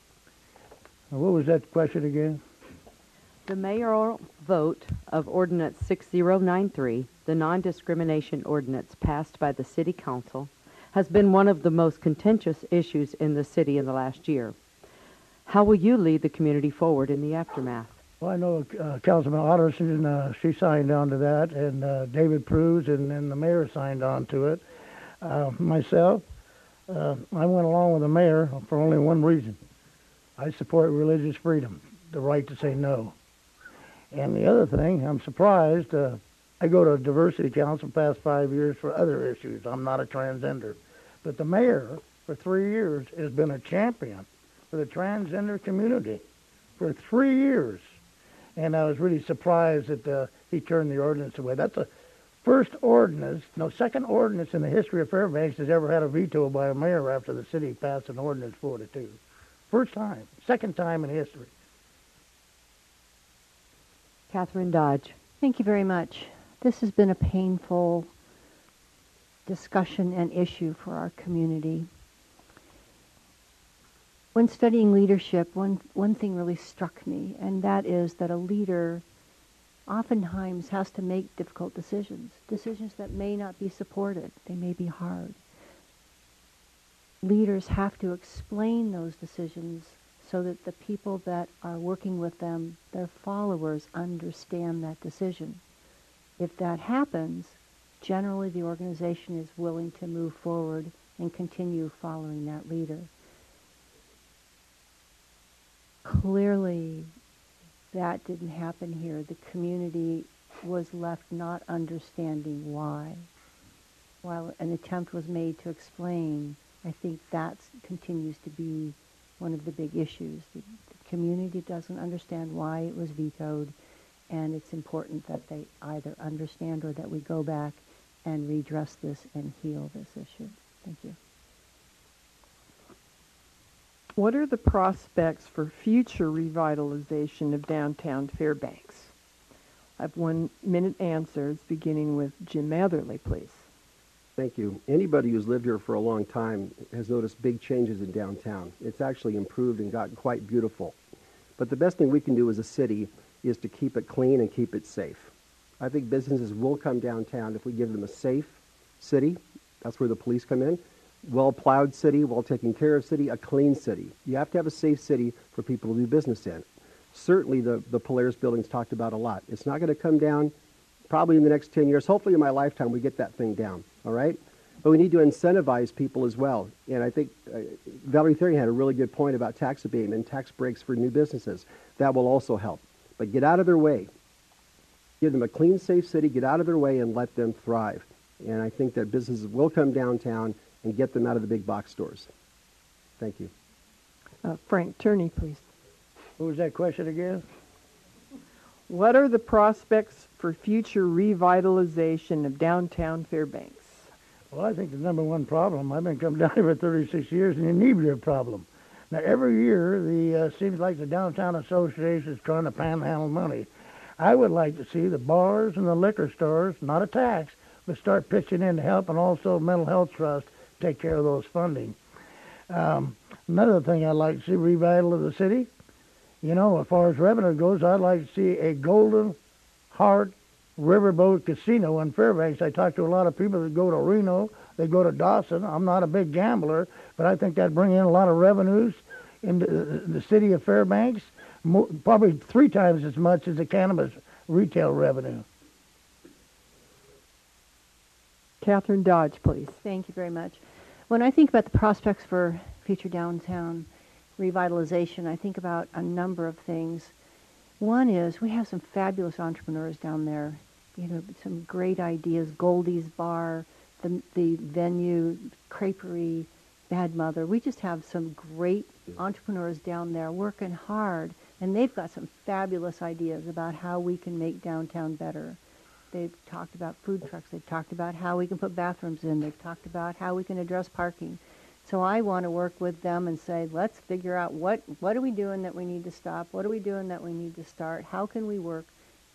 What was that question again? The mayoral vote of Ordinance 6093, the non-discrimination ordinance passed by the City Council, has been one of the most contentious issues in the city in the last year. How will you lead the community forward in the aftermath? Well, I know Councilman Otterson, she signed on to that, and David Pruse and the mayor signed on to it. Myself, I went along with the mayor for only one reason. I support religious freedom, the right to say no. And the other thing, I'm surprised, I go to Diversity Council the past 5 years for other issues. I'm not a transgender. But the mayor, for 3 years, has been a champion for the transgender community for 3 years. And I was really surprised that he turned the ordinance away. That's the second ordinance in the history of Fairbanks that's ever had a veto by a mayor after the city passed an ordinance 4-2. First time, second time in history. Catherine Dodge. Thank you very much. This has been a painful discussion and issue for our community. When studying leadership, one thing really struck me, and that is that a leader oftentimes has to make difficult decisions that may not be supported. They may be hard. Leaders have to explain those decisions so that the people that are working with them, their followers, understand that decision. If that happens, generally the organization is willing to move forward and continue following that leader. Clearly, that didn't happen here. The community was left not understanding why. While an attempt was made to explain, I think that continues to be one of the big issues. The community doesn't understand why it was vetoed, and it's important that they either understand or that we go back and redress this and heal this issue. Thank you. What are the prospects for future revitalization of downtown Fairbanks? I have 1 minute answers, beginning with Jim Matherly, please. Thank you. Anybody who's lived here for a long time has noticed big changes in downtown. It's actually improved and gotten quite beautiful. But the best thing we can do as a city is to keep it clean and keep it safe. I think businesses will come downtown if we give them a safe city. That's where the police come in. Well-plowed city, well-taken care of city, a clean city. You have to have a safe city for people to do business in. Certainly the Polaris building's talked about a lot. It's not going to come down probably in the next 10 years. Hopefully in my lifetime we get that thing down, all right? But we need to incentivize people as well. And I think Valerie Therian had a really good point about tax abatement, tax breaks for new businesses. That will also help. But get out of their way. Give them a clean, safe city, get out of their way, and let them thrive. And I think that businesses will come downtown and get them out of the big box stores. Thank you. Frank Turney, please. What was that question again? What are the prospects for future revitalization of downtown Fairbanks? Well, I think the number one problem, I've been coming down here for 36 years, the inebriate problem. Now, every year, seems like the Downtown Association is trying to panhandle money. I would like to see the bars and the liquor stores, not a tax, but start pitching in to help, and also Mental Health Trust take care of those funding. Another thing I'd like to see, revival of the city. You know, as far as revenue goes, I'd like to see a Golden Heart Riverboat Casino in Fairbanks. I talk to a lot of people that go to Reno, they go to Dawson. I'm not a big gambler, but I think that'd bring in a lot of revenues into the city of Fairbanks, probably 3 times as much as the cannabis retail revenue. Catherine Dodge, please. Thank you very much. When I think about the prospects for future downtown revitalization, I think about a number of things. One is we have some fabulous entrepreneurs down there, you know, some great ideas. Goldie's Bar, the venue, Creperie, Bad Mother. We just have some great entrepreneurs down there working hard, and they've got some fabulous ideas about how we can make downtown better. They've talked about food trucks. They've talked about how we can put bathrooms in. They've talked about how we can address parking. So I want to work with them and say, let's figure out what are we doing that we need to stop? What are we doing that we need to start? How can we work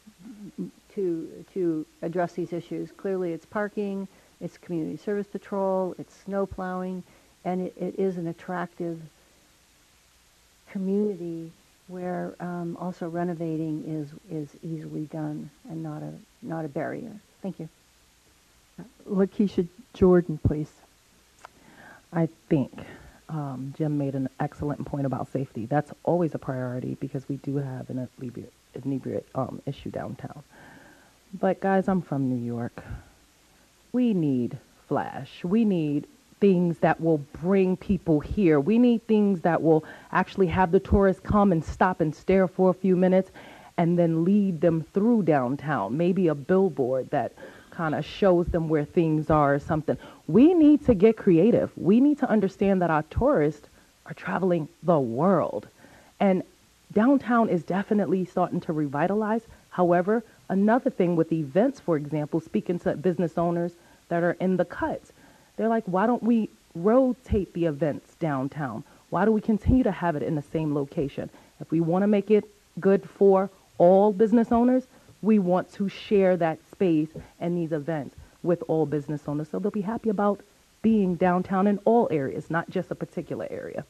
to address these issues? Clearly it's parking, it's community service patrol, it's snow plowing, and it is an attractive community where also renovating is easily done and not a barrier. Thank you. Lakeisha Jordan, please. I think Jim made an excellent point about safety. That's always a priority because we do have an inebriate issue downtown. But guys, I'm from New York. We need flash. We need things that will bring people here. We need things that will actually have the tourists come and stop and stare for a few minutes and then lead them through downtown. Maybe a billboard that kind of shows them where things are or something. We need to get creative. We need to understand that our tourists are traveling the world. And downtown is definitely starting to revitalize. However, another thing with events, for example, speaking to business owners that are in the cuts, they're like, why don't we rotate the events downtown? Why do we continue to have it in the same location? If we want to make it good for all business owners, we want to share that space and these events with all business owners so they'll be happy about being downtown in all areas, not just a particular area.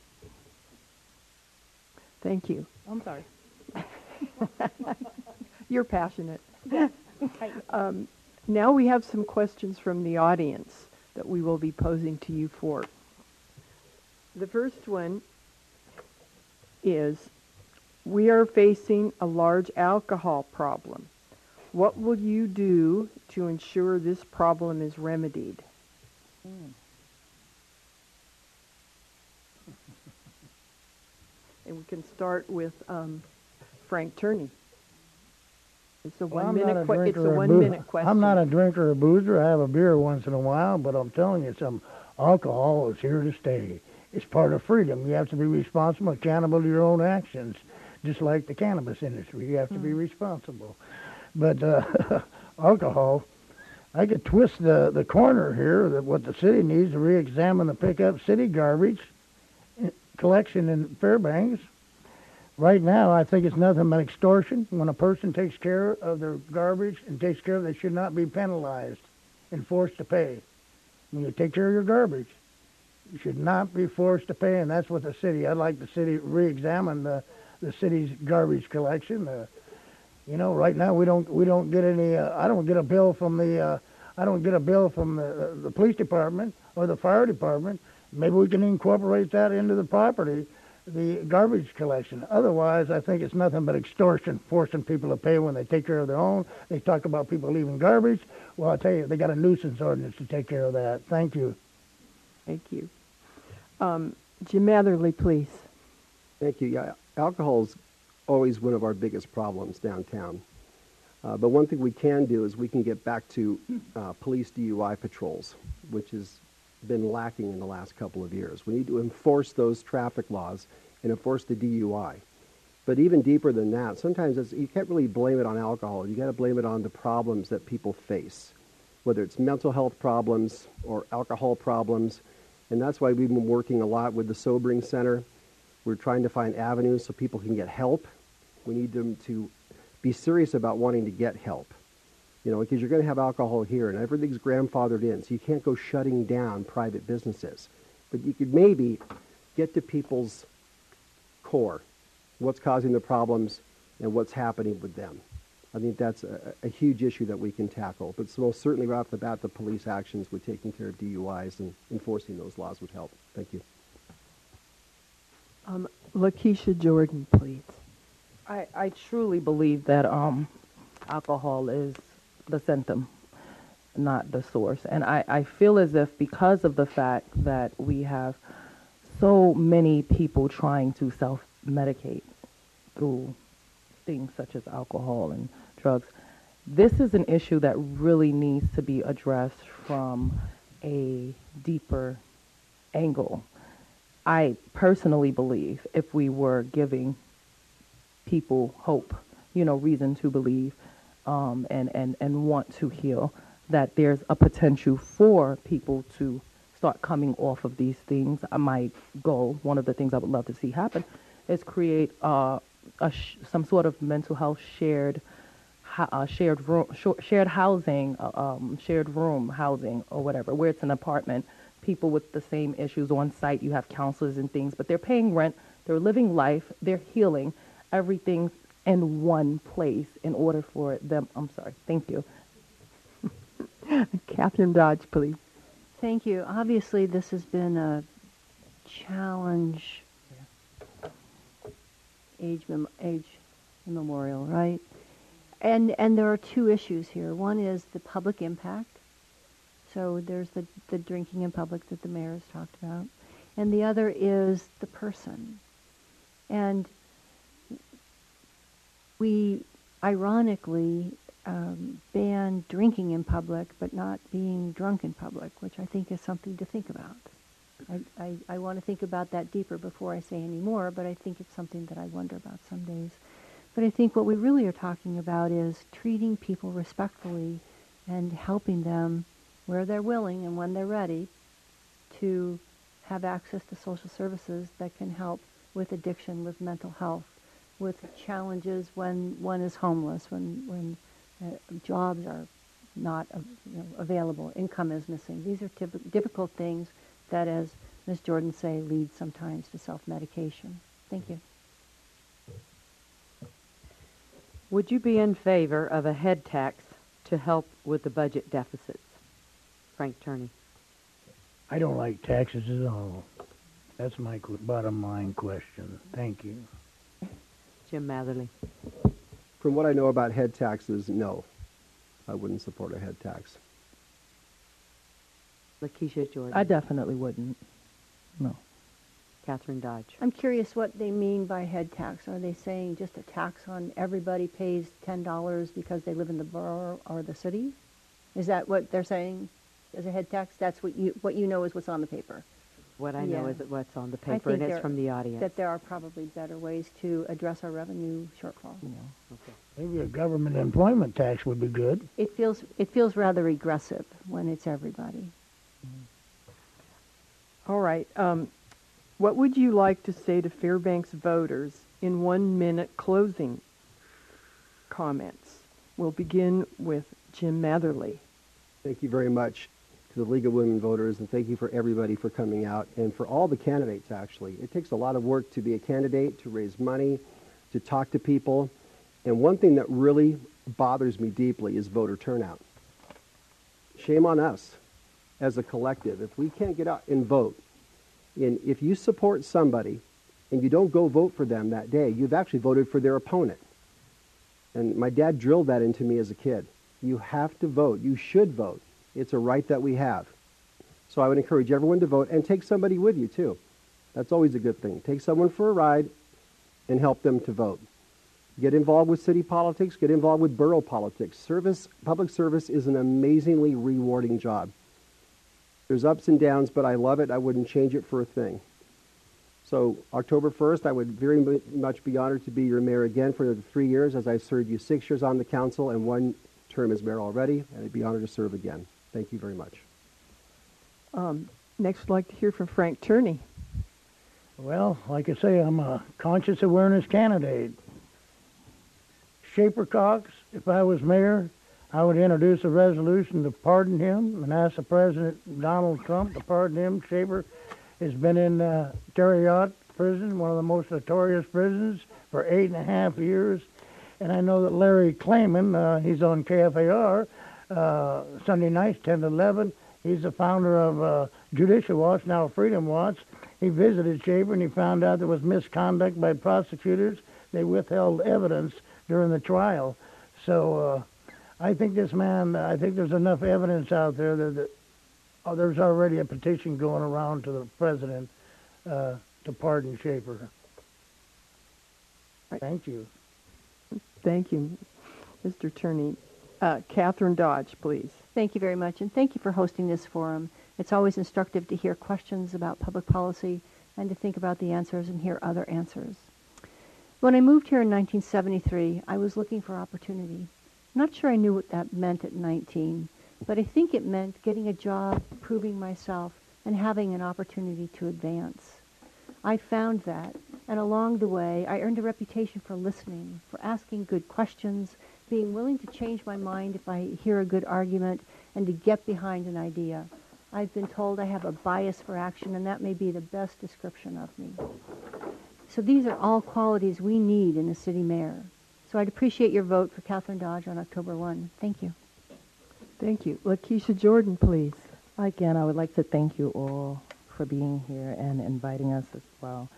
Thank you. I'm sorry. You're passionate. Now we have some questions from the audience that we will be posing to you for. The first one is, we are facing a large alcohol problem. What will you do to ensure this problem is remedied? And we can start with Frank Turney. It's a one-minute question. I'm not a drinker or boozer. I have a beer once in a while, but I'm telling you, some alcohol is here to stay. It's part of freedom. You have to be responsible, accountable to your own actions, just like the cannabis industry. You have to be responsible. But alcohol, I could twist the corner here that what the city needs to re-examine the pickup city garbage collection in Fairbanks. Right now, I think it's nothing but extortion. When a person takes care of their garbage and takes care of it, they should not be penalized and forced to pay. When you take care of your garbage, you should not be forced to pay, and that's what the city, I'd like the city to re-examine the city's garbage collection. You know, right now we don't get any. I don't get a bill from the police department or the fire department. Maybe we can incorporate that into the property, the garbage collection. Otherwise, I think it's nothing but extortion, forcing people to pay when they take care of their own. They talk about people leaving garbage. Well, I tell you, they got a nuisance ordinance to take care of that. Thank you. Thank you. Jim Matherly, please. Thank you. Yeah, alcohol is always one of our biggest problems downtown. But one thing we can do is we can get back to police DUI patrols, which has been lacking in the last couple of years. We need to enforce those traffic laws and enforce the DUI. But even deeper than that, sometimes you can't really blame it on alcohol. You got to blame it on the problems that people face, whether it's mental health problems or alcohol problems. And that's why we've been working a lot with the Sobering Center. We're trying to find avenues so people can get help. We need them to be serious about wanting to get help. You know, because you're going to have alcohol here and everything's grandfathered in, so you can't go shutting down private businesses. But you could maybe get to people's core, what's causing the problems and what's happening with them. I think that's a huge issue that we can tackle. But most certainly right off the bat, the police actions with taking care of DUIs and enforcing those laws would help. Thank you. Lakeisha Jordan, please. I truly believe that alcohol is the symptom, not the source. And I feel as if because of the fact that we have so many people trying to self-medicate through things such as alcohol and drugs, this is an issue that really needs to be addressed from a deeper angle. I personally believe if we were giving people hope, reason to believe, and want to heal, that there's a potential for people to start coming off of these things. My goal, one of the things I would love to see happen, is create some sort of mental health shared housing, shared room housing or whatever, where it's an apartment, people with the same issues on site. You have counselors and things, but they're paying rent, they're living life, they're healing, everything's in one place in order for them. I'm sorry. Thank you. Catherine Dodge, please. Thank you. Obviously, this has been a challenge, age immemorial, right? And there are two issues here. One is the public impact. So there's the drinking in public that the mayor has talked about. And the other is the person. And we ironically ban drinking in public, but not being drunk in public, which I think is something to think about. I want to think about that deeper before I say any more, but I think it's something that I wonder about some days. But I think what we really are talking about is treating people respectfully and helping them where they're willing and when they're ready to have access to social services that can help with addiction, with mental health, with challenges when one is homeless, when jobs are not available, income is missing. These are difficult things that, as Ms. Jordan say, lead sometimes to self-medication. Thank you. Would you be in favor of a head tax to help with the budget deficits? Frank Turney. I don't like taxes at all. That's my bottom line question. Thank you. Jim Matherly. From what I know about head taxes, no. I wouldn't support a head tax. Lakeisha Jordan. I definitely wouldn't. No. Catherine Dodge. I'm curious what they mean by head tax. Are they saying just a tax on everybody pays $10 because they live in the borough or the city? Is that what they're saying as a head tax? That's what you know is what's on the paper. What I know Yeah. is what's on the I paper, and think it's from the audience. that there are probably better ways to address our revenue shortfall. Maybe a government employment tax would be good. It feels rather regressive when it's everybody. All right. What would you like to say to Fairbanks voters in 1-minute closing comments? We'll begin with Jim Matherly. Thank you very much to the League of Women Voters, and thank you for everybody for coming out, and for all the candidates, actually. It takes a lot of work to be a candidate, to raise money, to talk to people, and one thing that really bothers me deeply is voter turnout. Shame on us as a collective. If we can't get out and vote, and if you support somebody and you don't go vote for them that day, you've actually voted for their opponent. And my dad drilled that into me as a kid. You have to vote. You should vote. It's a right that we have. So I would encourage everyone to vote, and take somebody with you too. That's always a good thing. Take someone for a ride and help them to vote. Get involved with city politics. Get involved with borough politics. Public service is an amazingly rewarding job. There's ups and downs, but I love it. I wouldn't change it for a thing. So October 1st, I would very much be honored to be your mayor again for the 3 years, as I served you 6 years on the council and 1 term as mayor already, and I'd be honored to serve again. Thank you very much. Next, I'd like to hear from Frank Turney. Well, like I say, I'm a conscious awareness candidate. Shaper Cox, if I was mayor, I would introduce a resolution to pardon him and ask the President Donald Trump to pardon him. Shaper has been in Tarryot prison, one of the most notorious prisons, for 8.5 years. And I know that Larry Klayman, he's on KFAR, Sunday nights, 10 to 11. He's the founder of Judicial Watch, now Freedom Watch. He visited Shaper and he found out there was misconduct by prosecutors. They withheld evidence during the trial. So I think this man, I think there's enough evidence out there that there's already a petition going around to the president to pardon Shaper. Thank you. Thank you, Mr. Turney. Catherine Dodge, please. Thank you very much, and thank you for hosting this forum. It's always instructive to hear questions about public policy and to think about the answers and hear other answers. When I moved here in 1973, I was looking for opportunity. I'm not sure I knew what that meant at 19, but I think it meant getting a job, proving myself, and having an opportunity to advance. I found that, and along the way, I earned a reputation for listening, for asking good questions, being willing to change my mind if I hear a good argument, and to get behind an idea. I've been told I have a bias for action, and that may be the best description of me. So these are all qualities we need in a city mayor. So I'd appreciate your vote for Catherine Dodge on October 1. Thank you. Thank you. Lakeisha Jordan, please. Again, I would like to thank you all for being here and inviting us as well.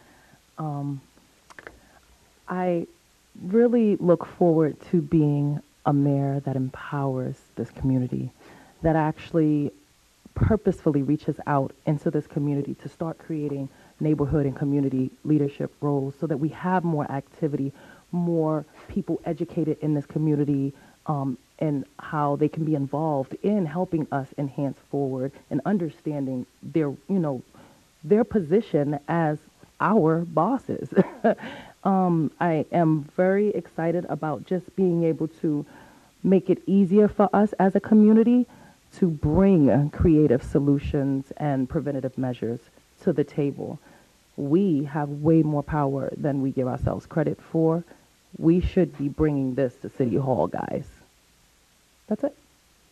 I really look forward to being a mayor that empowers this community, that actually purposefully reaches out into this community to start creating neighborhood and community leadership roles so that we have more activity, more people educated in this community, and how they can be involved in helping us enhance forward and understanding their position as our bosses. I am very excited about just being able to make it easier for us as a community to bring creative solutions and preventative measures to the table. We have way more power than we give ourselves credit for. We should be bringing this to City Hall, guys. That's it.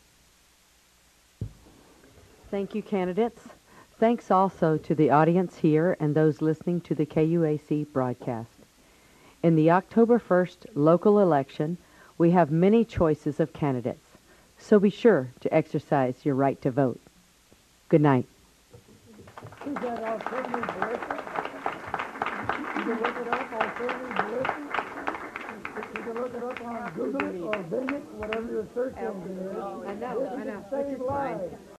Thank you, candidates. Thanks also to the audience here and those listening to the KUAC broadcast. In the October 1st local election, we have many choices of candidates, so be sure to exercise your right to vote. Good night. Is that alternative blessing? You can look it up, alternative blessing. You can look it up on Google or Bing it, whatever your search engine is. I know. Save lives.